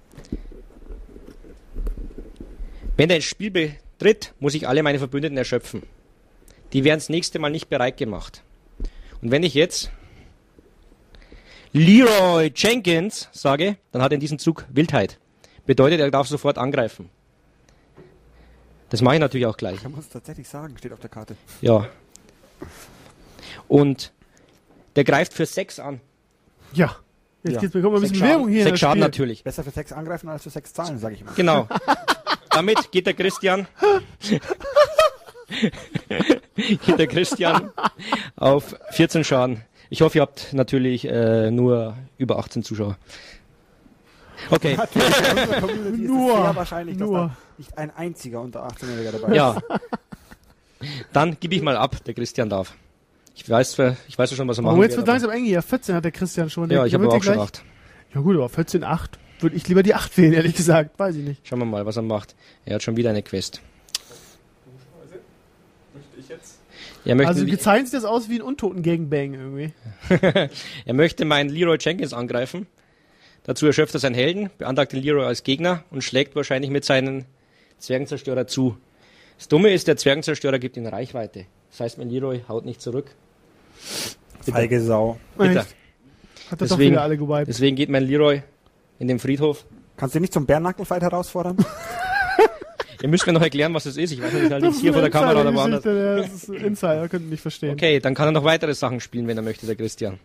Wenn er ins Spiel betritt, muss ich alle meine Verbündeten erschöpfen. Die werden das nächste Mal nicht bereit gemacht. Und wenn ich jetzt Leroy Jenkins sage, dann hat er in diesem Zug Wildheit. Bedeutet, er darf sofort angreifen. Das mache ich natürlich auch gleich. Ich muss es tatsächlich sagen, steht auf der Karte. Ja. Und der greift für sechs an. Ja. Jetzt Ja. geht's, bekommen wir ein Sechs bisschen Währung Schaden, hier. in sechs das Schaden Spiel. natürlich. Besser für sechs angreifen als für sechs zahlen, sage ich immer. Genau. Damit geht der Christian geht der Christian auf vierzehn Schaden. Ich hoffe, ihr habt natürlich äh, nur über achtzehn Zuschauer. Okay, Natürlich, in unserer Community Nur, ist es sehr wahrscheinlich, dass nur. da nicht ein einziger unter achtzehn-Jähriger dabei ist. ja. Dann gebe ich mal ab, der Christian darf. Ich weiß, zwar- ich weiß ja schon, was er machen Oh, jetzt wird, wird langsam eng hier. vierzehn hat der Christian schon. aber- Ja, Der ich habe wird aber dir auch schon gleich- acht. Ja gut, aber vierzehn acht würde ich lieber die acht wählen, ehrlich gesagt. Weiß ich nicht. Schauen wir mal, was er macht. Er hat schon wieder eine Quest. Er möchte, Also gezeichnet sieht das aus wie ein Untoten-Gangbang irgendwie. er möchte meinen Leroy Jenkins angreifen. Dazu erschöpft er seinen Helden, beantragt den Leroy als Gegner und schlägt wahrscheinlich mit seinen Zwergenzerstörer zu. Das Dumme ist, der Zwergenzerstörer gibt ihm Reichweite. Das heißt, mein Leroy haut nicht zurück. Feige Sau. Bitte. Echt? Hat er doch Deswegen- wieder alle gewiped. Deswegen geht mein Leroy in den Friedhof. Kannst du nicht zum Bärnackelfight herausfordern? Ihr müsst mir noch erklären, was das ist. Ich weiß nicht, halt nicht hier vor der Kamera oder woanders. Insider, das ist Insider, könnt ihr nicht verstehen. Okay, dann kann er noch weitere Sachen spielen, wenn er möchte, der Christian.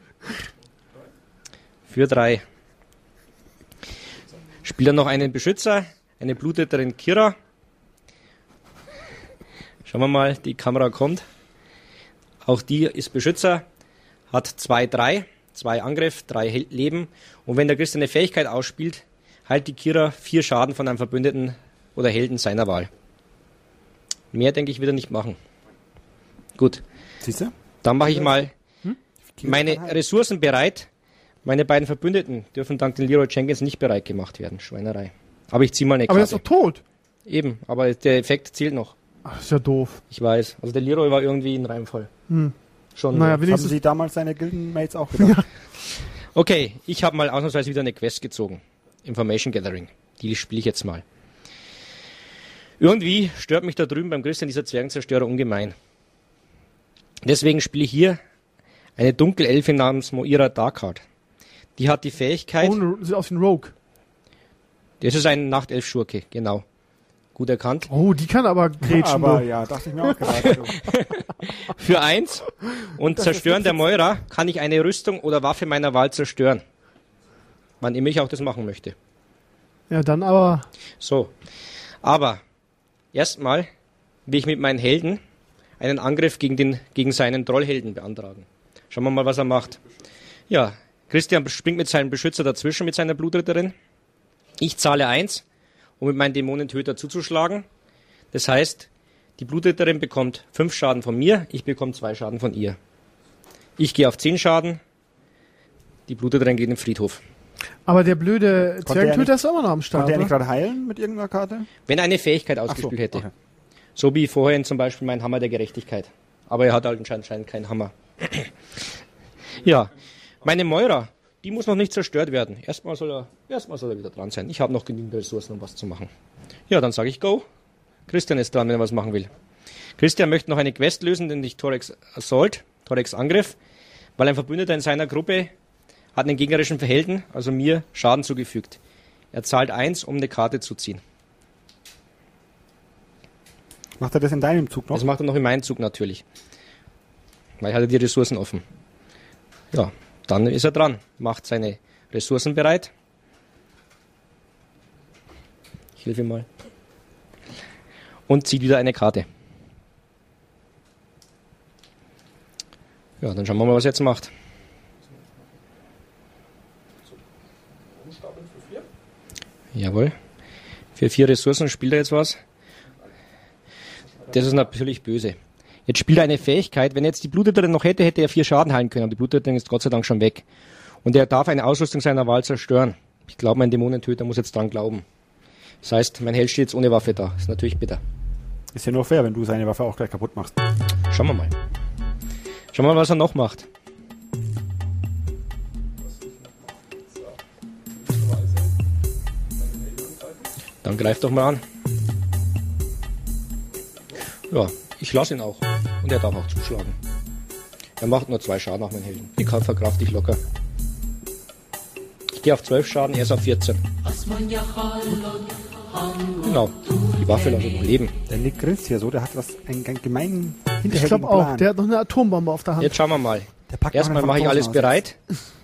Für drei. Spielt er noch einen Beschützer, eine Blutetterin Kira. Schauen wir mal, die Kamera kommt. Auch die ist Beschützer, hat zwei, drei, zwei Angriff, drei Hel- Leben. Und wenn der Christian eine Fähigkeit ausspielt, heilt die Kira vier Schaden von einem Verbündeten oder Helden seiner Wahl. Mehr, denke ich, wird er nicht machen. Gut. Siehst du? Dann mache ich mal Hm? meine Ressourcen bereit. Meine beiden Verbündeten dürfen dank den Leroy Jenkins nicht bereit gemacht werden. Schweinerei. Aber ich ziehe mal eine Aber Karte. er ist doch tot. Eben, aber der Effekt zählt noch. Ach, ist ja doof. Ich weiß. Also der Leroy war irgendwie ein Reimfall. Hm. Schon. Naja, so. Haben wenigstens. Sie damals seine Gildenmates auch gedacht? Okay, ich habe mal ausnahmsweise wieder eine Quest gezogen. Information Gathering. Die spiele ich jetzt mal. Irgendwie stört mich da drüben beim Christian dieser Zwergenzerstörer ungemein. Deswegen spiele ich hier eine Dunkelelfe namens Moira Darkheart. Die hat die Fähigkeit... Oh, ne- sieht aus wie ein Rogue. Das ist ein Nachtelf-Schurke, genau. Gut erkannt. Oh, die kann aber grätschen. Aber du. ja, dachte ich mir auch gerade. Für eins und Zerstören der Moira kann ich eine Rüstung oder Waffe meiner Wahl zerstören. Wann immer ich auch das machen möchte. Ja, dann aber. So, aber erstmal will ich mit meinen Helden einen Angriff gegen, den, gegen seinen Trollhelden beantragen. Schauen wir mal, was er macht. Ja, Christian springt mit seinem Beschützer dazwischen, mit seiner Blutritterin. Ich zahle eins, um mit meinem Dämonentöter zuzuschlagen. Das heißt, die Blutritterin bekommt fünf Schaden von mir, ich bekomme zwei Schaden von ihr. Ich gehe auf zehn Schaden, die Blutritterin geht in den Friedhof. Aber der blöde Konnte er Zwergentöter nicht- ist immer noch am Start. Konnte er nicht oder? gerade heilen mit irgendeiner Karte? Wenn er eine Fähigkeit Ach so, ausgespielt hätte. okay. So wie vorhin zum Beispiel mein Hammer der Gerechtigkeit. Aber er hat halt anscheinend keinen Hammer. Ja, meine Moira, die muss noch nicht zerstört werden. Erstmal soll er, erstmal soll er wieder dran sein. Ich habe noch genügend Ressourcen, um was zu machen. Ja, dann sage ich Go. Christian ist dran, wenn er was machen will. Christian möchte noch eine Quest lösen, den nicht Torex Assault, Torex Angriff, weil ein Verbündeter in seiner Gruppe hat einen gegnerischen Helden, also mir, Schaden zugefügt. Er zahlt eins, um eine Karte zu ziehen. Macht er das in deinem Zug noch? Das macht er noch in meinem Zug natürlich. Weil er hat die Ressourcen offen. Ja, dann ist er dran. Macht seine Ressourcen bereit. Ich helfe ihm mal. Und zieht wieder eine Karte. Ja, dann schauen wir mal, was er jetzt macht. Jawohl. Für vier Ressourcen spielt er jetzt was. Das ist natürlich böse. Jetzt spielt er eine Fähigkeit. Wenn er jetzt die Blutritterin noch hätte, hätte er vier Schaden heilen können. Aber die Blutritterin ist Gott sei Dank schon weg. Und er darf eine Ausrüstung seiner Wahl zerstören. Ich glaube, mein Dämonentöter muss jetzt dran glauben. Das heißt, mein Held steht jetzt ohne Waffe da. Ist natürlich bitter. Ist ja nur fair, wenn du seine Waffe auch gleich kaputt machst. Schauen wir mal. Schauen wir mal, was er noch macht. Dann greift doch mal an. Ja, ich lasse ihn auch. Und er darf auch zuschlagen. Er macht nur zwei Schaden auf meinen Helden. Die kann verkraft ich locker. Ich gehe auf zwölf Schaden, er ist auf vierzehn. Genau. Die Waffe lasse ich noch leben. Der Nick grinst hier so, der hat was, einen, einen gemeinen, Ich hinterhältigen glaube auch. Plan. Der hat noch eine Atombombe auf der Hand. Jetzt schauen wir mal. Der packt noch Erstmal einen mache ich von alles draußen aus. bereit.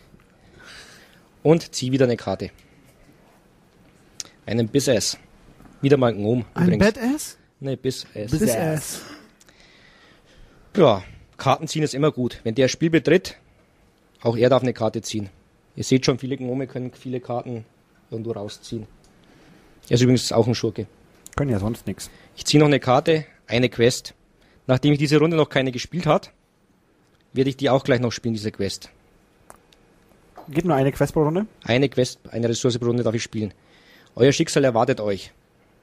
Und ziehe wieder eine Karte. Einen Biss-Ass. Wieder mal ein Gnome Ein übrigens. Badass? Ne, Biss-Ass. Bis Ass. Ja, Karten ziehen ist immer gut. Wenn der Spiel betritt, auch er darf eine Karte ziehen. Ihr seht schon, viele Gnome können viele Karten irgendwo rausziehen. Er ist übrigens auch ein Schurke. Können ja sonst nichts. Ich ziehe noch eine Karte, eine Quest. Nachdem ich diese Runde noch keine gespielt hat, werde ich die auch gleich noch spielen, diese Quest. Geht nur eine Quest pro Runde? Eine Quest, eine Ressource pro Runde darf ich spielen. Euer Schicksal erwartet euch.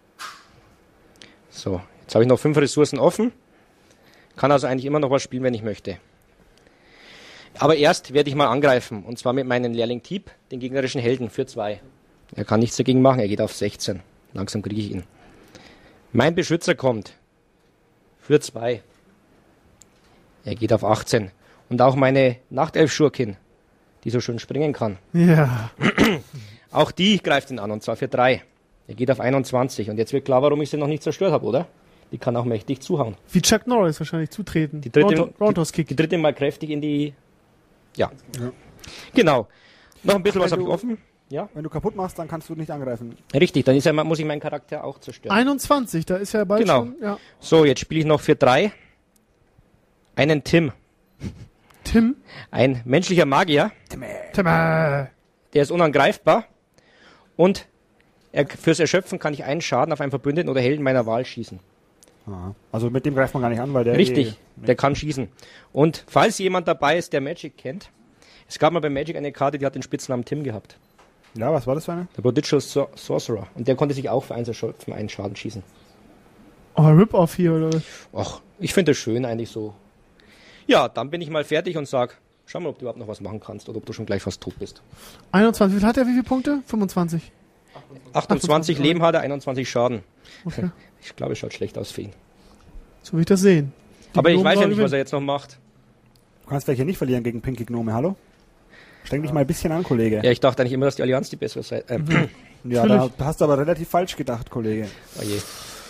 So, jetzt habe ich noch fünf Ressourcen offen. Kann also eigentlich immer noch was spielen, wenn ich möchte. Aber erst werde ich mal angreifen. Und zwar mit meinem Lehrling Tiep, den gegnerischen Helden, für zwei. Er kann nichts dagegen machen, er geht auf sechzehn. Langsam kriege ich ihn. Mein Beschützer kommt. Für zwei. Er geht auf achtzehn. Und auch meine Nachtelf-Schurkin, die so schön springen kann. Ja. Auch die greift ihn an, und zwar für drei. Er geht auf einundzwanzig. Und jetzt wird klar, warum ich sie noch nicht zerstört habe, oder? Die kann auch mächtig zuhauen. Wie Chuck Norris wahrscheinlich zutreten. Die dritte, Roundhouse- Roundhouse die, Kick. die dritte mal kräftig in die... Ja. Ja. Genau. Noch ein bisschen Ach, was wenn habe ich du- offen. Ja, Wenn du kaputt machst, dann kannst du nicht angreifen. richtig. Dann ist ja, muss ich meinen Charakter auch zerstören. einundzwanzig, da ist ja bald Genau. schon. Ja. So, jetzt spiele ich noch für drei einen Tim. Tim. Ein menschlicher Magier. Tim. äh, Der ist unangreifbar. Und Er, fürs Erschöpfen kann ich einen Schaden auf einen Verbündeten oder Helden meiner Wahl schießen. Aha. Also mit dem greift man gar nicht an, weil der... Richtig, eh, der kann schießen. Und falls jemand dabei ist, der Magic kennt, es gab mal bei Magic eine Karte, die hat den Spitznamen Tim gehabt. Ja, was war das für eine? Der Prodigal Sor- Sorcerer. Und der konnte sich auch für eins Erschöpfen einen Schaden schießen. Oh, Rip-Off hier, oder was? Ach, ich finde das schön eigentlich so. Ja, dann bin ich mal fertig und sag, schau mal, ob du überhaupt noch was machen kannst oder ob du schon gleich fast tot bist. einundzwanzig, wie viel hat er, wie viele Punkte? fünfundzwanzig. achtundzwanzig Leben hat er, einundzwanzig Schaden. Okay. Ich glaube, es schaut schlecht aus für ihn. So will ich das sehen. Die Aber ich Gnomen weiß ja sollen nicht, was gewinnen. er jetzt noch macht. Du kannst welche nicht verlieren gegen Pinky Gnome, hallo? Streng dich mal ein bisschen an, Kollege. Ja, ich dachte eigentlich immer, dass die Allianz die bessere Seite... Ähm, Ja, da hast du aber relativ falsch gedacht, Kollege. oh je.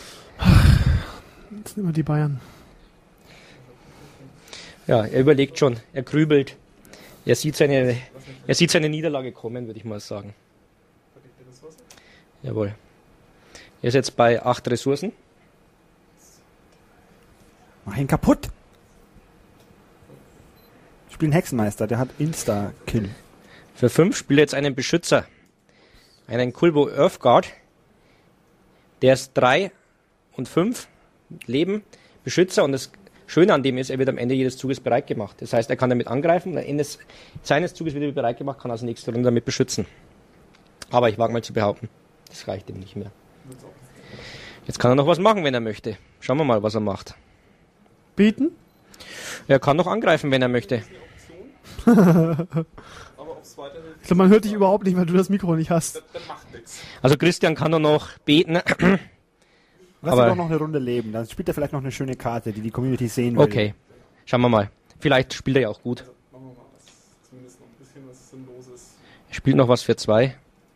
Das sind immer die Bayern. Ja, er überlegt schon, er grübelt. Er sieht seine, er sieht seine Niederlage kommen, würde ich mal sagen. Jawohl. Er ist jetzt bei acht Ressourcen. Mach ihn kaputt! Spielen Hexenmeister, der hat Insta-Kill. Für fünf spielt er jetzt einen Beschützer. Einen Kulbo Earthguard. Der ist drei und fünf Leben. Beschützer, und das Schöne an dem ist, er wird am Ende jedes Zuges bereit gemacht. Das heißt, er kann damit angreifen, am Ende seines Zuges wird er bereit gemacht, kann also nächste Runde damit beschützen. Aber ich wage mal zu behaupten, das reicht ihm nicht mehr. Jetzt kann er noch was machen, wenn er möchte. Schauen wir mal, was er macht. Bieten? Er kann noch angreifen, wenn er möchte. Ich glaube, man hört dich überhaupt nicht, weil du das Mikro nicht hast. Also Christian kann nur noch beten. Lass Aber- ihn doch noch eine Runde leben, dann spielt er vielleicht noch eine schöne Karte, die die Community sehen will. Okay, schauen wir mal. Vielleicht spielt er ja auch gut. Er spielt noch was für zwei.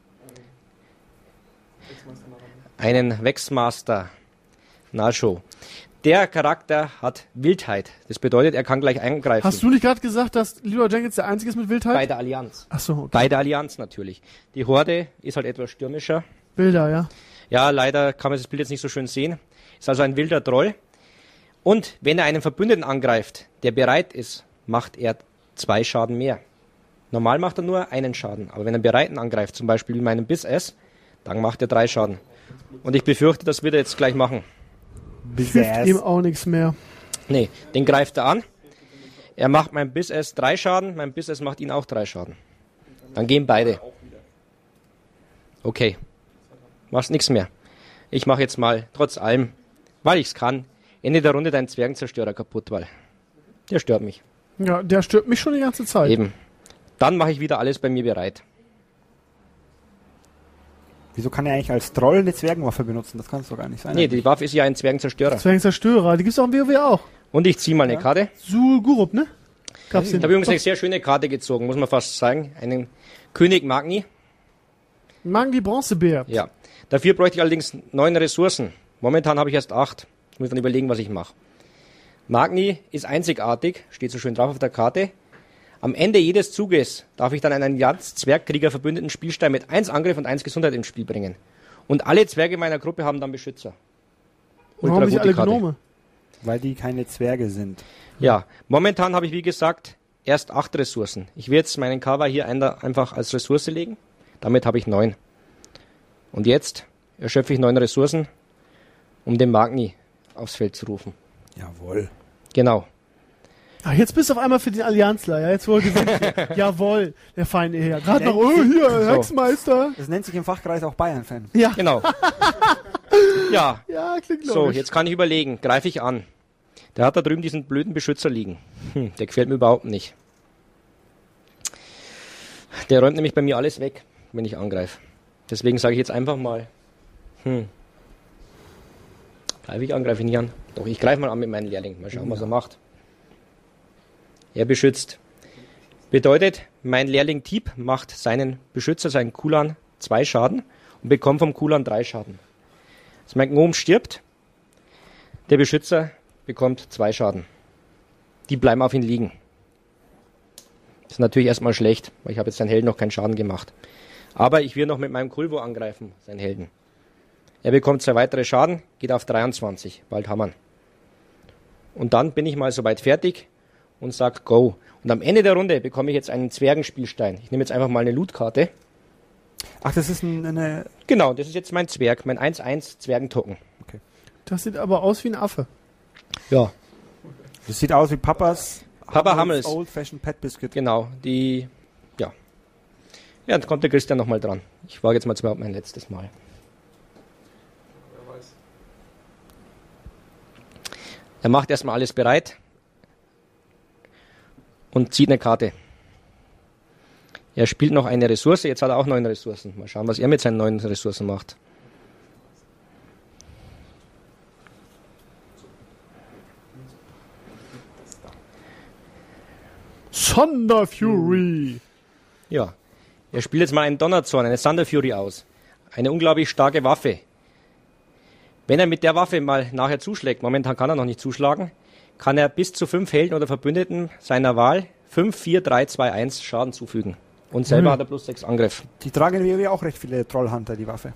Einen Wexmaster Nasho. Der Charakter hat Wildheit. Das bedeutet, er kann gleich eingreifen. Hast du nicht gerade gesagt, dass Leroy Jenkins der Einzige ist mit Wildheit? Bei der Allianz. Ach so, okay. Bei der Allianz natürlich. Die Horde ist halt etwas stürmischer. Bilder, ja. Ja, leider kann man das Bild jetzt nicht so schön sehen. Ist also ein wilder Troll. Und wenn er einen Verbündeten angreift, der bereit ist, macht er zwei Schaden mehr. Normal macht er nur einen Schaden. Aber wenn er einen Bereiten angreift, zum Beispiel wie meinen Biss-S, dann macht er drei Schaden. Und ich befürchte, das wird er jetzt gleich machen. Hilft ihm auch nichts mehr. Nee, den greift er an. Er macht mein Biss-S drei Schaden, mein Biss-S macht ihn auch drei Schaden. Dann gehen beide. Okay. Machst nichts mehr. Ich mache jetzt mal, trotz allem, weil ich's kann, Ende der Runde deinen Zwergenzerstörer kaputt, weil der stört mich. Ja, der stört mich schon die ganze Zeit. Eben. Dann mache ich wieder alles bei mir bereit. Wieso kann er eigentlich als Troll eine Zwergenwaffe benutzen? Das kann es doch gar nicht sein. Nee, die Waffe ist ja ein Zwergenzerstörer. Zwergenzerstörer, die gibt's auch im WoW auch. Und ich ziehe mal eine Karte. Sul Gurup, ne? Gab's Ich den? habe übrigens eine sehr schöne Karte gezogen, muss man fast sagen. Einen König Magni. Magni Bronzebär. Ja. Dafür bräuchte ich allerdings neun Ressourcen. Momentan habe ich erst acht. Ich muss dann überlegen, was ich mache. Magni ist einzigartig, steht so schön drauf auf der Karte. Am Ende jedes Zuges darf ich dann einen Allianz-Zwergkrieger verbündeten Spielstein mit eins Angriff und eins Gesundheit ins Spiel bringen. Und alle Zwerge meiner Gruppe haben dann Beschützer. Warum nicht gute alle Karte. Gnome? Weil die keine Zwerge sind. Ja, momentan habe ich, wie gesagt, erst acht Ressourcen. Ich werde jetzt meinen Cover hier ein- einfach als Ressource legen. Damit habe ich neun. Und jetzt erschöpfe ich neun Ressourcen, um den Magni aufs Feld zu rufen. Jawohl. Genau. Ach, jetzt bist du auf einmal für den Allianzler, ja? Jetzt wohl gewinnt. Jawohl, der Feinde her. Gerade noch, oh, hier, So. Hexmeister. Das nennt sich im Fachkreis auch Bayern-Fan. Ja, Genau. Ja, ja, klingt so, logisch. jetzt kann ich überlegen. Greife ich an. Der hat da drüben diesen blöden Beschützer liegen. Hm, der gefällt mir überhaupt nicht. Der räumt nämlich bei mir alles weg, wenn ich angreife. Deswegen sage ich jetzt einfach mal, hm, greife ich an, greife ich nicht an. Doch, ich greife mal an mit meinem Lehrling. Mal schauen, was er macht. Er beschützt. Bedeutet, mein Lehrling Tiep macht seinen Beschützer, seinen Kulan, zwei Schaden und bekommt vom Kulan drei Schaden. Also mein Gnome stirbt, der Beschützer bekommt zwei Schaden. Die bleiben auf ihn liegen. Das ist natürlich erstmal schlecht, weil ich habe jetzt seinen Helden noch keinen Schaden gemacht. Aber ich will noch mit meinem Kulvo angreifen, seinen Helden. Er bekommt zwei weitere Schaden, geht auf dreiundzwanzig, bald hammern. Und dann bin ich mal soweit fertig und sag Go. Und am Ende der Runde bekomme ich jetzt einen Zwergenspielstein. Ich nehme jetzt einfach mal eine Lootkarte. Ach, das ist ein, eine Genau, das ist jetzt mein Zwerg, mein eins eins Zwergentoken. Das sieht aber aus wie ein Affe. Ja, Das sieht aus wie Papas Papa Hammels. Old Fashioned Pet Biscuit. genau, die, ja. Ja, dann kommt der Christian nochmal dran. Ich wage jetzt mal zwar mein letztes Mal. Er macht erstmal alles bereit und zieht eine Karte. Er spielt noch eine Ressource, jetzt hat er auch neun Ressourcen. Mal schauen, was er mit seinen neuen Ressourcen macht. Thunder Fury. Ja, er spielt jetzt mal einen Donnerzorn, eine Thunder Fury aus. Eine unglaublich starke Waffe. Wenn er mit der Waffe mal nachher zuschlägt, momentan kann er noch nicht zuschlagen, kann er bis zu fünf Helden oder Verbündeten seiner Wahl fünf, vier, drei, zwei, eins Schaden zufügen. Und selber Hm. hat er plus sechs Angriff. Die tragen in WoW auch recht viele Trollhunter, die Waffe.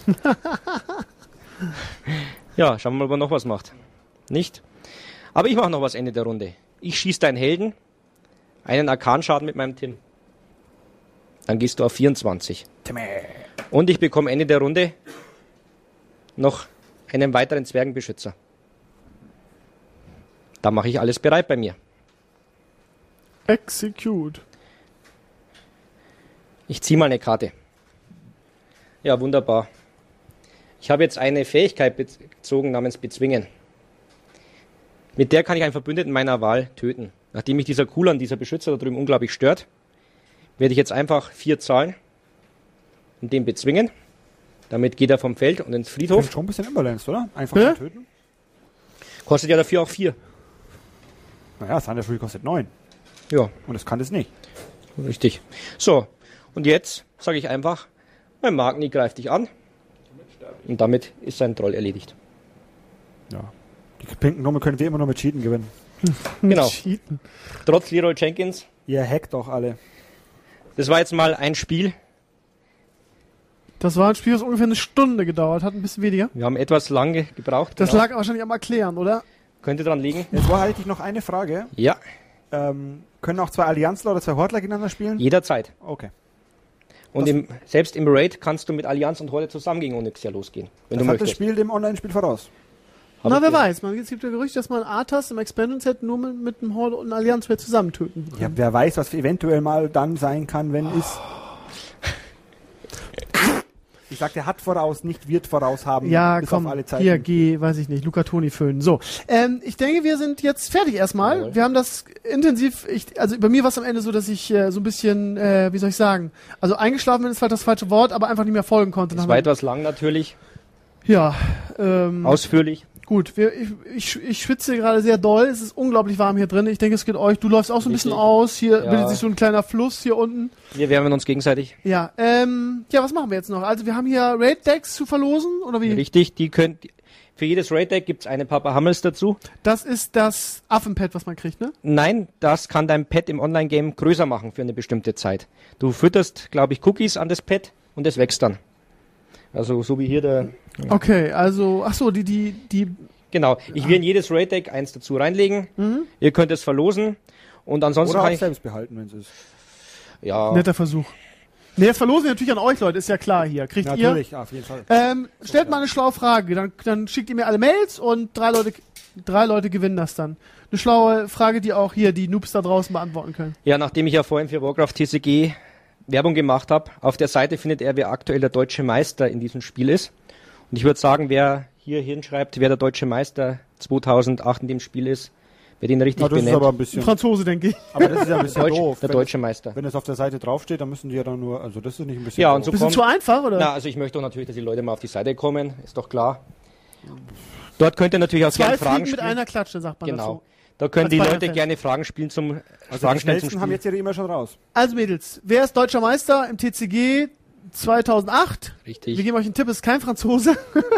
Ja, schauen wir mal, ob er noch was macht. Nicht? Aber ich mache noch was Ende der Runde. Ich schieße deinen Helden, einen Arkanschaden mit meinem Tim. Dann gehst du auf vierundzwanzig. Und ich bekomme Ende der Runde noch einen weiteren Zwergenbeschützer. Da mache ich alles bereit bei mir. Execute. Ich ziehe mal eine Karte. Ja, wunderbar. Ich habe jetzt eine Fähigkeit bezogen namens Bezwingen. Mit der kann ich einen Verbündeten meiner Wahl töten. Nachdem mich dieser Kulan, dieser Beschützer da drüben unglaublich stört, werde ich jetzt einfach vier zahlen und den bezwingen. Damit geht er vom Feld und ins Friedhof. Schon ein bisschen imbalanced, oder? Einfach Hä? mal töten. Kostet ja dafür auch vier. Naja, Thunder Fury kostet neun. Ja, Und das kann das nicht. richtig. So, und jetzt sage ich einfach, mein Magni greift dich an. Und damit ist sein Troll erledigt. Ja. Die pinken Gnome können wir immer nur mit Cheaten gewinnen. Genau. Cheaten. Trotz Leroy Jenkins. Ihr hackt doch alle. Das war jetzt mal ein Spiel. Das war ein Spiel, das ungefähr eine Stunde gedauert hat, ein bisschen weniger. Wir haben etwas lange gebraucht. Das genau. lag wahrscheinlich am Erklären, oder? Könnte dran liegen. Jetzt war halt noch eine Frage. Ja, Ähm, können auch zwei Allianzler oder zwei Hordler gegeneinander spielen? jederzeit. Okay. Und im, selbst im Raid kannst du mit Allianz und Horde zusammen gegen Onyx ja losgehen, wenn Das du hat das möchtest. Spiel dem Online-Spiel voraus. Hab Na, ich wer gehört. weiß. Man, es gibt ja Gerüchte, dass man Arthas im Expansion-Set nur mit, mit einem Horde und einem Allianz zusammen töten kann. Ja, wer weiß, was eventuell mal dann sein kann, wenn ist. Ich sag, der hat voraus, nicht wird voraus haben. Ja, bis komm, auf alle Zeiten. hier, geh, weiß ich nicht, Luca Toni föhnen. So, ähm, ich denke, wir sind jetzt fertig erstmal. Jawohl. Wir haben das intensiv, ich, also bei mir war es am Ende so, dass ich äh, so ein bisschen, äh, wie soll ich sagen, also eingeschlafen bin, ist vielleicht das falsche Wort, aber einfach nicht mehr folgen konnte. Das Nach war meinem- etwas lang natürlich, ja, ähm, ausführlich. gut, wir, ich, ich, ich schwitze gerade sehr doll, es ist unglaublich warm hier drin. Ich denke, es geht euch, du läufst auch so ein bisschen Richtig. aus, hier Ja. bildet sich so ein kleiner Fluss hier unten. Wir wärmen uns gegenseitig. Ja, ähm, ja, was machen wir jetzt noch? Also wir haben hier Raid-Decks zu verlosen, oder wie? Richtig, die könnt, für jedes Raid-Deck gibt es eine Papa Hammels dazu. Das ist das Affenpad, was man kriegt, ne? Nein, das kann dein Pet im Online-Game größer machen für eine bestimmte Zeit. Du fütterst, glaube ich, Cookies an das Pet und es wächst dann. Also so wie hier der... Okay, also, ach so, die, die, die, Genau, ich will in jedes Raid-Deck eins dazu reinlegen. Mhm. Ihr könnt es verlosen. Und ansonsten Oder kann auch ich... selbst behalten, wenn es ist. Ja, netter Versuch. Ne, das verlosen wir natürlich an euch, Leute, ist ja klar hier. Kriegt Natürlich, ja, auf jeden Fall. ihr? Ähm, stellt mal eine schlaue Frage, dann, dann schickt ihr mir alle Mails und drei Leute, drei Leute gewinnen das dann. Eine schlaue Frage, die auch hier die Noobs da draußen beantworten können. ja, nachdem ich ja vorhin für Warcraft T C G Werbung gemacht habe, auf der Seite findet er, wer aktuell der deutsche Meister in diesem Spiel ist. Und ich würde sagen, wer hier hinschreibt, wer der deutsche Meister zweitausendacht in dem Spiel ist, wer den richtig Ja, das ist benennt. aber ein Ein bisschen. Franzose, denke ich. Aber das ist ja ein bisschen Deutsch, doof. der wenn deutsche es, Meister. wenn es auf der Seite draufsteht, dann müssen die ja dann nur. Also, das ist nicht ein bisschen. Ja, doof. und so Bisschen kommt... zu einfach, oder? Na, also ich möchte doch natürlich, dass die Leute mal auf die Seite kommen, ist doch klar. Dort könnt ihr natürlich auch Zwei gerne Fragen Fliegen mit spielen. einer Klatsche, sagt man Genau. dazu. Da können Als die Bayern-Fan. Leute gerne Fragen spielen zum Also, Fragen die stellen zum schnellsten haben Spiel. jetzt ihre E-Mail schon raus. Also Mädels, wer ist deutscher Meister im T C G zweitausendacht? Richtig. Wir geben euch einen Tipp, ist kein Franzose.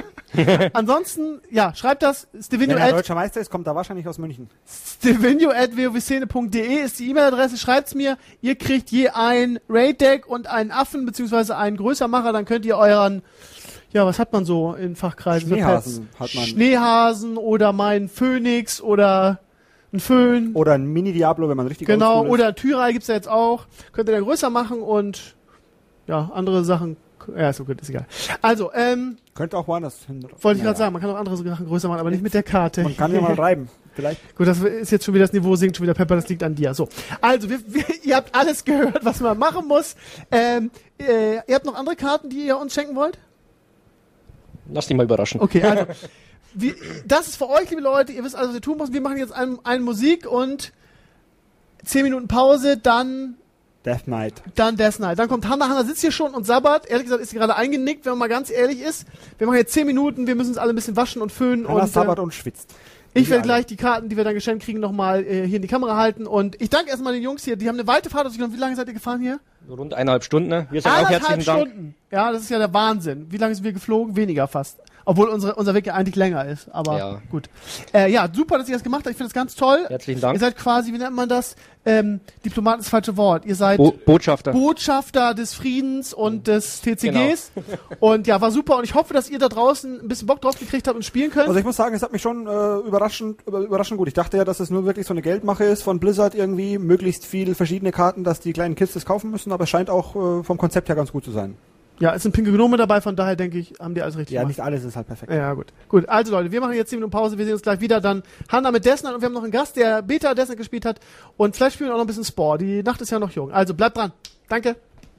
Ansonsten, ja, schreibt das. Stevenio Wenn er at, deutscher Meister ist, kommt er wahrscheinlich aus München. Stevenio at wowszene punkt de ist die E-Mail-Adresse. Schreibt's mir. Ihr kriegt je ein Raid-Deck und einen Affen, beziehungsweise einen Größermacher. Dann könnt ihr euren, ja, was hat man so in Fachkreisen? für Schneehasen Pets? hat man. Schneehasen oder mein Phönix oder ein Föhn. Oder ein Mini-Diablo, wenn man richtig Genau, oldschool ist. oder Tyrai gibt's ja jetzt auch. Könnt ihr da größer machen und ja, andere Sachen Ja, ist so gut, ist egal. Also, ähm, Könnte auch woanders hin. wollte ich gerade sagen, man kann auch andere Sachen größer machen, aber nicht mit der Karte. Man kann ja mal reiben. Vielleicht. Gut, das ist jetzt schon wieder das Niveau, singt schon wieder Pepper, das liegt an dir. So, also, wir, wir, ihr habt alles gehört, was man machen muss. Ähm, äh, ihr habt noch andere Karten, die ihr uns schenken wollt? Lass dich mal überraschen. Okay, also, wie, das ist für euch, liebe Leute, ihr wisst alles, was ihr tun müsst. Wir machen jetzt eine ein Musik und zehn Minuten Pause, dann Death Knight. Dann Death Knight. Dann kommt Hanna. Hanna sitzt hier schon und sabbert. Ehrlich gesagt ist sie gerade eingenickt, wenn man mal ganz ehrlich ist. Wir machen jetzt zehn Minuten, wir müssen uns alle ein bisschen waschen und föhnen. Hanna und, sabbert äh, und schwitzt. Ich werde alle. gleich die Karten, die wir dann geschenkt kriegen, nochmal äh, hier in die Kamera halten. Und ich danke erstmal den Jungs hier. Die haben eine weite Fahrt. Also, wie lange seid ihr gefahren hier? Rund eineinhalb Stunden. Ne? Wir sagen auch herzlichen Dank. Stunden. Ja, das ist ja der Wahnsinn. Wie lange sind wir geflogen? Weniger fast. Obwohl unsere, unser Weg ja eigentlich länger ist. Aber Ja. gut. Äh, ja, super, dass ihr das gemacht habt. Ich finde das ganz toll. Herzlichen Dank. Ihr seid quasi, wie nennt man das? Ähm, Diplomat ist das falsche Wort. Ihr seid Bo Botschafter. Botschafter des Friedens und des T C Gs. Und ja, war super. Und ich hoffe, dass ihr da draußen ein bisschen Bock drauf gekriegt habt und spielen könnt. Also ich muss sagen, es hat mich schon äh, überraschend, über, überraschend gut. Ich dachte ja, dass es nur wirklich so eine Geldmache ist von Blizzard irgendwie, möglichst viele verschiedene Karten, dass die kleinen Kids das kaufen müssen, aber es scheint auch äh, vom Konzept her ganz gut zu sein. Ja, es sind pinke Gnome dabei, von daher denke ich, haben die alles richtig Ja, gemacht. nicht alles ist halt perfekt. Ja, gut. Gut, also Leute, wir machen jetzt zehn Minuten Pause, wir sehen uns gleich wieder. Dann Hanna mit Death Knight und wir haben noch einen Gast, der Beta Death Knight gespielt hat. Und vielleicht spielen wir auch noch ein bisschen Spore. Die Nacht ist ja noch jung. Also bleibt dran. Danke.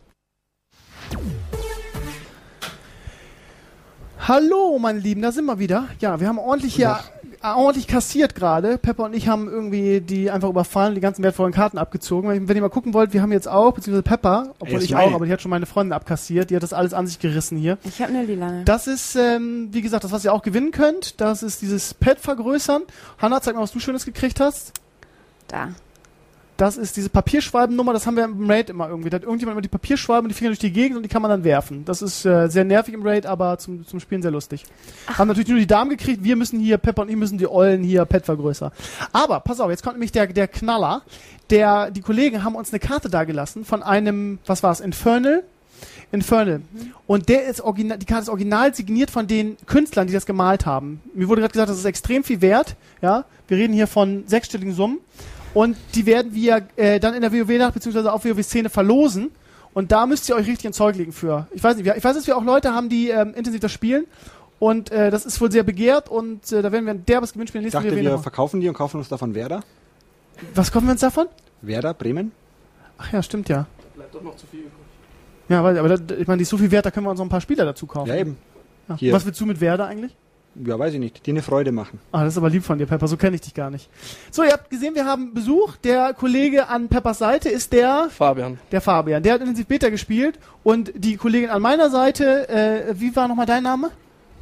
Hallo, meine Lieben, da sind wir wieder. Ja, wir haben ordentlich hier äh, ordentlich kassiert gerade. Pepper und ich haben irgendwie die einfach überfallen und die ganzen wertvollen Karten abgezogen. Wenn, wenn ihr mal gucken wollt, wir haben jetzt auch, beziehungsweise Pepper, obwohl Ey, ich meine. auch, aber die hat schon meine Freundin abkassiert. Die hat das alles an sich gerissen hier. Ich habe eine lilane. Das ist, ähm, wie gesagt, das, was ihr auch gewinnen könnt. Das ist dieses Pad vergrößern. Hanna, zeig mal, was du Schönes gekriegt hast. Da. Das ist diese Papierschwalbennummer, das haben wir im Raid immer irgendwie. Da hat irgendjemand immer die Papierschwalben und die Finger durch die Gegend und die kann man dann werfen. Das ist äh, sehr nervig im Raid, aber zum, zum Spielen sehr lustig. Ach. Haben natürlich nur die Damen gekriegt, wir müssen hier, Pepper und ich müssen die Ollen hier Pad vergrößern. Aber, pass auf, jetzt kommt nämlich der, der Knaller. Der, die Kollegen haben uns eine Karte dagelassen von einem, was war es, Infernal? Infernal. Mhm. Und der ist original, die Karte ist original signiert von den Künstlern, die das gemalt haben. Mir wurde gerade gesagt, das ist extrem viel wert. Ja, wir reden hier von sechsstelligen Summen. Und die werden wir äh, dann in der WoW-Nacht beziehungsweise auf WoW-Szene verlosen. Und da müsst ihr euch richtig ins Zeug legen für. Ich weiß nicht, ich weiß, dass wir auch Leute haben, die ähm, intensiv das spielen. Und äh, das ist wohl sehr begehrt. Und äh, da werden wir ein derbes Gewinnspiel in Ich der nächsten dachte, WoW wir machen. verkaufen die und kaufen uns davon Werder. Was kaufen wir uns davon? Werder, Bremen. Ach ja, stimmt ja. Bleibt doch noch zu viel übrig. Ja, weil, aber da, ich meine, die ist so viel wert, da können wir uns noch ein paar Spieler dazu kaufen. Ja, eben. Ja. Hier. Was willst du mit Werder eigentlich? Ja, weiß ich nicht. Dir eine Freude machen. Ah, das ist aber lieb von dir, Pepper. So kenne ich dich gar nicht. So, ihr habt gesehen, wir haben Besuch. Der Kollege an Peppers Seite ist der Fabian. der Fabian. Der hat intensiv Beta gespielt. Und die Kollegin an meiner Seite, äh, wie war nochmal dein Name?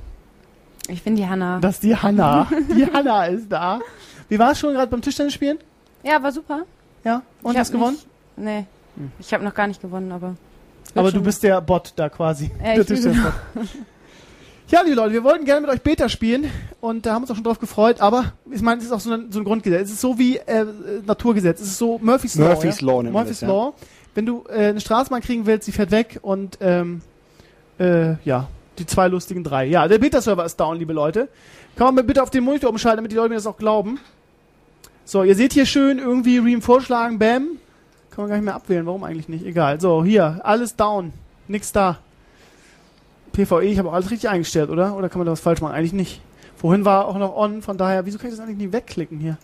Ich bin die Hanna. Das ist die Hanna. Die Hanna ist da. Wie war es schon gerade beim Tischtennis spielen? Ja, war super. Ja? Und Ich hast hab gewonnen? Nicht, nee. Ich habe noch gar nicht gewonnen, aber... Aber schon du bist der Bot da quasi. Ja, Der ich bin Tischtennisbot. Ja, liebe Leute, wir wollten gerne mit euch Beta spielen und da haben wir uns auch schon drauf gefreut, aber ich meine, es ist auch so ein, so ein Grundgesetz. Es ist so wie äh, Naturgesetz. Es ist so Murphy's Law. Murphy's ja? Law nennt man Murphy's das, ja. Law. Wenn du äh, eine Straßenbahn kriegen willst, sie fährt weg und ähm, äh, ja, die zwei lustigen drei. Ja, der Beta-Server ist down, liebe Leute. Kann man bitte auf den Monitor umschalten, damit die Leute mir das auch glauben. So, ihr seht hier schön irgendwie Ream vorschlagen, bam. Kann man gar nicht mehr abwählen, warum eigentlich nicht? Egal. So, hier, alles down. Nix da. PvE, ich habe auch alles richtig eingestellt, oder? Oder kann man da was falsch machen? Eigentlich nicht. Vorhin war auch noch on, von daher, wieso kann ich das eigentlich nicht wegklicken hier?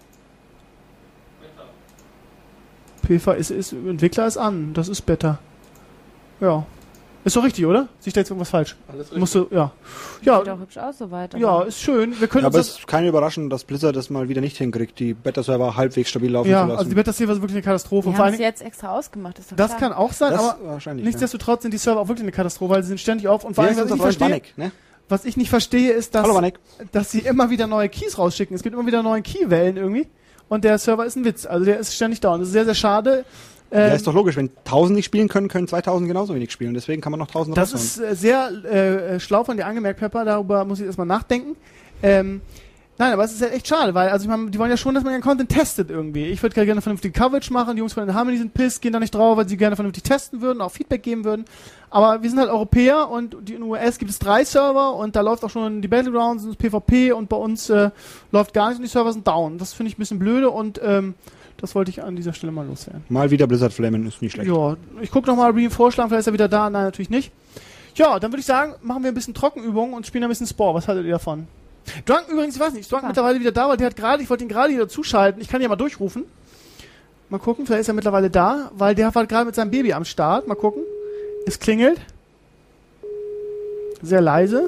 PvE ist, ist, Entwickler ist an, das ist better. Ja. Ist doch richtig, oder? Sehe ich da jetzt irgendwas falsch? Alles richtig. Musst du, ja. Sieht auch Ja, hübsch aus soweit. aber- ja, ist schön. Wir können Ja, aber uns es das, ist keine Überraschung, dass Blizzard das mal wieder nicht hinkriegt, die Beta-Server halbwegs stabil laufen ja, zu lassen. also die Beta-Server sind wirklich eine Katastrophe. Die Und vor haben allen es Dingen, jetzt extra ausgemacht, ist doch das klar. kann auch sein, das aber wahrscheinlich. Ja. nichtsdestotrotz sind die Server auch wirklich eine Katastrophe, weil sie sind ständig auf. Und vor Wer allem, ist was ich unser nicht Freund verstehe, Vanek, ne? was ich nicht verstehe, ist, dass, Hallo Vanek. dass sie immer wieder neue Keys rausschicken. Es gibt immer wieder neue Keywellen irgendwie. Und der Server ist ein Witz. Also der ist ständig down. Das ist sehr, sehr schade. Ja, Ähm, ist doch logisch. Wenn tausend nicht spielen können, können zweitausend genauso wenig spielen. Deswegen kann man noch tausend das raushauen. ist äh, sehr äh, schlau von dir angemerkt, Pepper. Darüber muss ich erstmal nachdenken. Ähm, nein, aber es ist ja echt schade, weil also ich meine, die wollen ja schon, dass man ihren Content testet irgendwie. Ich würde gerne vernünftige Coverage machen. Die Jungs von den Harmony sind piss, gehen da nicht drauf, weil sie gerne vernünftig testen würden, auch Feedback geben würden. Aber wir sind halt Europäer und die in den U S gibt es drei Server und da läuft auch schon die Battlegrounds und das PvP und bei uns äh, läuft gar nichts und die Server sind down. Das finde ich ein bisschen blöde und ähm, das wollte ich an dieser Stelle mal loswerden. Mal wieder Blizzard flammen ist nicht schlecht. Ja, ich gucke nochmal Ream vorschlagen, vielleicht ist er wieder da. Nein, natürlich nicht. Ja, dann würde ich sagen, machen wir ein bisschen Trockenübungen und spielen ein bisschen Spore. Was haltet ihr davon? Drunk übrigens, ich weiß nicht, ist Drunk Ja. mittlerweile wieder da, weil der hat gerade, ich wollte ihn gerade wieder zuschalten. Ich kann ihn ja mal durchrufen. Mal gucken, vielleicht ist er mittlerweile da, weil der war gerade mit seinem Baby am Start. Mal gucken. Es klingelt. Sehr leise.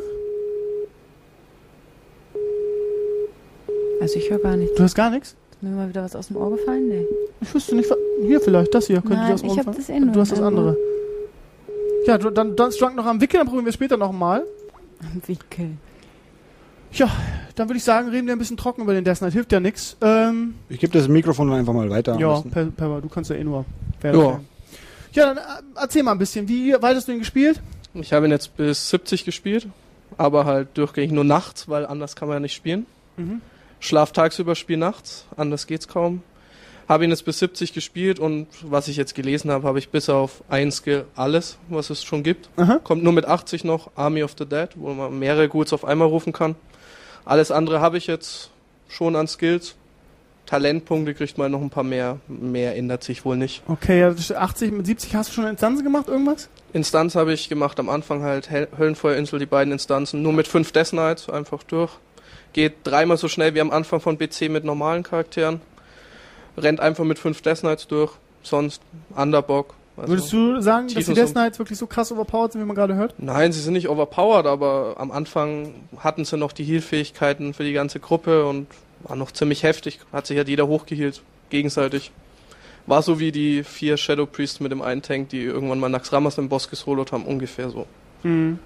Also ich höre gar nichts. Du hörst gar nichts? Ist mir mal wieder was aus dem Ohr gefallen? Nee. Ich wüsste nicht, wa- hier vielleicht, das hier. Könnte Nein, dir aus dem ich Ohr hab fallen. das eh nur Du hast das in einem andere. Ja, du, dann, dann ist Drunk noch am Wickeln, dann probieren wir später nochmal. Am Wickel. Ja, dann würde ich sagen, reden wir ein bisschen trocken über den Death Knight. Hilft ja nichts. Ähm, Ich gebe das Mikrofon einfach mal weiter. ja, Müssen. Pe- Pepper, du kannst ja eh nur. Ja. Ja, dann äh, erzähl mal ein bisschen. Wie weit hast du ihn gespielt? Ich habe ihn jetzt bis siebzig gespielt, aber halt durchgängig nur nachts, weil anders kann man ja nicht spielen. Mhm. Schlaf tagsüber, Spiel nachts, anders geht's kaum. Habe ihn jetzt bis siebzig gespielt und was ich jetzt gelesen habe, habe ich bis auf ein Skill alles, was es schon gibt. Aha. Kommt nur mit achtzig noch, Army of the Dead, wo man mehrere Ghouls auf einmal rufen kann. Alles andere habe ich jetzt schon an Skills. Talentpunkte kriegt man noch ein paar mehr, mehr ändert sich wohl nicht. Okay, ja, das ist achtzig mit siebzig hast du schon Instanzen gemacht, irgendwas? Instanz habe ich gemacht am Anfang halt Hel- Höllenfeuerinsel, die beiden Instanzen, nur mit fünf Death Knights einfach durch. Geht dreimal so schnell wie am Anfang von B C mit normalen Charakteren. Rennt einfach mit fünf Death Knights durch, sonst Underbock. Also Würdest du sagen, dass die Tiefen Death Sump- Knights wirklich so krass overpowered sind, wie man gerade hört? Nein, sie sind nicht overpowered, aber am Anfang hatten sie noch die Heal-Fähigkeiten für die ganze Gruppe und war noch ziemlich heftig. Hat sich halt jeder hochgehealt, gegenseitig. War so wie die vier Shadow Priests mit dem einen Tank, die irgendwann mal Naxxramas im Boss gesolot haben, ungefähr so. Mhm.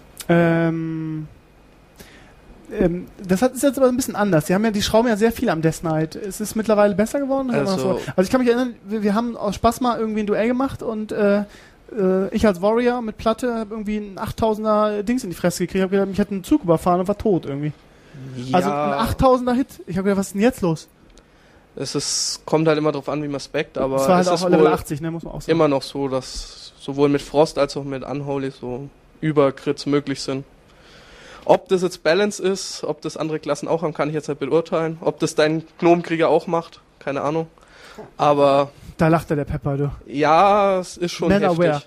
Ähm, ähm, das hat, ist jetzt aber ein bisschen anders. Sie haben ja, die schrauben ja sehr viel am Death Knight. Ist es mittlerweile besser geworden? Oder Also- immer noch so? Also ich kann mich erinnern, wir, wir haben aus Spaß mal irgendwie ein Duell gemacht und äh, äh, ich als Warrior mit Platte habe irgendwie ein achttausender Dings in die Fresse gekriegt. Ich habe gedacht, mich hat ein Zug überfahren und war tot irgendwie. Also ein achttausender Hit. Ich habe gedacht, was ist denn jetzt los? Es ist, kommt halt immer drauf an, wie man speckt, aber Das war halt es auch ist Level wohl achtzig, ne, muss man auch sagen. immer noch so, dass sowohl mit Frost als auch mit Unholy so Übercrits möglich sind. Ob das jetzt Balance ist, ob das andere Klassen auch haben, kann ich jetzt nicht beurteilen. Ob das dein Gnomenkrieger auch macht, keine Ahnung. Aber Da lacht er, der Pepper, du. ja, es ist schon Man heftig. aware.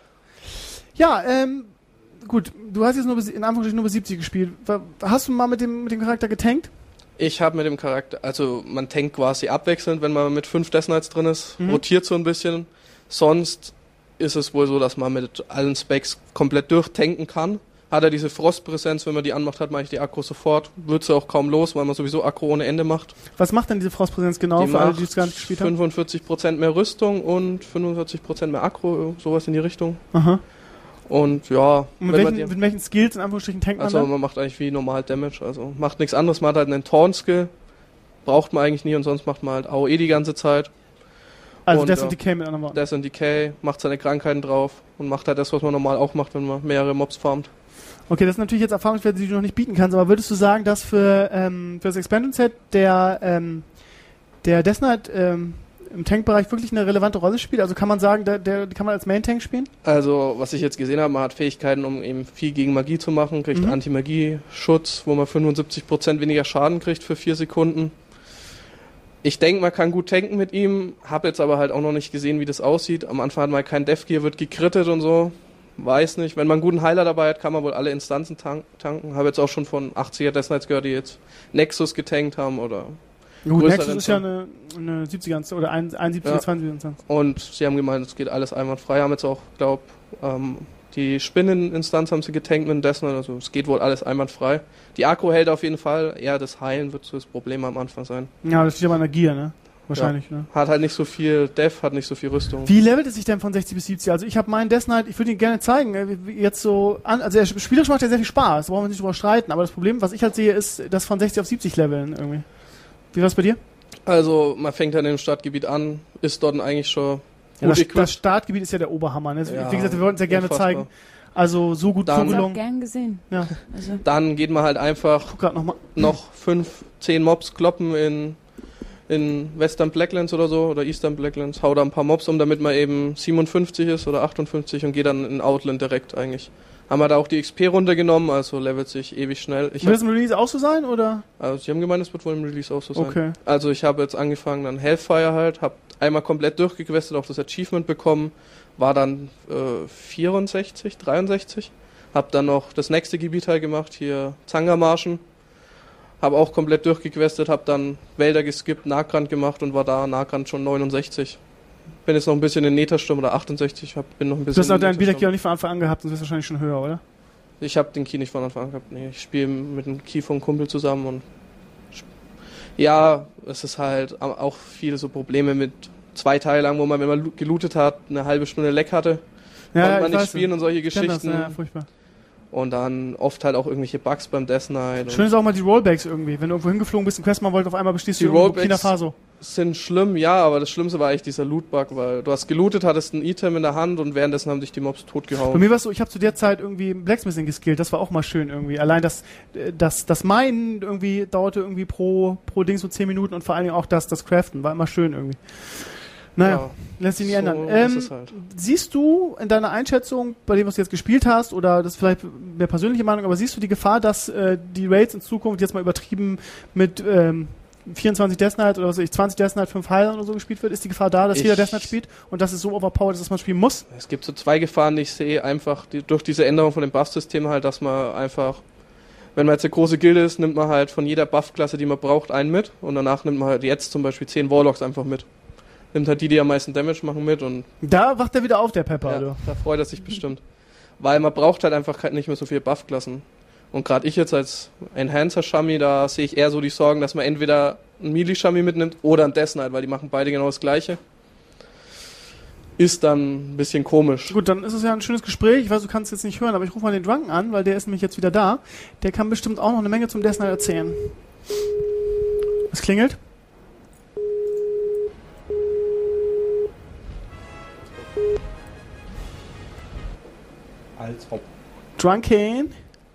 Ja, ähm, gut, du hast jetzt nur bis, in Anführungsstrichen nur bis siebzig gespielt. Wa- Hast du mal mit dem, mit dem Charakter getankt? Ich habe mit dem Charakter, also man tankt quasi abwechselnd, wenn man mit fünf Death Knights drin ist, Mhm. rotiert so ein bisschen. Sonst ist es wohl so, dass man mit allen Specs komplett durchtanken kann. Hat er diese Frostpräsenz, wenn man die anmacht, hat mache ich die Aggro sofort. Wird sie auch kaum los, weil man sowieso Aggro ohne Ende macht. Was macht denn diese Frostpräsenz genau, die für alle, macht die es gar nicht gespielt haben? fünfundvierzig Prozent mehr Rüstung und fünfundvierzig Prozent mehr Aggro, sowas in die Richtung. Aha. Und ja, Und mit wenn man welchen, die, mit welchen Skills in Anführungsstrichen tankt man also dann? man macht eigentlich wie normal Damage, also macht nichts anderes. Man hat halt einen Taunt-Skill, braucht man eigentlich nie und sonst macht man halt A O E die ganze Zeit. Also und, Death ja. und Decay mit anderen Worten. Death and Decay, macht seine Krankheiten drauf und macht halt das, was man normal auch macht, wenn man mehrere Mobs farmt. Okay, das sind natürlich jetzt Erfahrungswerte, die du noch nicht bieten kannst, aber würdest du sagen, dass für, ähm, für das Expansion-Set der, ähm, der Death Knight ähm, im Tank-Bereich wirklich eine relevante Rolle spielt? Also kann man sagen, der, der kann man als Main-Tank spielen? Also, was ich jetzt gesehen habe, man hat Fähigkeiten, um eben viel gegen Magie zu machen, kriegt Mhm. Anti-Magie-Schutz, wo man fünfundsiebzig Prozent weniger Schaden kriegt für vier Sekunden. Ich denke, man kann gut tanken mit ihm, habe jetzt aber halt auch noch nicht gesehen, wie das aussieht. Am Anfang hat man kein Death Gear, wird gekrittet und so. Weiß nicht. Wenn man einen guten Heiler dabei hat, kann man wohl alle Instanzen tank tanken. Habe jetzt auch schon von achtziger Death Knights gehört, die jetzt Nexus getankt haben oder Gut, größeren Nexus ist ja Tank. eine, eine siebziger Instanz oder ein- einundsiebziger, Ja. zweiundsiebziger Instanz. Und sie haben gemeint, es geht alles einwandfrei. Haben jetzt auch, glaube ähm, die Spinneninstanz haben sie getankt mit dem Death Knight. Also es geht wohl alles einwandfrei. Die Aggro hält auf jeden Fall. Eher das Heilen wird so das Problem am Anfang sein. Ja, das steht aber in der Gier, ne? Wahrscheinlich, ne? Hat halt nicht so viel Death, hat nicht so viel Rüstung. Wie levelt es sich denn von sechzig bis siebzig? Also ich habe meinen Death Knight, ich würde ihn gerne zeigen, äh, wie- wie jetzt so an, also er, spielerisch macht er sehr viel Spaß, da brauchen wir nicht drüber streiten, aber das Problem, was ich halt sehe, ist das von sechzig auf siebzig leveln irgendwie. Wie war's bei dir? Also man fängt halt in dem Stadtgebiet an, ist dort eigentlich schon Ja, gut das, equipped. das Startgebiet ist ja der Oberhammer, ne? Ja, Wie gesagt, wir wollten es ja gerne unfassbar. zeigen. Also so gut Dann- Das auch zugelungen. gern gesehen. Ja, Also, Dann geht man halt einfach guck grad nochmal. noch fünf, zehn Mobs kloppen in, in Western Blacklands oder so, oder Eastern Blacklands, hau da ein paar Mobs um, damit man eben siebenundfünfzig ist oder achtundfünfzig und geht dann in Outland direkt eigentlich. Haben wir da auch die X P runtergenommen, also levelt sich ewig schnell. Ich Wird hab, das im Release auch so sein, oder? also sie haben gemeint, es wird wohl im Release auch so sein. Okay. Also ich habe jetzt angefangen, dann Hellfire halt, hab einmal komplett durchgequestet, auch das Achievement bekommen, war dann äh, vierundsechzig, dreiundsechzig, Hab dann noch das nächste Gebiet halt gemacht, hier Zangermarschen. Hab auch komplett durchgequestet, hab dann Wälder geskippt, Nahgrand gemacht und war da Nahgrand schon neunundsechzig. Bin jetzt noch ein bisschen in Netersturm oder achtundsechzig, hab, bin noch ein bisschen. Du hast auch in deinen Netersturm. Biederkey auch nicht von Anfang an gehabt, sonst wärst du wahrscheinlich schon höher, oder? Ich habe den Key nicht von Anfang an gehabt. Nee, ich spiele mit dem Key vom Kumpel zusammen und sp- ja, es ist halt auch viele so Probleme mit zwei Tage lang, wo man, wenn man lo- gelootet hat, eine halbe Stunde Leck hatte, Ja, konnte ich man nicht weiß, spielen und solche ich kenn Geschichten. Das, ja, furchtbar. Und dann oft halt auch irgendwelche Bugs beim Death Knight. Schön ist auch mal die Rollbacks irgendwie. Wenn du irgendwo hingeflogen bist und Quest machen wolltest, auf einmal bestehst Die du in Rollbacks Burkina Faso. sind schlimm, ja, aber das Schlimmste war eigentlich dieser Loot-Bug, weil du hast gelootet, hattest ein Item in der Hand und währenddessen haben dich die Mobs Bei totgehauen. mir war es so, ich habe zu der Zeit irgendwie Blacksmithing geskillt, das war auch mal schön irgendwie. Allein das, äh, das, das Minen irgendwie dauerte irgendwie pro, pro Ding so zehn Minuten und vor allen Dingen auch das, das Craften war immer schön irgendwie. Naja, Ja, lässt sich nicht so ändern. ist Ähm, es halt. Siehst du in deiner Einschätzung, bei dem, was du jetzt gespielt hast, oder das ist vielleicht mehr persönliche Meinung, aber siehst du die Gefahr, dass äh, die Raids in Zukunft jetzt mal übertrieben mit ähm, vierundzwanzig Death Knight oder was weiß ich, zwanzig Death Knight, fünf Heilern oder so gespielt wird? Ist die Gefahr da, dass Ich- jeder Death Knight spielt und dass es so overpowered ist, dass man spielen muss? Es gibt so zwei Gefahren, die ich sehe, einfach die, durch diese Änderung von dem Buff-System halt, dass man einfach, wenn man jetzt eine große Gilde ist, nimmt man halt von jeder Buff-Klasse, die man braucht, einen mit und danach nimmt man halt jetzt zum Beispiel zehn Warlocks einfach mit. Nimmt halt die, die am meisten Damage machen mit und Da wacht er wieder auf, der Pepper. ja, Also. da freut er sich bestimmt. Weil man braucht halt einfach nicht mehr so viele Buff-Klassen. Und gerade ich jetzt als Enhancer-Shami, da sehe ich eher so die Sorgen, dass man entweder einen Melee-Shami mitnimmt oder einen Death Knight, weil die machen beide genau das Gleiche. Ist dann ein bisschen komisch. Gut, dann ist es ja ein schönes Gespräch. Ich weiß, du kannst es jetzt nicht hören, aber ich rufe mal den Drunken an, weil der ist nämlich jetzt wieder da. Der kann bestimmt auch noch eine Menge zum Death Knight erzählen. Es klingelt. Als ob. Drunken?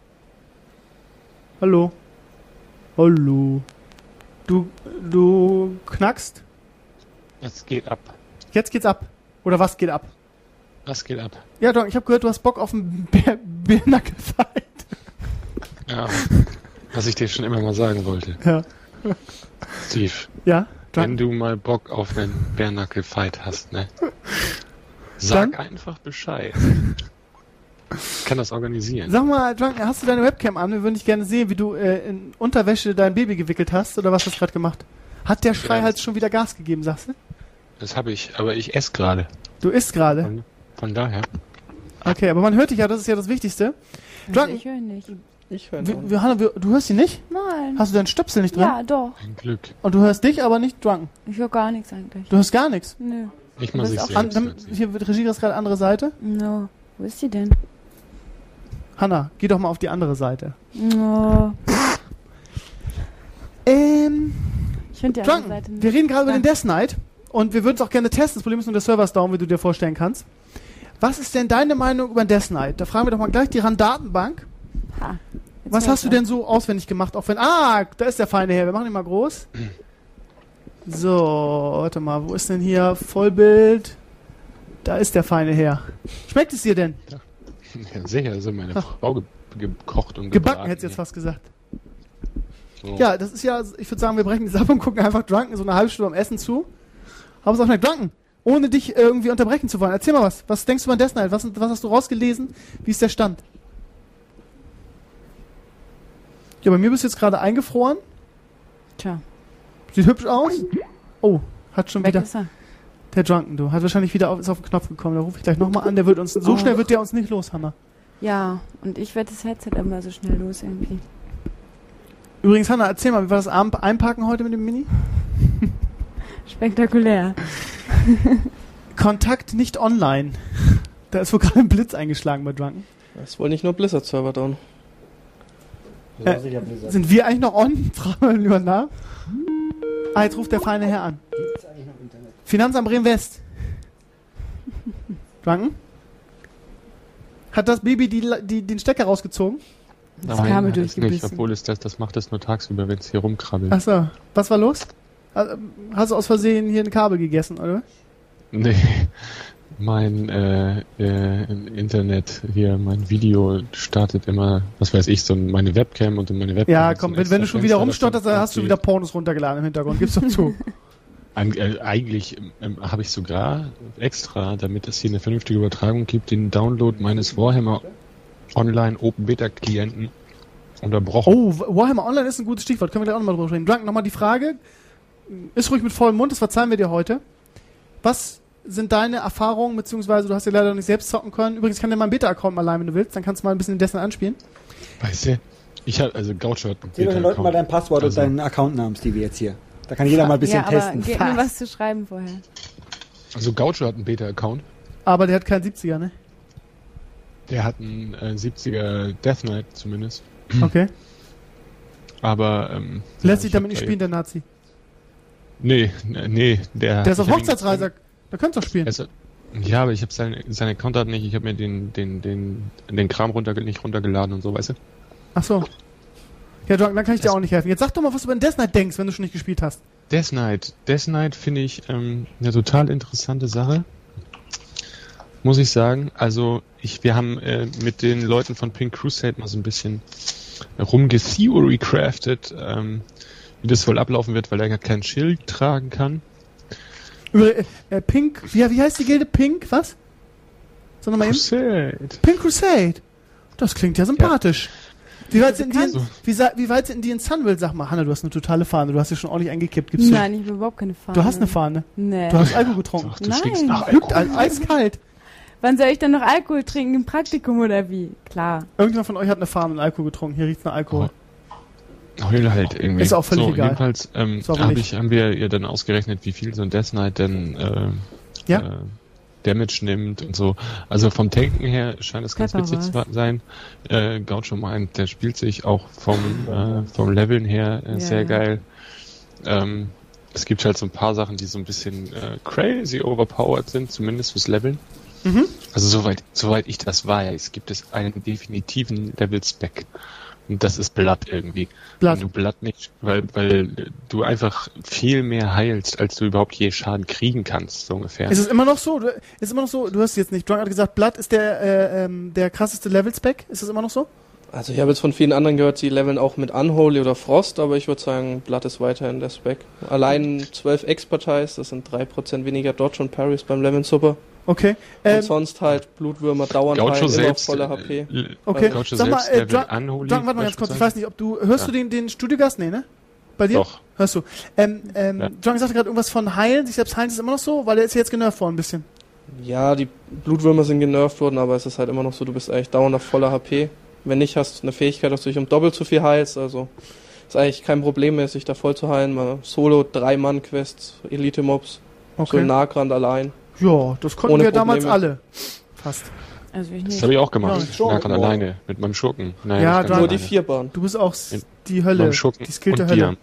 Hallo? Hallo? Du, du knackst? Es geht ab. Jetzt geht's ab. Oder was geht ab? Was geht ab? Ja, Drunken, ich habe gehört, du hast Bock auf einen Bär- Bärnackel-Fight. Ja, was ich dir schon immer mal sagen wollte. Ja. Steve, Ja, wenn Drunken. du mal Bock auf einen Bärnackel-Fight hast, ne? Sag Dann? einfach Bescheid. Ich kann das organisieren. Sag mal, Drunken, hast du deine Webcam an? Wir würden dich gerne sehen, wie du äh, in Unterwäsche dein Baby gewickelt hast. Oder was hast du gerade gemacht? Hat der Schreihals schon wieder Gas gegeben, sagst du? Das habe ich, aber ich esse gerade. Du isst gerade. Von, von daher. Okay, aber man hört dich ja, das ist ja das Wichtigste. Also Drunken, ich höre ihn nicht. Ich höre wir, wir, Hanna, wir, du hörst ihn nicht? Nein. Hast du deinen Stöpsel nicht drin? Ja, doch. Ein Glück. Und du hörst dich, aber nicht Drunken. Ich höre gar nichts eigentlich. Du hörst gar nichts. Nö. Nicht mal Du sich bist auch An, selbst. dann, hört sie. hier wird Regie das gerade andere Seite. No. Wo ist sie denn? Hanna, geh doch mal auf die andere Seite. No. Ähm, Ich finde die andere Drunken, Seite nicht. wir reden gerade über Ja. den Death Knight und wir würden es auch gerne testen. Das Problem ist nur, der Server ist down, wie du dir vorstellen kannst. Was ist denn deine Meinung über den Death Knight? Da fragen wir doch mal gleich die RAN-Datenbank. Ha. Jetzt Was weiß hast du ich. denn so auswendig gemacht? Auch wenn, ah, da ist der feine Herr. Wir machen ihn mal groß. So, warte mal, wo ist denn hier Vollbild? Da ist der feine Herr. Schmeckt es dir denn? Ja, sicher, also meine Frau ge gekocht und Gebacken, gebraten hättest du jetzt hier. fast gesagt. So. Ja, das ist ja, ich würde sagen, wir brechen das ab und gucken einfach Drunken so eine halbe Stunde am Essen zu. Hauptsache schmeckt Drunken. Ohne dich irgendwie unterbrechen zu wollen. Erzähl mal was. Was denkst du über den Death Knight? Was, was hast du rausgelesen? Wie ist der Stand? Ja, bei mir bist du jetzt gerade eingefroren. Tja, Sieht hübsch aus. Oh, hat schon weg wieder. ist er. Der Drunken, du. Hat wahrscheinlich wieder auf, ist auf den Knopf gekommen. Da rufe ich gleich nochmal an. Der wird uns, so Oh. schnell wird der uns nicht los, Hammer. Ja, und ich werde das Headset immer so schnell los irgendwie. Übrigens, Hanna, erzähl mal, wie war das Abend Einparken heute mit dem Mini? Spektakulär. Kontakt nicht online. Da ist wohl gerade ein Blitz eingeschlagen bei Drunken. Das ist wohl nicht nur Blizzard-Server down. Äh, Sind wir eigentlich noch on? Fragen wir lieber nach. Ah, jetzt ruft der feine Herr an. Finanzamt Bremen-West. Drunken? Hat das Baby die, die, den Stecker rausgezogen? Das Nein, Kabel hat es nicht, durchgebissen. obwohl es das, das macht es nur tagsüber, wenn es hier rumkrabbelt. Achso, was war los? Also, hast du aus Versehen hier ein Kabel gegessen, oder? Nee, mein äh, äh, Internet hier, mein Video startet immer, was weiß ich, so meine Webcam und meine Webcam. Ja, hat so komm, ein wenn, wenn du extra schon wieder Fenster, rumstotterst, das dann hast du wieder Pornos runtergeladen im Hintergrund. Gib's doch zu. Eig- äh, Eigentlich ähm, habe ich sogar extra, damit es hier eine vernünftige Übertragung gibt, den Download meines Warhammer Online-Open-Beta-Klienten unterbrochen. Oh, Warhammer Online ist ein gutes Stichwort. Können wir gleich auch nochmal drüber sprechen. Drunk, nochmal die Frage. Ist ruhig mit vollem Mund, das verzeihen wir dir heute. Was sind deine Erfahrungen, beziehungsweise du hast ja leider noch nicht selbst zocken können. Übrigens kann dir mal einen Beta-Account mal leihen, wenn du willst. Dann kannst du mal ein bisschen in Destiny anspielen. Weißt du, ich habe, also Gaucho hat einen Gib den Leuten mal dein Passwort also, und deinen Accountnamen, Stevie, jetzt hier. Da kann jeder mal ein bisschen ja, aber testen. gib mir was zu schreiben vorher. Also Gaucho hat einen Beta-Account. Aber der hat keinen siebziger, ne? Der hat einen äh, siebziger Death Knight zumindest. Okay. Aber, ähm... Lässt ja, sich damit nicht spielen, der Nazi. Nee, nee, der... Der ist auf ich hab Hochzeitsreise. Da könntest du doch spielen. Also, ja, aber ich habe seine, seine Account nicht, ich habe mir den, den, den, den Kram runter, nicht runtergeladen und so, weißt du? Ach so. Ja, Drunk, dann kann ich dir auch nicht helfen. Jetzt sag doch mal, was du über den Death Knight denkst, wenn du schon nicht gespielt hast. Death Knight. Death Knight finde ich ähm, eine total interessante Sache. Muss ich sagen. Also, ich, wir haben äh, mit den Leuten von Pink Crusade mal so ein bisschen rumgetheory-craftet, ähm, wie das wohl ablaufen wird, weil er gar kein Schild tragen kann. Über, äh, äh, Pink, wie, wie heißt die Gilde? Pink, was? Sag nochmal eben. Crusade. Pink Crusade. Das klingt ja sympathisch. Ja. Wie weit sind die in, So. wie, sa- wie weit sind die in Sunville? Sag mal, Hanna, du hast eine totale Fahne. Du hast ja schon ordentlich eingekippt. Gibst Nein, ich habe überhaupt keine Fahne. du? Du hast eine Fahne. Nee. Du hast Alkohol getrunken. Doch, du Nein. stinkst nach Lügt Alkohol. ein, eiskalt. Wann soll ich denn noch Alkohol trinken? Im Praktikum oder wie? Klar. Irgendjemand von euch hat eine Fahne und Alkohol getrunken. Hier riecht's nach Alkohol. Heul halt irgendwie. Ist auch völlig so, egal. Jedenfalls ähm, Ist aber hab nicht. ich, haben wir ihr dann ausgerechnet, wie viel so ein Death Knight denn äh, Ja. äh, Damage nimmt und so. Also vom Tanken her scheint es ganz Pepper witzig was. zu sein. Äh, Gaucho meint, der spielt sich auch vom, äh, vom Leveln her äh, Ja. sehr geil. Ähm, es gibt halt so ein paar Sachen, die so ein bisschen äh, crazy overpowered sind, zumindest fürs Leveln. Mhm. Also soweit, soweit ich das weiß, gibt es einen definitiven Level-Spec. Und das ist Blood irgendwie. Blood. Wenn du Blood nicht, weil, weil du einfach viel mehr heilst, als du überhaupt je Schaden kriegen kannst, so ungefähr. Ist es immer noch so? Du, ist es immer noch so? Du hast jetzt nicht. Drunk hat gesagt, Blood ist der, äh, ähm, der krasseste Level-Spec. Ist es immer noch so? Also ich habe jetzt von vielen anderen gehört, sie leveln auch mit Unholy oder Frost, aber ich würde sagen, Blood ist weiterhin der Spec. Allein zwölf Expertise, das sind drei Prozent weniger Dodge und Parries beim Leveln super. Okay. Und Ähm, sonst halt Blutwürmer dauernd Gaucho heilen, immer auf selbst, voller H P. äh, okay. Gaucho Sag mal, selbst äh, Level Drunk, Unholy Drunk, warte mal ganz kurz. Ich beispielsweise. weiß nicht, ob du, hörst Ja. du den, den Studiogast? Nee, ne? Bei dir? Doch. Hörst du. Ähm, ähm, Ja. Drunk sagte gerade irgendwas von heilen. Sich selbst heilen ist immer noch so, weil er ist ja jetzt genervt worden ein bisschen. Ja, die Blutwürmer sind genervt worden, aber es ist halt immer noch so, du bist eigentlich dauernd auf voller H P. Wenn nicht, hast du eine Fähigkeit, dass du dich um doppelt so viel heilst, also ist eigentlich kein Problem mehr, sich da voll zu heilen. Mal Solo, Drei-Mann-Quests, Elite-Mobs, so im Nahgrand allein. Ja, das konnten Ohne wir damals Probleme. alle. Fast. Also ich Das nicht. habe ich auch gemacht. Ja, Ja, schon. Nachher alleine, mit meinem Schurken. Nein, Ja, nicht ganz da- Nur die alleine. Vierbahn. Du bist auch s- In- die Hölle. Beim Schurken Die skillte und Hölle.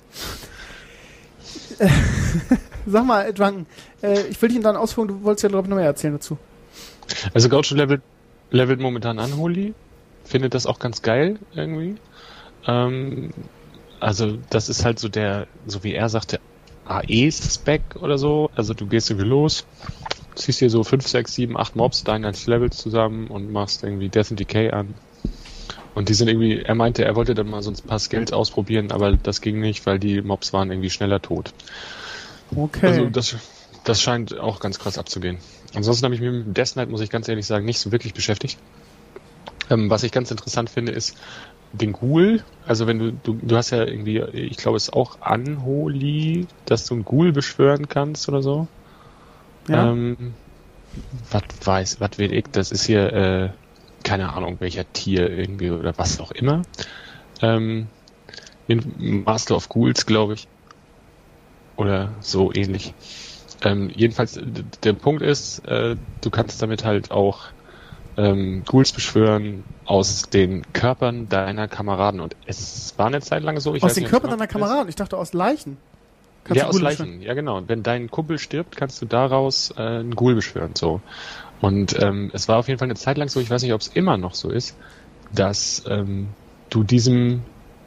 dir. Sag mal, äh, Drunken, äh, ich will dich in deinen Ausführungen, du wolltest ja, glaube ich, noch mehr erzählen dazu. Also Gaucho levelt, levelt momentan Unholy. Findet das auch ganz geil, irgendwie. Ähm, also das ist halt so der, so wie er sagte, A E-Spec oder so. Also du gehst irgendwie los, ziehst dir so fünf, sechs, sieben, acht Mobs deinen als Levels zusammen und machst irgendwie Death and Decay an. Und die sind irgendwie, er meinte, er wollte dann mal so ein paar Skills ausprobieren, aber das ging nicht, weil die Mobs waren irgendwie schneller tot. Okay. Also das, das scheint auch ganz krass abzugehen. Ansonsten habe ich mich mit dem Death Knight, muss ich ganz ehrlich sagen, nicht so wirklich beschäftigt. Ähm, was ich ganz interessant finde, ist den Ghoul. Also wenn du, du, du hast ja irgendwie, ich glaube, es ist auch Unholy, dass du einen Ghoul beschwören kannst oder so. Ja. Ähm, was weiß, was will ich? Das ist hier, äh, keine Ahnung, welcher Tier irgendwie oder was auch immer. Ähm, in Master of Ghouls, glaube ich. Oder so ähnlich. Ähm, jedenfalls, d- der Punkt ist, äh, du kannst damit halt auch ähm, Ghouls beschwören aus den Körpern deiner Kameraden. Und es war eine Zeit lang so, ich aus weiß den nicht, Körpern ob du deiner noch weißt. Kameraden. Ich dachte aus Leichen. Kannst Ja, du aus gut Leichen, beschwören. ja genau. Und wenn dein Kumpel stirbt, kannst du daraus äh, einen Ghoul beschwören. So. Und ähm, es war auf jeden Fall eine Zeit lang so, ich weiß nicht, ob es immer noch so ist, dass ähm, du diesem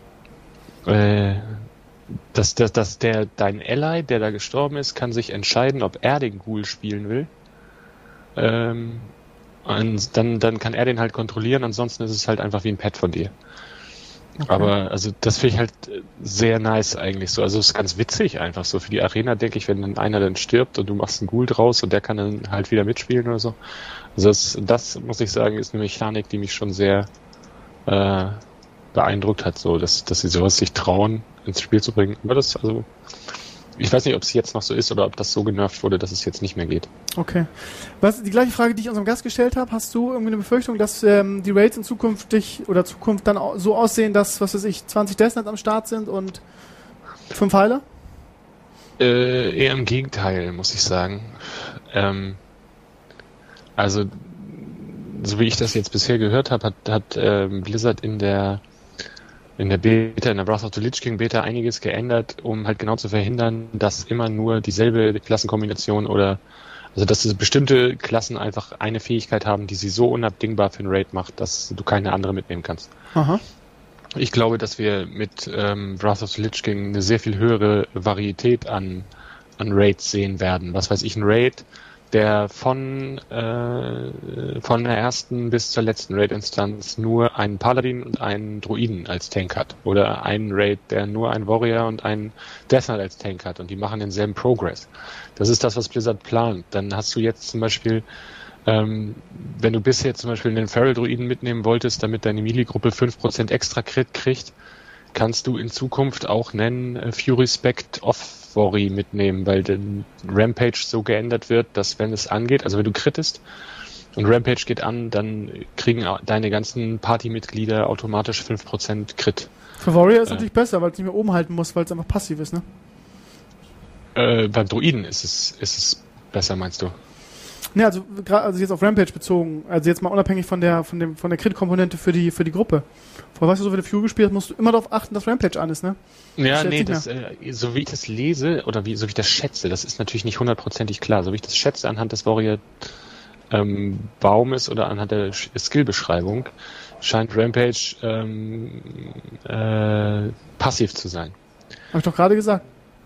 äh, dass, dass, dass der dein Ally, der da gestorben ist, kann sich entscheiden, ob er den Ghoul spielen will. Ähm, und dann, dann kann er den halt kontrollieren, ansonsten ist es halt einfach wie ein Pet von dir. Okay. Aber also das finde ich halt äh, sehr nice eigentlich so. Also es ist ganz witzig einfach so. Für die Arena denke ich, wenn dann einer dann stirbt und du machst einen Ghoul draus und der kann dann halt wieder mitspielen oder so. Also das, das muss ich sagen, ist eine Mechanik, die mich schon sehr äh, beeindruckt hat, so, dass, dass sie sowas sich trauen, ins Spiel zu bringen. Aber das, also, ich weiß nicht, ob es jetzt noch so ist oder ob das so genervt wurde, dass es jetzt nicht mehr geht. Okay. Was, die gleiche Frage, die ich unserem Gast gestellt habe, hast du irgendwie eine Befürchtung, dass ähm, die Raids in Zukunft oder Zukunft dann au- so aussehen, dass, was weiß ich, zwanzig Deathknights am Start sind und fünf Heiler? Äh, eher im Gegenteil, muss ich sagen. Ähm, also, so wie ich das jetzt bisher gehört habe, hat, hat ähm, Blizzard in der in der Beta, in der Wrath of the Lich King Beta einiges geändert, um halt genau zu verhindern, dass immer nur dieselbe Klassenkombination oder also dass bestimmte Klassen einfach eine Fähigkeit haben, die sie so unabdingbar für einen Raid macht, dass du keine andere mitnehmen kannst. Aha. Ich glaube, dass wir mit ähm, Wrath of the Lich King eine sehr viel höhere Varietät an, an Raids sehen werden. Was weiß ich, ein Raid, der von äh, von der ersten bis zur letzten Raid-Instanz nur einen Paladin und einen Druiden als Tank hat. Oder einen Raid, der nur einen Warrior und einen Death Knight als Tank hat und die machen denselben Progress. Das ist das, was Blizzard plant. Dann hast du jetzt zum Beispiel, ähm, wenn du bisher zum Beispiel einen Feral-Druiden mitnehmen wolltest, damit deine Melee-Gruppe fünf Prozent extra Crit kriegt, kannst du in Zukunft auch nennen äh, Fury Spect Off-Worry mitnehmen, weil der Rampage so geändert wird, dass wenn es angeht, also wenn du crittest und Rampage geht an, dann kriegen deine ganzen Partymitglieder automatisch fünf Prozent Crit. Für Warrior ist äh, natürlich besser, weil es nicht mehr oben halten muss, weil es einfach passiv ist, ne? Äh, beim Druiden ist es, ist es besser, meinst du? Ne, also, gra- also jetzt auf Rampage bezogen, also jetzt mal unabhängig von der von dem von der Crit-Komponente für die für die Gruppe. Vorher weißt du, so wenn du Fury gespielt hast, musst du immer darauf achten, dass Rampage an ist, ne? Ja, Das nee, nicht das, äh, so wie ich das lese, oder wie, so wie ich das schätze, das ist natürlich nicht hundertprozentig klar, so wie ich das schätze anhand des Warrior ähm, Baumes oder anhand der Sch- Skill-Beschreibung, scheint Rampage ähm, äh, passiv zu sein. Hab ich doch gerade gesagt.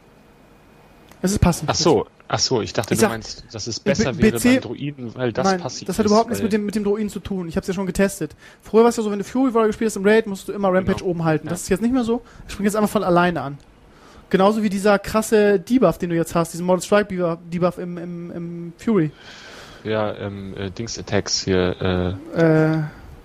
Es ist passend. Ach so, ach so, ich dachte, Ich du sag, meinst, dass es besser B- wäre BC beim Druiden, weil das Nein, passiv ist. das hat überhaupt nichts weil- mit dem, mit dem Druiden zu tun. Ich habe es ja schon getestet. Früher war es ja so, wenn du Fury Warrior gespielt hast im Raid, musst du immer Rampage Genau. oben halten. Das Ja. ist jetzt nicht mehr so. Ich springe jetzt einfach von alleine an. Genauso wie dieser krasse Debuff, den du jetzt hast, diesen Mortal Strike Debuff, Debuff im, im, im Fury. Ja, ähm, äh, Dings-Attacks hier, äh, Äh,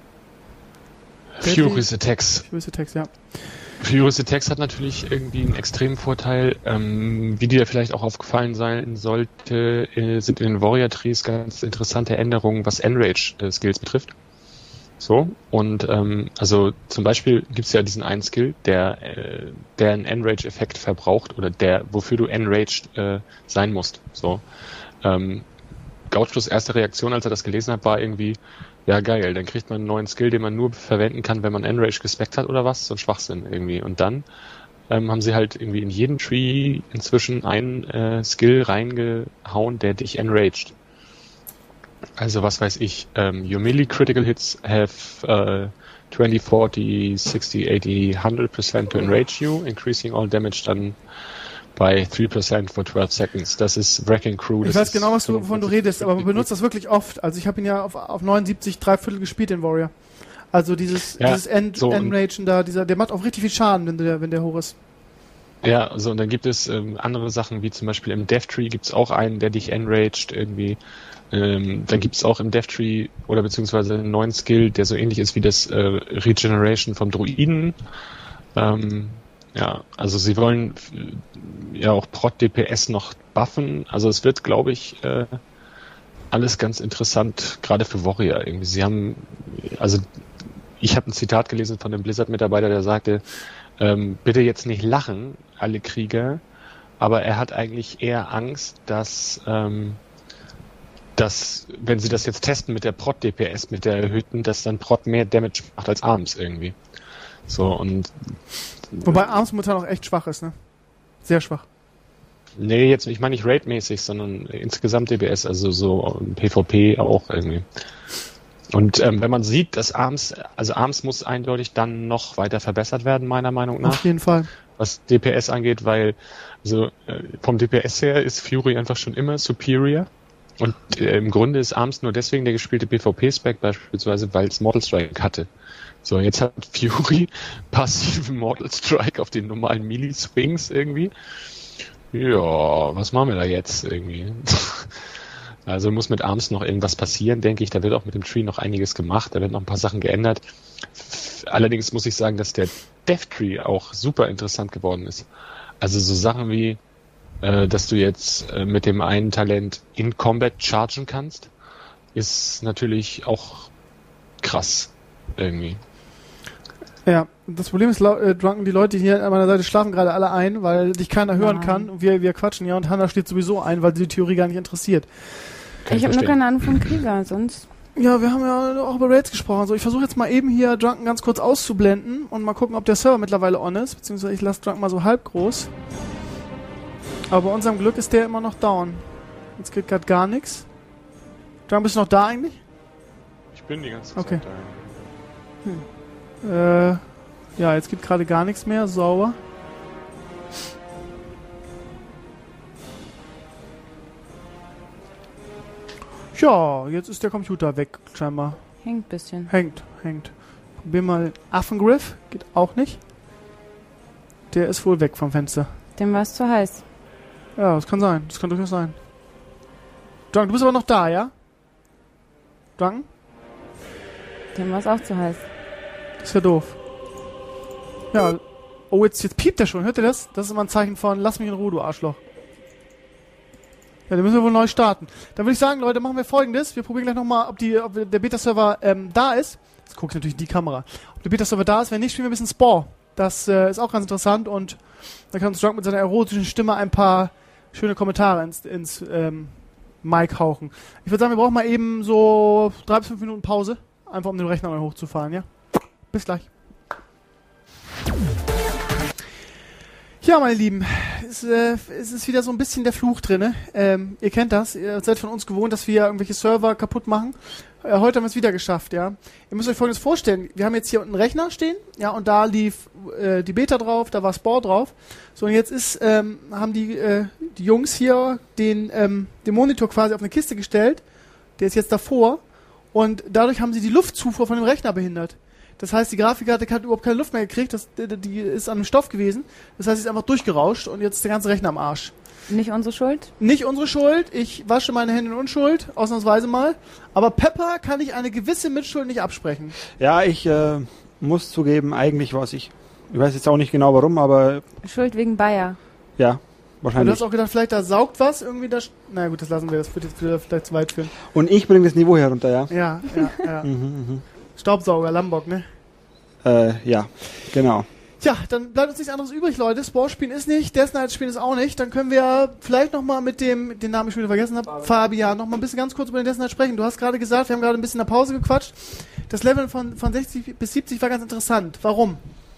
Furious Attacks. Fury's Attacks, ja. Furious Attacks hat natürlich irgendwie einen extremen Vorteil, ähm, wie dir vielleicht auch aufgefallen sein sollte, äh, sind in den Warrior Trees ganz interessante Änderungen, was Enrage-Skills betrifft. So, und ähm, also zum Beispiel gibt es ja diesen einen Skill, der, äh, der einen Enrage-Effekt verbraucht oder der, wofür du enraged äh, sein musst. So, ähm, Gauchos erste Reaktion, als er das gelesen hat, war irgendwie, ja geil, dann kriegt man einen neuen Skill, den man nur verwenden kann, wenn man Enrage gespeckt hat oder was, so ein Schwachsinn irgendwie. Und dann ähm, haben sie halt irgendwie in jeden Tree inzwischen einen äh, Skill reingehauen, der dich enraged. Also was weiß ich, ähm, your melee critical hits have uh, twenty, forty, sixty, eighty, one hundred percent to enrage you, increasing all damage done by three percent for twelve seconds. Das ist Wrecking Crew. Ich das weiß ist genau, was du, wovon du redest, aber man benutzt das wirklich oft. Also ich habe ihn ja auf, auf neunundsiebzig, drei Viertel gespielt, den Warrior. Also dieses, Ja, dieses End, so, Enragen da, dieser, der macht auch richtig viel Schaden, wenn der, wenn der hoch ist. Ja, also und dann gibt es ähm, andere Sachen, wie zum Beispiel im Death Tree gibt es auch einen, der dich enraged irgendwie. Ähm, dann gibt es auch im Death Tree oder beziehungsweise einen neuen Skill, der so ähnlich ist wie das äh, Regeneration vom Druiden. Ähm, ja, also sie wollen äh, ja auch Prot D P S noch buffen. Also es wird, glaube ich, äh, alles ganz interessant, gerade für Warrior irgendwie. Sie haben, also ich habe ein Zitat gelesen von einem Blizzard-Mitarbeiter, der sagte, ähm, bitte jetzt nicht lachen, alle Krieger, aber er hat eigentlich eher Angst, dass, ähm, dass wenn sie das jetzt testen mit der Prot D P S, mit der erhöhten, dass dann Prot mehr Damage macht als Arms irgendwie. So, und Wobei Arms momentan auch echt schwach ist, ne? Sehr schwach. nee, jetzt, ich meine nicht Raid-mäßig, sondern insgesamt D P S, also so PvP auch irgendwie. Und ähm, wenn man sieht, dass Arms, also Arms muss eindeutig dann noch weiter verbessert werden, meiner Meinung nach. Auf jeden Fall. Was D P S angeht, weil also äh, vom D P S her ist Fury einfach schon immer superior und äh, im Grunde ist Arms nur deswegen der gespielte PvP-Spec beispielsweise, weil es Mortal Strike hatte. So, jetzt hat Fury passiven Mortal Strike auf den normalen Melee-Swings irgendwie. Ja, was machen wir da jetzt irgendwie? Also muss mit Arms noch irgendwas passieren, denke ich. Da wird auch mit dem Tree noch einiges gemacht, da werden noch ein paar Sachen geändert. allerdings muss ich sagen, dass der Dev-Tree auch super interessant geworden ist. Also so Sachen wie, äh, dass du jetzt äh, mit dem einen Talent in Combat chargen kannst, ist natürlich auch krass irgendwie. Ja, das Problem ist, äh, Drunken, die Leute hier an meiner Seite schlafen gerade alle ein, weil dich keiner hören Nein. kann und wir, wir quatschen ja und Hannah steht sowieso ein, weil sie die Theorie gar nicht interessiert. Kann Ich habe nur verstehen. keine Ahnung vom Krieger, sonst. Ja, wir haben ja auch über Raids gesprochen. Also ich versuche jetzt mal eben hier Drunken ganz kurz auszublenden und mal gucken, ob der Server mittlerweile on ist, beziehungsweise ich lasse Drunken mal so halb groß. Aber bei unserem Glück ist der immer noch down. Jetzt geht gerade gar nichts. Drunken, bist du noch da eigentlich? Ich bin die ganze Okay. Zeit da. Äh, ja, jetzt geht gerade gar nichts mehr. Sauber. Ja, jetzt ist der Computer weg, scheinbar. Hängt ein bisschen. Hängt, hängt. Probier mal Affengriff. Geht auch nicht. Der ist wohl weg vom Fenster. Dem war es zu heiß. Ja, das kann sein. Das kann durchaus sein. Drunk, du bist aber noch da, ja? Drunk? Dem war es auch zu heiß. Das ist ja doof. Ja. Oh, jetzt, jetzt piept er schon. Hört ihr das? Das ist immer ein Zeichen von lass mich in Ruhe, du Arschloch. Ja, dann müssen wir wohl neu starten. Dann würde ich sagen, Leute, machen wir Folgendes. Wir probieren gleich nochmal, ob, die, ob der Beta-Server ähm, da ist. Jetzt gucke ich natürlich in die Kamera. Ob der Beta-Server da ist. Wenn nicht, spielen wir ein bisschen Spore. Das äh, ist auch ganz interessant und dann kann uns Drunk mit seiner erotischen Stimme ein paar schöne Kommentare ins, ins ähm, Mic hauchen. Ich würde sagen, wir brauchen mal eben so drei bis fünf Minuten Pause. Einfach um den Rechner mal hochzufahren, ja? Bis gleich. Ja, meine Lieben, es, äh, es ist wieder so ein bisschen der Fluch drinne. Ähm, ihr kennt das, ihr seid von uns gewohnt, dass wir irgendwelche Server kaputt machen. Äh, heute haben wir es wieder geschafft, ja. Ihr müsst euch Folgendes vorstellen, wir haben jetzt hier unten einen Rechner stehen, ja, und da lief äh, die Beta drauf, da war Spore drauf. So, und jetzt ist, ähm, haben die, äh, die Jungs hier den, ähm, den Monitor quasi auf eine Kiste gestellt, der ist jetzt davor, und dadurch haben sie die Luftzufuhr von dem Rechner behindert. Das heißt, die Grafikkarte hat überhaupt keine Luft mehr gekriegt, das, die, die ist an dem Stoff gewesen. Das heißt, sie ist einfach durchgerauscht und jetzt ist der ganze Rechner am Arsch. Nicht unsere Schuld? Nicht unsere Schuld, ich wasche meine Hände in Unschuld, ausnahmsweise mal. Aber Pepper kann ich eine gewisse Mitschuld nicht absprechen. Ja, ich äh, muss zugeben, eigentlich war es ich. Ich weiß jetzt auch nicht genau warum, aber Schuld wegen Bayer. ja, Und du wahrscheinlich. hast auch gedacht, vielleicht da saugt was irgendwie. Da na gut, das lassen wir, das wird jetzt wieder vielleicht zu weit führen. Und ich bringe das Niveau herunter, ja. Ja, ja, ja. Mhm, mhm. Staubsauger, Lambok, ne? Äh, ja, genau. Tja, dann bleibt uns nichts anderes übrig, Leute. Spore spielen ist nicht, Death Knight spielen ist auch nicht. Dann können wir vielleicht nochmal mit dem, den Namen ich schon wieder vergessen habe, Fabian, nochmal ein bisschen ganz kurz über den Death Knight sprechen. Du hast gerade gesagt, wir haben gerade ein bisschen in der Pause gequatscht. Das Level von, von sechzig bis siebzig war ganz interessant. Warum?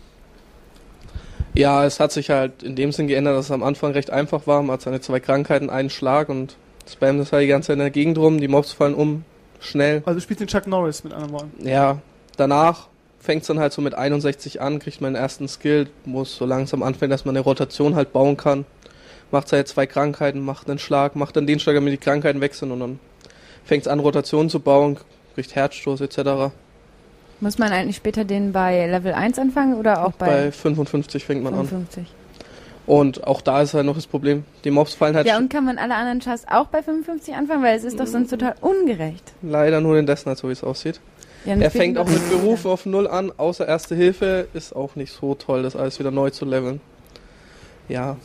Ja, es hat sich halt in dem Sinn geändert, dass es am Anfang recht einfach war. Man hat seine zwei Krankheiten, einen Schlag und spammt das halt die ganze Zeit in der Gegend rum. Die Mobs fallen um, schnell. Also du spielst den Chuck Norris mit anderen Worten. Ja, danach fängt es dann halt so mit einundsechzig an, kriegt man den ersten Skill, muss so langsam anfangen, dass man eine Rotation halt bauen kann. Macht seine zwei Krankheiten, macht einen Schlag, macht dann den Schlag, damit die Krankheiten weg sind und dann fängt es an, Rotation zu bauen, kriegt Herzstoß et cetera. Muss man eigentlich später den bei Level eins anfangen oder auch bei, Bei fünfundfünfzig fängt man fünfundfünfzig? an. Und auch da ist halt noch das Problem, die Mobs fallen halt Ja, und kann man alle anderen Chars auch bei fünfundfünfzig anfangen? Weil es ist doch sonst total ungerecht. leider nur den Death Knight, so wie es aussieht. Ja, Er fängt auch mit Berufen auf Null an, außer Erste Hilfe ist auch nicht so toll, das alles wieder neu zu leveln. Ja,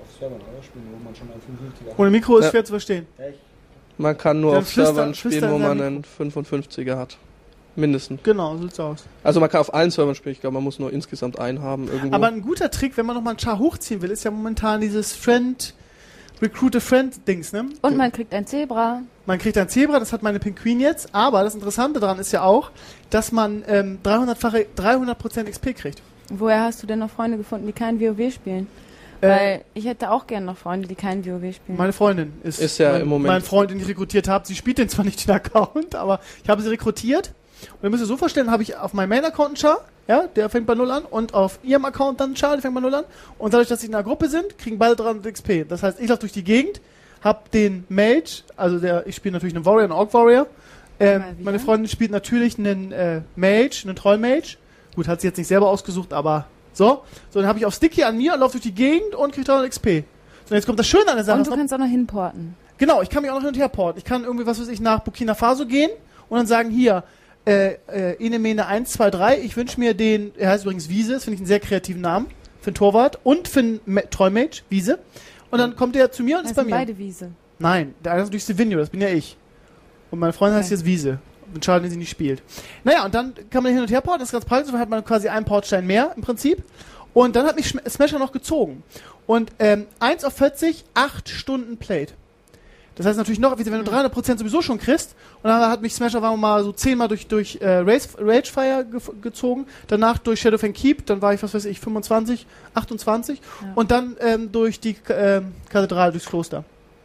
Ohne Mikro ist Ja. schwer zu verstehen. man kann nur Dann auf flüster- Servern flüster spielen, wo in dein man einen fünfundfünfziger hat. Mindestens. Genau, so sieht's aus. Also man kann auf allen Servern spielen, ich glaube, man muss nur insgesamt einen haben irgendwo. Aber ein guter Trick, wenn man nochmal einen Char hochziehen will, ist ja momentan dieses Friend, Recruit a Friend-Dings, ne? Und man kriegt ein Zebra. Man kriegt ein Zebra, das hat meine Pinguin jetzt, aber das Interessante daran ist ja auch, dass man ähm, dreihundertfache, dreihundert Prozent X P kriegt. Woher hast du denn noch Freunde gefunden, die kein WoW spielen? Äh, Weil ich hätte auch gerne noch Freunde, die kein WoW spielen. Meine Freundin ist, Ist ja mein, im Moment- mein Freund, den ich rekrutiert habe. Sie spielt den zwar nicht den Account, aber ich habe sie rekrutiert. Und ihr müsst euch so vorstellen, habe ich auf meinem Main-Account einen Char, ja, der fängt bei null an, und auf ihrem Account dann einen Char, der fängt bei null an. Und dadurch, dass sie in einer Gruppe sind, kriegen beide dreihundert X P. Das heißt, ich laufe durch die Gegend, hab den Mage, also der, ich spiele natürlich einen Warrior, einen Orc Warrior. Ähm, Mal wieder. meine Freundin spielt natürlich einen äh, Mage, einen Troll-Mage. Gut, hat sie jetzt nicht selber ausgesucht, aber so. So, dann habe ich auf Sticky an mir, laufe durch die Gegend und kriege dreihundert X P. So, jetzt kommt das Schöne an der Sache. Und du was noch- kannst auch noch hinporten. Genau, ich kann mich auch noch hin und her porten. Ich kann irgendwie, was weiß ich, nach Burkina Faso gehen und dann sagen, hier, äh, äh, Enemene eins, zwei, drei. Ich wünsche mir den, er heißt übrigens Wiese, das finde ich einen sehr kreativen Namen für einen Torwart und für einen Ma- Trollmage, Wiese. Und dann kommt er zu mir und Das ist bei sind mir. beide Wiese. Nein, der eine ist natürlich Stevenio, das bin ja ich. Und meine Freundin heißt Okay. jetzt Wiese. Und schade, dass sie nicht spielt. Naja, und dann kann man hin und her porten, das ist ganz praktisch, dann hat man quasi einen Portstein mehr im Prinzip. Und dann hat mich Schm- Smasher noch gezogen. Und ähm, eins auf vierzig, acht Stunden Played. Das heißt natürlich noch, wenn du dreihundert Prozent sowieso schon kriegst, und dann hat mich Smasher war mal so zehnmal durch, durch äh, Race, Ragefire ge gezogen, danach durch Shadowfang Keep, dann war ich, was weiß ich, fünfundzwanzig, achtundzwanzig, Ja. und dann ähm, durch die äh, Kathedrale, durchs Kloster.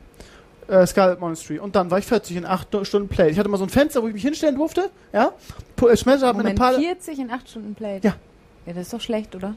Äh, Scarlet Monastery. Und dann war ich vierzig in acht Stunden Play. Ich hatte mal so ein Fenster, wo ich mich hinstellen durfte, ja. P- äh, Smasher hat mir ein Moment, paar... vierzig in acht Stunden Played? Ja. Ja, das ist doch schlecht, oder?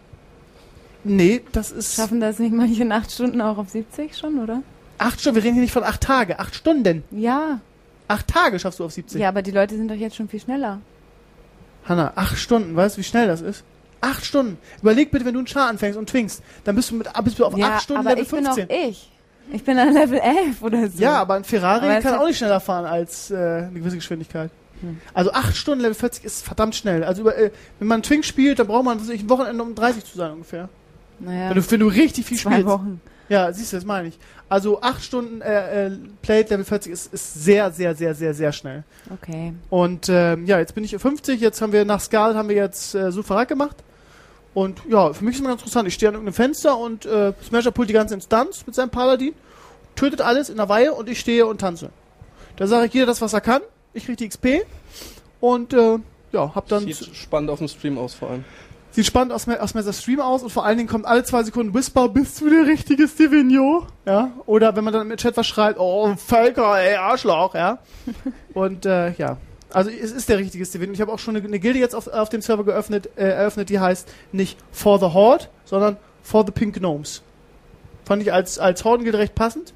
Nee, das ist... Schaffen das nicht manche in acht Stunden auch auf siebzig schon, oder? Acht Stunden, wir reden hier nicht von acht Tage, acht Stunden. Ja. Acht Tage schaffst du auf siebzig. Ja, aber die Leute sind doch jetzt schon viel schneller. Hanna, acht Stunden, weißt du, wie schnell das ist? Acht Stunden. Überleg bitte, wenn du einen Char anfängst und twingst, dann bist du, mit, bist du auf ja, acht Stunden aber Level ich bin fünfzehn. auch ich. Ich bin an Level elf oder so. Ja, aber ein Ferrari Aber es kann hat- auch nicht schneller fahren als äh, eine gewisse Geschwindigkeit. Hm. Also acht Stunden Level vierzig ist verdammt schnell. Also über, äh, wenn man Twink spielt, dann braucht man sich ein Wochenende um dreißig zu sein ungefähr. Naja, Wenn, du, wenn du richtig viel zwei spielst. Wochen. Ja, siehst du, das meine ich. Also acht Stunden äh, äh, Played Level vierzig ist, ist sehr, sehr, sehr, sehr, sehr schnell. Okay. Und ähm, ja, jetzt bin ich fünfzig, jetzt haben wir nach Scarlet haben wir jetzt äh, Sufarak gemacht. Und ja, für mich ist es immer ganz interessant. Ich stehe an irgendeinem Fenster und äh, Smasher pullt die ganze Instanz mit seinem Paladin, tötet alles in der Weihe und ich stehe und tanze. Da sage ich jeder das, was er kann. Ich kriege die X P und äh, ja, hab dann... Sieht spannend auf dem Stream aus vor allem. Sieht spannend aus, aus Messer Stream aus und vor allen Dingen kommt alle zwei Sekunden Whisper, bist du der richtige Stevenio? Ja, oder wenn man dann im Chat was schreibt, oh, Völker, ey, Arschloch, ja. Und äh, ja, also es ist der richtige Stevenio. Ich habe auch schon eine, eine Gilde jetzt auf, auf dem Server geöffnet, äh, eröffnet, die heißt nicht For the Horde, sondern For the Pink Gnomes. Fand ich als, als Hordengilde recht passend.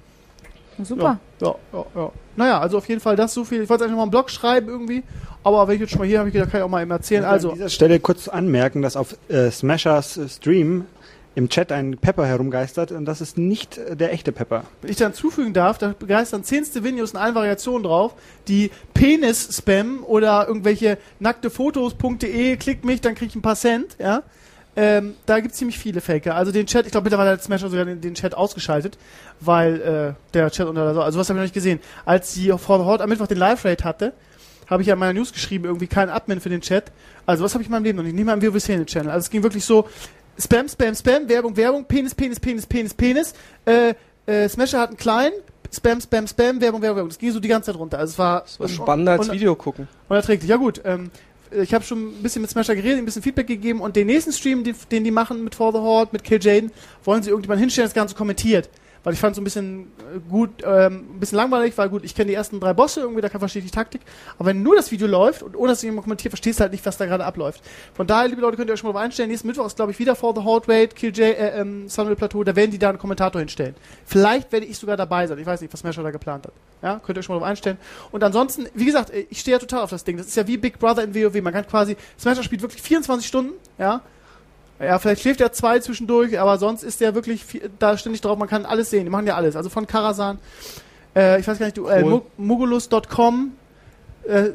Super. Ja, ja, ja. Naja, also auf jeden Fall das so viel. Ich wollte eigentlich noch mal einen Blog schreiben irgendwie, aber wenn ich jetzt schon mal hier habe, ich gedacht, kann ich auch mal eben erzählen. Ich Also, an dieser Stelle kurz anmerken, dass auf äh, Smashers äh, Stream im Chat ein Pepper herumgeistert und das ist nicht äh, der echte Pepper. wenn ich dann zufügen darf, da begeistern zehn Stevenios in allen Variationen drauf, die Penis spammen oder irgendwelche nackte Fotos.de, klickt mich, dann krieg ich ein paar Cent, ja. Ähm, da gibt's ziemlich viele Faker. Also den Chat, ich glaube mittlerweile hat Smasher sogar den, den Chat ausgeschaltet, weil äh, der Chat unter so, also was habe ich noch nicht gesehen. Als die For the Horde am Mittwoch den Live-Rate hatte, habe ich ja in meiner News geschrieben, irgendwie kein Admin für den Chat. Also was habe ich in meinem Leben noch nicht, nicht mal im WoW-Szene-Channel. Also es ging wirklich so, Spam, Spam, Spam, Werbung, Werbung, Penis, Penis, Penis, Penis, Penis, äh, äh, Smasher hat einen kleinen, Spam, Spam, Spam, Werbung, Werbung, Werbung. Das ging so die ganze Zeit runter. Also es war, Das war spannender als und- Video gucken. unerträglich. Ja gut, ähm, ich habe schon ein bisschen mit Smasher geredet, ein bisschen Feedback gegeben und den nächsten Stream, den, den die machen mit For the Horde, mit Kill Jaden, wollen sie irgendjemand hinstellen, das Ganze kommentiert. Weil ich fand es so ein bisschen äh, gut, ähm, ein bisschen langweilig, weil gut, ich kenne die ersten drei Bosse, irgendwie, da kann verstehe ich die Taktik. Aber wenn nur das Video läuft und ohne dass jemand kommentiert, verstehst du halt nicht, was da gerade abläuft. Von daher, liebe Leute, könnt ihr euch schon mal drauf einstellen. Nächsten Mittwoch ist, glaube ich, wieder For the Horde Raid, Kill J, äh, ähm, Sunwell Plateau, da werden die da einen Kommentator hinstellen. Vielleicht werde ich sogar dabei sein. Ich weiß nicht, was Smasher da geplant hat. Ja, könnt ihr euch schon mal drauf einstellen. Und ansonsten, wie gesagt, ich stehe ja total auf das Ding. Das ist ja wie Big Brother in WoW. Man kann quasi, Smasher spielt wirklich vierundzwanzig Stunden, ja. Ja, vielleicht schläft er zwei zwischendurch, aber sonst ist der wirklich viel, da ständig drauf, man kann alles sehen, die machen ja alles. Also von Karasan, äh, ich weiß gar nicht, du, äh, Cool. Mugulus Punkt com äh,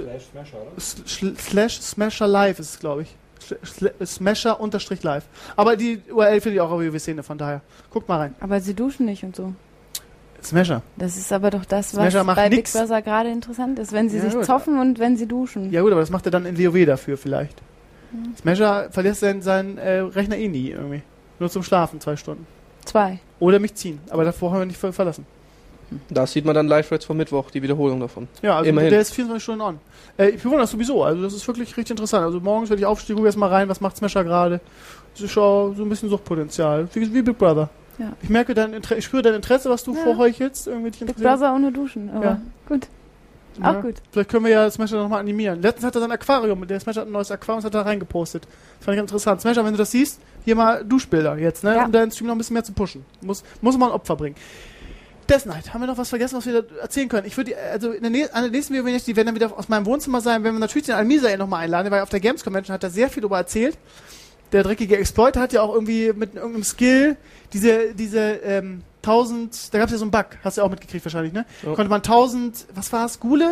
Smasher, slash Smasher Live ist es, glaube ich. Sl- Smasher unterstrich live. Aber die U R L finde ich auch auf WoW-Szene, von daher. Guckt mal rein. Aber sie duschen nicht und so. Smasher. Das ist aber doch das, was Smasher macht bei nix. Big Brother gerade interessant ist, wenn sie Ja, sich gut. zoffen und wenn sie duschen. Ja gut, aber das macht er dann in WoW dafür vielleicht. Smasher verliert seinen, seinen äh, Rechner eh nie irgendwie. Nur zum Schlafen, zwei Stunden. Zwei. Oder mich ziehen. Aber davor haben wir nicht ver- verlassen. Da sieht man dann Live-Rates vom Mittwoch, die Wiederholung davon. Ja, also Immerhin. der ist vierundzwanzig Stunden on. Äh, ich bewundere das sowieso, also das ist wirklich richtig interessant. Also morgens werde ich aufstehen, gucke erstmal rein, was macht Smasher gerade. Das ist schon so ein bisschen Suchtpotenzial. Wie, wie Big Brother. Ja. Ich merke dein Interesse, ich spüre dein Interesse, was du Ja. vorheuchelst. Irgendwie dich Big interessiert. Brother ohne Duschen, aber Ja. gut. Ja. Auch gut. Vielleicht können wir ja Smasher nochmal animieren. Letztens hat er sein Aquarium, der Smasher hat ein neues Aquarium, das hat er reingepostet. Das fand ich ganz interessant. Smasher, wenn du das siehst, hier mal Duschbilder jetzt, ne? Ja. Um deinen Stream noch ein bisschen mehr zu pushen. Muss, muss man ein Opfer bringen. Death Knight, haben wir noch was vergessen, was wir da erzählen können? Ich würde, also in der, Nä- an der nächsten Video, wenn ich, die werden dann wieder aus meinem Wohnzimmer sein, wenn wir natürlich den Almisa nochmal einladen, weil auf der Games Convention hat er sehr viel darüber erzählt. Der dreckige Exploiter hat ja auch irgendwie mit irgendeinem Skill diese, diese, ähm, tausend, da gab es ja so einen Bug, hast du ja auch mitgekriegt wahrscheinlich, ne? Ja. Konnte man tausend, was war es, Gule?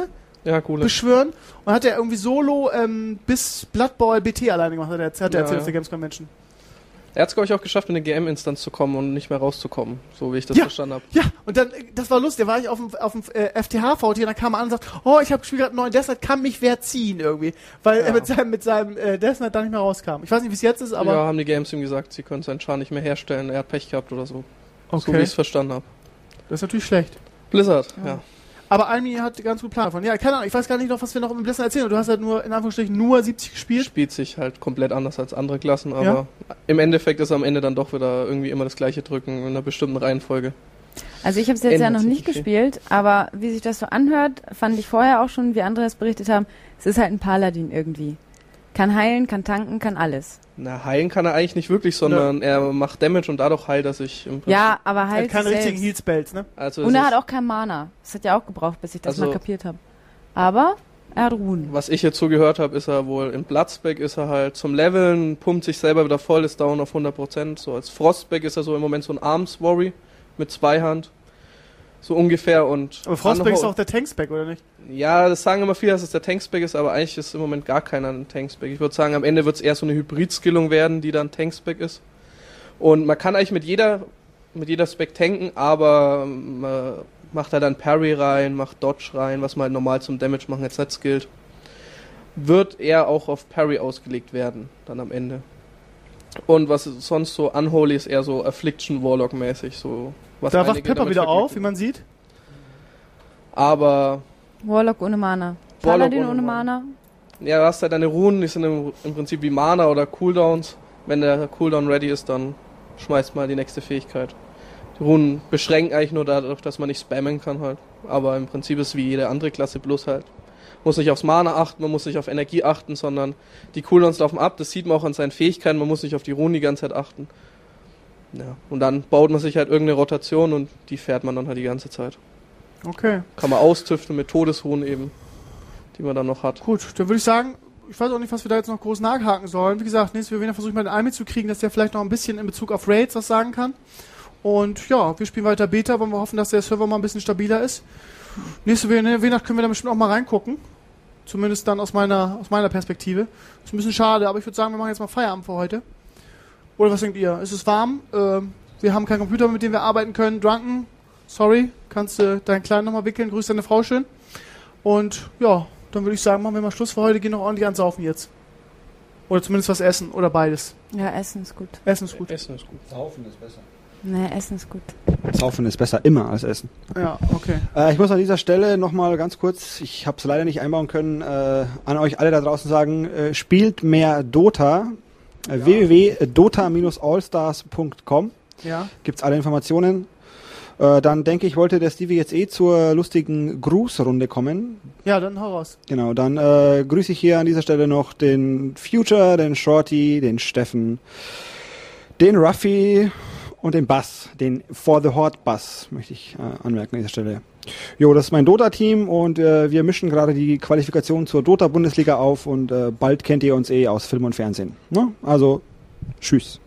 Ja, cool. beschwören. Und hat er irgendwie solo ähm, bis Blood Bowl B T alleine gemacht, hat er, hat er Ja, erzählt ja. auf der Games Convention. Er hat es, glaube ich, auch geschafft, in eine G M-Instanz zu kommen und nicht mehr rauszukommen, so wie ich das Ja. verstanden habe. Ja, und dann, äh, das war lustig, da war ich auf dem, auf dem äh, F T H-V T und dann kam er an und sagt, oh, ich habe gespielt gerade neu, deshalb kann mich wer ziehen irgendwie. Weil Ja. er mit seinem, mit seinem äh, Deathknight da nicht mehr rauskam. Ich weiß nicht, wie es jetzt ist, aber... ja, haben die Games ihm gesagt, sie können seinen Char nicht mehr herstellen, er hat Pech gehabt oder so. So wie okay, ich es verstanden habe. das ist natürlich schlecht. Blizzard, Ja. ja. Aber Almi hat ganz gut Plan davon. Ja, keine Ahnung, ich weiß gar nicht noch, was wir noch im Blizzard erzählen. Du hast halt nur, in Anführungsstrichen, nur siebzig gespielt. Spielt sich halt komplett anders als andere Klassen, aber Ja. im Endeffekt ist am Ende dann doch wieder irgendwie immer das gleiche drücken in einer bestimmten Reihenfolge. Also ich habe es jetzt ja Ändert noch sich nicht nicht viel. gespielt, aber wie sich das so anhört, fand ich vorher auch schon, wie andere es berichtet haben, es ist halt ein Paladin irgendwie. Kann heilen, kann tanken, kann alles. Na, heilen kann er eigentlich nicht wirklich, sondern er macht Damage und dadurch heilt er sich im Prinzip. Ja, aber Er hat halt keine richtigen selbst. Heal-Spells, ne? Also Und es er ist- hat auch kein Mana. Das hat ja auch gebraucht, bis ich das Also- mal kapiert habe. Aber er hat Runen. Was ich jetzt so gehört habe, ist er wohl im Bloodspec ist er halt zum Leveln, pumpt sich selber wieder voll, ist down auf hundert Prozent. So als Frostspec ist er so im Moment so ein Arms-Worry mit Zweihand. So ungefähr und... Aber Frostback ist Anhau- auch der Tankspec, oder nicht? Ja, das sagen immer viele, dass es der Tankspec ist, aber eigentlich ist im Moment gar keiner ein Tankspec. Ich würde sagen, am Ende wird es eher so eine Hybrid-Skillung werden, die dann Tankspec ist. Und man kann eigentlich mit jeder, mit jeder Spec tanken, aber man macht da dann Parry rein, macht Dodge rein, was man halt normal zum Damage machen jetzt nicht skillt. Wird eher auch auf Parry ausgelegt werden, dann am Ende. Und was sonst so Unholy ist, eher so Affliction Warlock mäßig, so was Da wacht einige Pepper damit wieder vergleichen. auf, wie man sieht. Aber Warlock ohne Mana. Warlock Paladin ohne ohne Mana. Mana. ja, du hast halt deine Runen, die sind im, im Prinzip wie Mana oder Cooldowns. Wenn der Cooldown ready ist, dann schmeißt mal die nächste Fähigkeit. Die Runen beschränken eigentlich nur dadurch, dass man nicht spammen kann halt. Aber im Prinzip ist es wie jede andere Klasse bloß halt. Man muss nicht aufs Mana achten, man muss nicht auf Energie achten, sondern die Cooldowns laufen ab. Das sieht man auch an seinen Fähigkeiten, man muss nicht auf die Runen die ganze Zeit achten. Ja, und dann baut man sich halt irgendeine Rotation und die fährt man dann halt die ganze Zeit. Okay, Kann man austüften mit Todesrunen eben, die man dann noch hat. gut. Dann würde ich sagen, ich weiß auch nicht, was wir da jetzt noch groß nachhaken sollen. Wie gesagt, nächstes Mal versuche ich mal den Almi zu kriegen, dass der vielleicht noch ein bisschen in Bezug auf Raids was sagen kann. Und ja, wir spielen weiter Beta, wollen wir hoffen, dass der Server mal ein bisschen stabiler ist. Nächste Weihnacht können wir da bestimmt auch mal reingucken. Zumindest dann aus meiner, aus meiner Perspektive. Ist ein bisschen schade, aber ich würde sagen, wir machen jetzt mal Feierabend für heute. Oder was denkt ihr? Ist es warm? Ähm, wir haben keinen Computer, mit dem wir arbeiten können. Drunken, sorry, kannst du deinen Kleinen nochmal wickeln. Grüß deine Frau schön. Und ja, dann würde ich sagen, machen wir mal Schluss für heute. Gehen noch ordentlich ans Saufen jetzt. Oder zumindest was essen. Oder beides. Ja, Essen ist gut. Essen ist gut. Essen ist gut. Saufen ist besser. Nee, Essen ist gut. Saufen ist besser immer als Essen. Ja, okay. Äh, ich muss an dieser Stelle nochmal ganz kurz, ich habe es leider nicht einbauen können, äh, an euch alle da draußen sagen, äh, spielt mehr Dota. Äh, w w w punkt dota Bindestrich allstars punkt com Ja. gibt's alle Informationen. Äh, dann denke ich, wollte der Stevie jetzt eh zur lustigen Grußrunde kommen. Ja, dann hau raus. Genau, dann äh, grüße ich hier an dieser Stelle noch den Future, den Shorty, den Steffen, den Ruffy und den Bass, den For the Horde Bass, möchte ich äh, anmerken an dieser Stelle. Jo, das ist mein Dota-Team und äh, wir mischen gerade die Qualifikation zur Dota-Bundesliga auf und äh, bald kennt ihr uns eh aus Film und Fernsehen. Ne? Also, tschüss.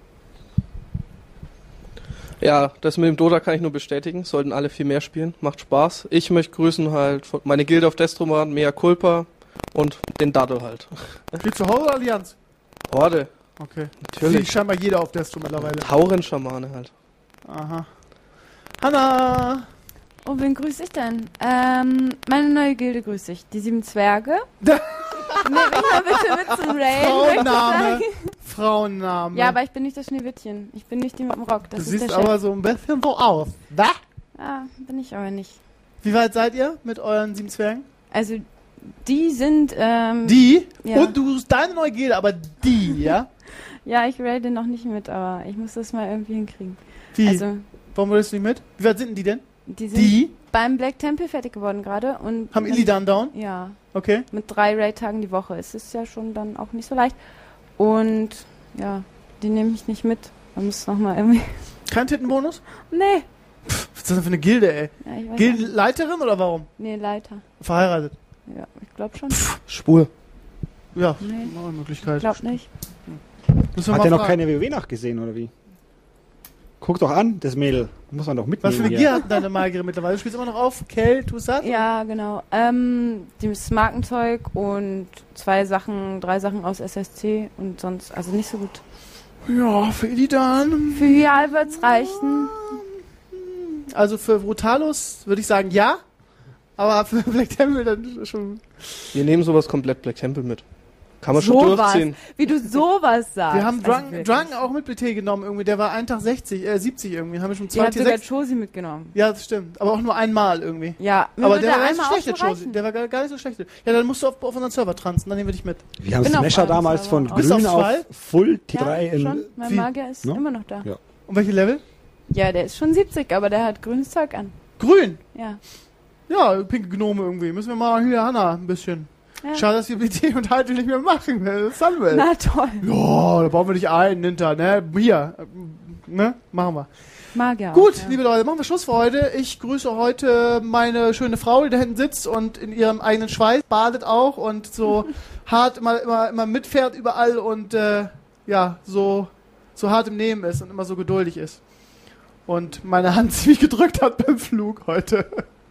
Ja, das mit dem Dota kann ich nur bestätigen. Sollten alle viel mehr spielen. Macht Spaß. Ich möchte grüßen halt von- meine Gilde auf Destroman, Mea Culpa und den Daddle halt. Spielst du Horde oder Allianz? Horde, Okay. natürlich. Spielt scheinbar jeder auf Destro mittlerweile. Tauren-Schamane halt. Aha. Hanna! Oh, wen grüße ich denn? Ähm, meine neue Gilde grüße ich. Die sieben Zwerge. Nimm mich mal bitte mit zum Raid. Frauenname. Frauenname. Ja, aber ich bin nicht das Schneewittchen. Ich bin nicht die mit dem Rock. Das du ist siehst der Chef. aber so ein bisschen so aus. Was? Ja, bin ich aber nicht. Wie weit seid ihr mit euren sieben Zwergen? Also, die sind, ähm... Die? Ja. Und du suchst deine neue Gilde, aber die, ja? Ja, ich raide noch nicht mit, aber ich muss das mal irgendwie hinkriegen. Wie? Also, Warum willst du nicht mit? Wie weit sind denn die denn? die sind Die? beim Black Temple fertig geworden gerade und... Haben Illidan down? Ja, Okay. mit drei Raid-Tagen die Woche. Es ist ja schon dann auch nicht so leicht. Und, ja, die nehme ich nicht mit. Man muss nochmal irgendwie... Kein Tittenbonus? Nee. Was ist das denn für eine Gilde, ey? Ja, ich weiß auch nicht. Gildenleiterin oder warum? Nee, Leiter. Verheiratet. Ja, ich glaube schon. Schwul. Ja, Nee. noch eine Möglichkeit. Ich glaube nicht. Müssen wir Hat mal er noch fragen. keine WoW nachgesehen, oder wie? Guck doch an, das Mädel. Muss man doch mitnehmen. Was für eine hier. Gier hat denn deine Magere mittlerweile? Du spielst immer noch auf Kel, du sagst? Ja, genau. Ähm, das Markenzeug und zwei Sachen, drei Sachen aus S S C und sonst, also nicht so gut. Ja, für Illidan. Für Hyal wird's reichen. Also für Brutalus würde ich sagen ja, aber für Black Temple dann schon... Wir nehmen sowas komplett Black Temple mit. Kann man So schon was. durchziehen. Wie du sowas sagst. Wir haben Also Drunk, wirklich. Drunken auch mit B T genommen irgendwie, der war einen Tag sechzig, äh, siebzig irgendwie, haben wir schon Ihr zwei habt T sogar sechs. Josie mitgenommen. Ja, das stimmt, aber auch nur einmal irgendwie. Ja, mir Aber wird der war da gar nicht so einmal schlecht, der auch schon Josie. reichen. Der war gar, gar nicht so schlecht. Ja, dann musst du auf, auf unseren Server transen, dann nehmen wir dich mit. Wir haben Bin auf Smasher einem damals Server. von Bist grün du auf auf zwei? Full T drei Ja, in... schon. Mein Wie? Magier ist No? immer noch da. Ja. Und welche Level? Ja, der ist schon siebzig, aber der hat grünes Zeug an. Grün. Ja. Ja, pinke Gnome irgendwie. Müssen wir mal hier, Hanna, ein bisschen. ja. Schade, dass wir B T und Halte nicht mehr machen. Das ist Sunwell. Na toll. Ja, da bauen wir dich ein, Ninta, ne? Hier. Ne? Machen wir. Magier. Gut, auch, ja. liebe Leute, machen wir Schluss für heute. Ich grüße heute meine schöne Frau, die da hinten sitzt und in ihrem eigenen Schweiß badet auch und so hart immer, immer, immer mitfährt überall und äh, ja, so, so hart im Nehmen ist und immer so geduldig ist. Und meine Hand ziemlich gedrückt hat beim Flug heute.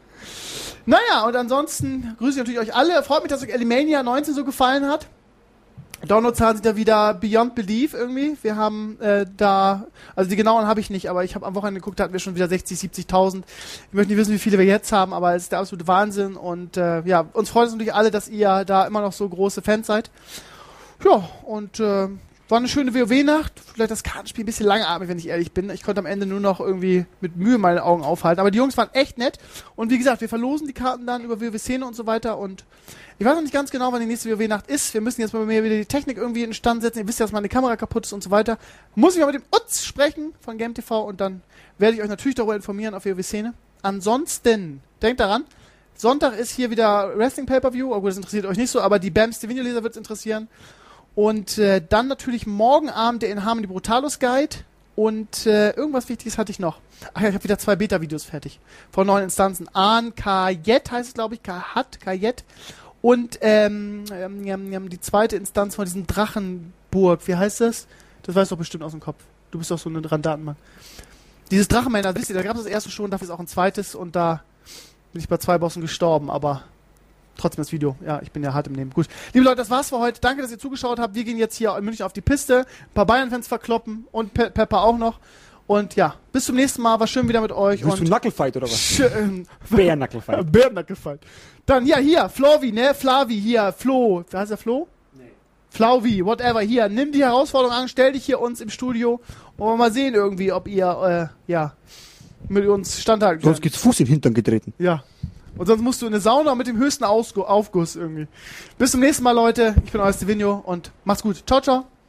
Naja, und ansonsten grüße ich natürlich euch alle. Freut mich, dass euch Alimania neunzehn so gefallen hat. Downloadzahlen sind ja wieder beyond belief irgendwie. Wir haben äh, da, also die genauen habe ich nicht, aber ich habe am Wochenende geguckt, da hatten wir schon wieder sechzig, siebzigtausend. Ich möchte nicht wissen, wie viele wir jetzt haben, aber es ist der absolute Wahnsinn. Und äh, ja, uns freut es natürlich alle, dass ihr da immer noch so große Fans seid. Ja, und äh, war eine schöne WoW-Nacht. Vielleicht das Kartenspiel ein bisschen langatmig, wenn ich ehrlich bin. Ich konnte am Ende nur noch irgendwie mit Mühe meine Augen aufhalten. Aber die Jungs waren echt nett. Und wie gesagt, wir verlosen die Karten dann über WoW-Szene und so weiter. Und ich weiß noch nicht ganz genau, wann die nächste WoW-Nacht ist. Wir müssen jetzt mal mir wieder die Technik irgendwie in Stand setzen. Ihr wisst ja, dass meine Kamera kaputt ist und so weiter. Muss ich mal mit dem Utz sprechen von GameTV und dann werde ich euch natürlich darüber informieren auf WoW-Szene. Ansonsten, denkt daran, Sonntag ist hier wieder Wrestling Pay-Per-View. Oh gut, das interessiert euch nicht so, aber die Bams, die Videoleser wird es interessieren. Und äh, dann natürlich morgen Abend der In Harmony Brutalus Guide. Und äh, irgendwas Wichtiges hatte ich noch. Ach ja, ich habe wieder zwei Beta-Videos fertig. Von neuen Instanzen. Ahn Kajet heißt es, glaube ich. Kahat, Kajet. Und ähm, ähm, die zweite Instanz von diesem Drachenburg. Wie heißt das? Das weißt du doch bestimmt aus dem Kopf. Du bist doch so ein Randatenmann. Dieses Drachenmänner, wisst ihr, da gab es das erste schon, dafür ist auch ein zweites. Und da bin ich bei zwei Bossen gestorben, aber trotzdem das Video. Ja, ich bin ja hart im Nehmen. Gut. Liebe Leute, das war's für heute. Danke, dass ihr zugeschaut habt. Wir gehen jetzt hier in München auf die Piste. Ein paar Bayern-Fans verkloppen und Pe Pepper auch noch. Und ja, bis zum nächsten Mal. War schön wieder mit euch. Willst du und Knucklefight oder was? Schön. Bär-Knucklefight. Bär-Knucklefight. Dann hier, hier, Flovi, ne? Flavi, hier, Flo. Wie heißt der Flo? Nee. Flauvi, whatever. Hier, nimm die Herausforderung an, stell dich hier uns im Studio und wir mal sehen irgendwie, ob ihr, äh, ja, mit uns standhalten könnt. Sonst geht's Fuß in den Hintern getreten. Ja. Und sonst musst du in eine Sauna mit dem höchsten Ausgu Aufguss irgendwie. Bis zum nächsten Mal, Leute. Ich bin euer Stevenio und macht's gut. Ciao, ciao.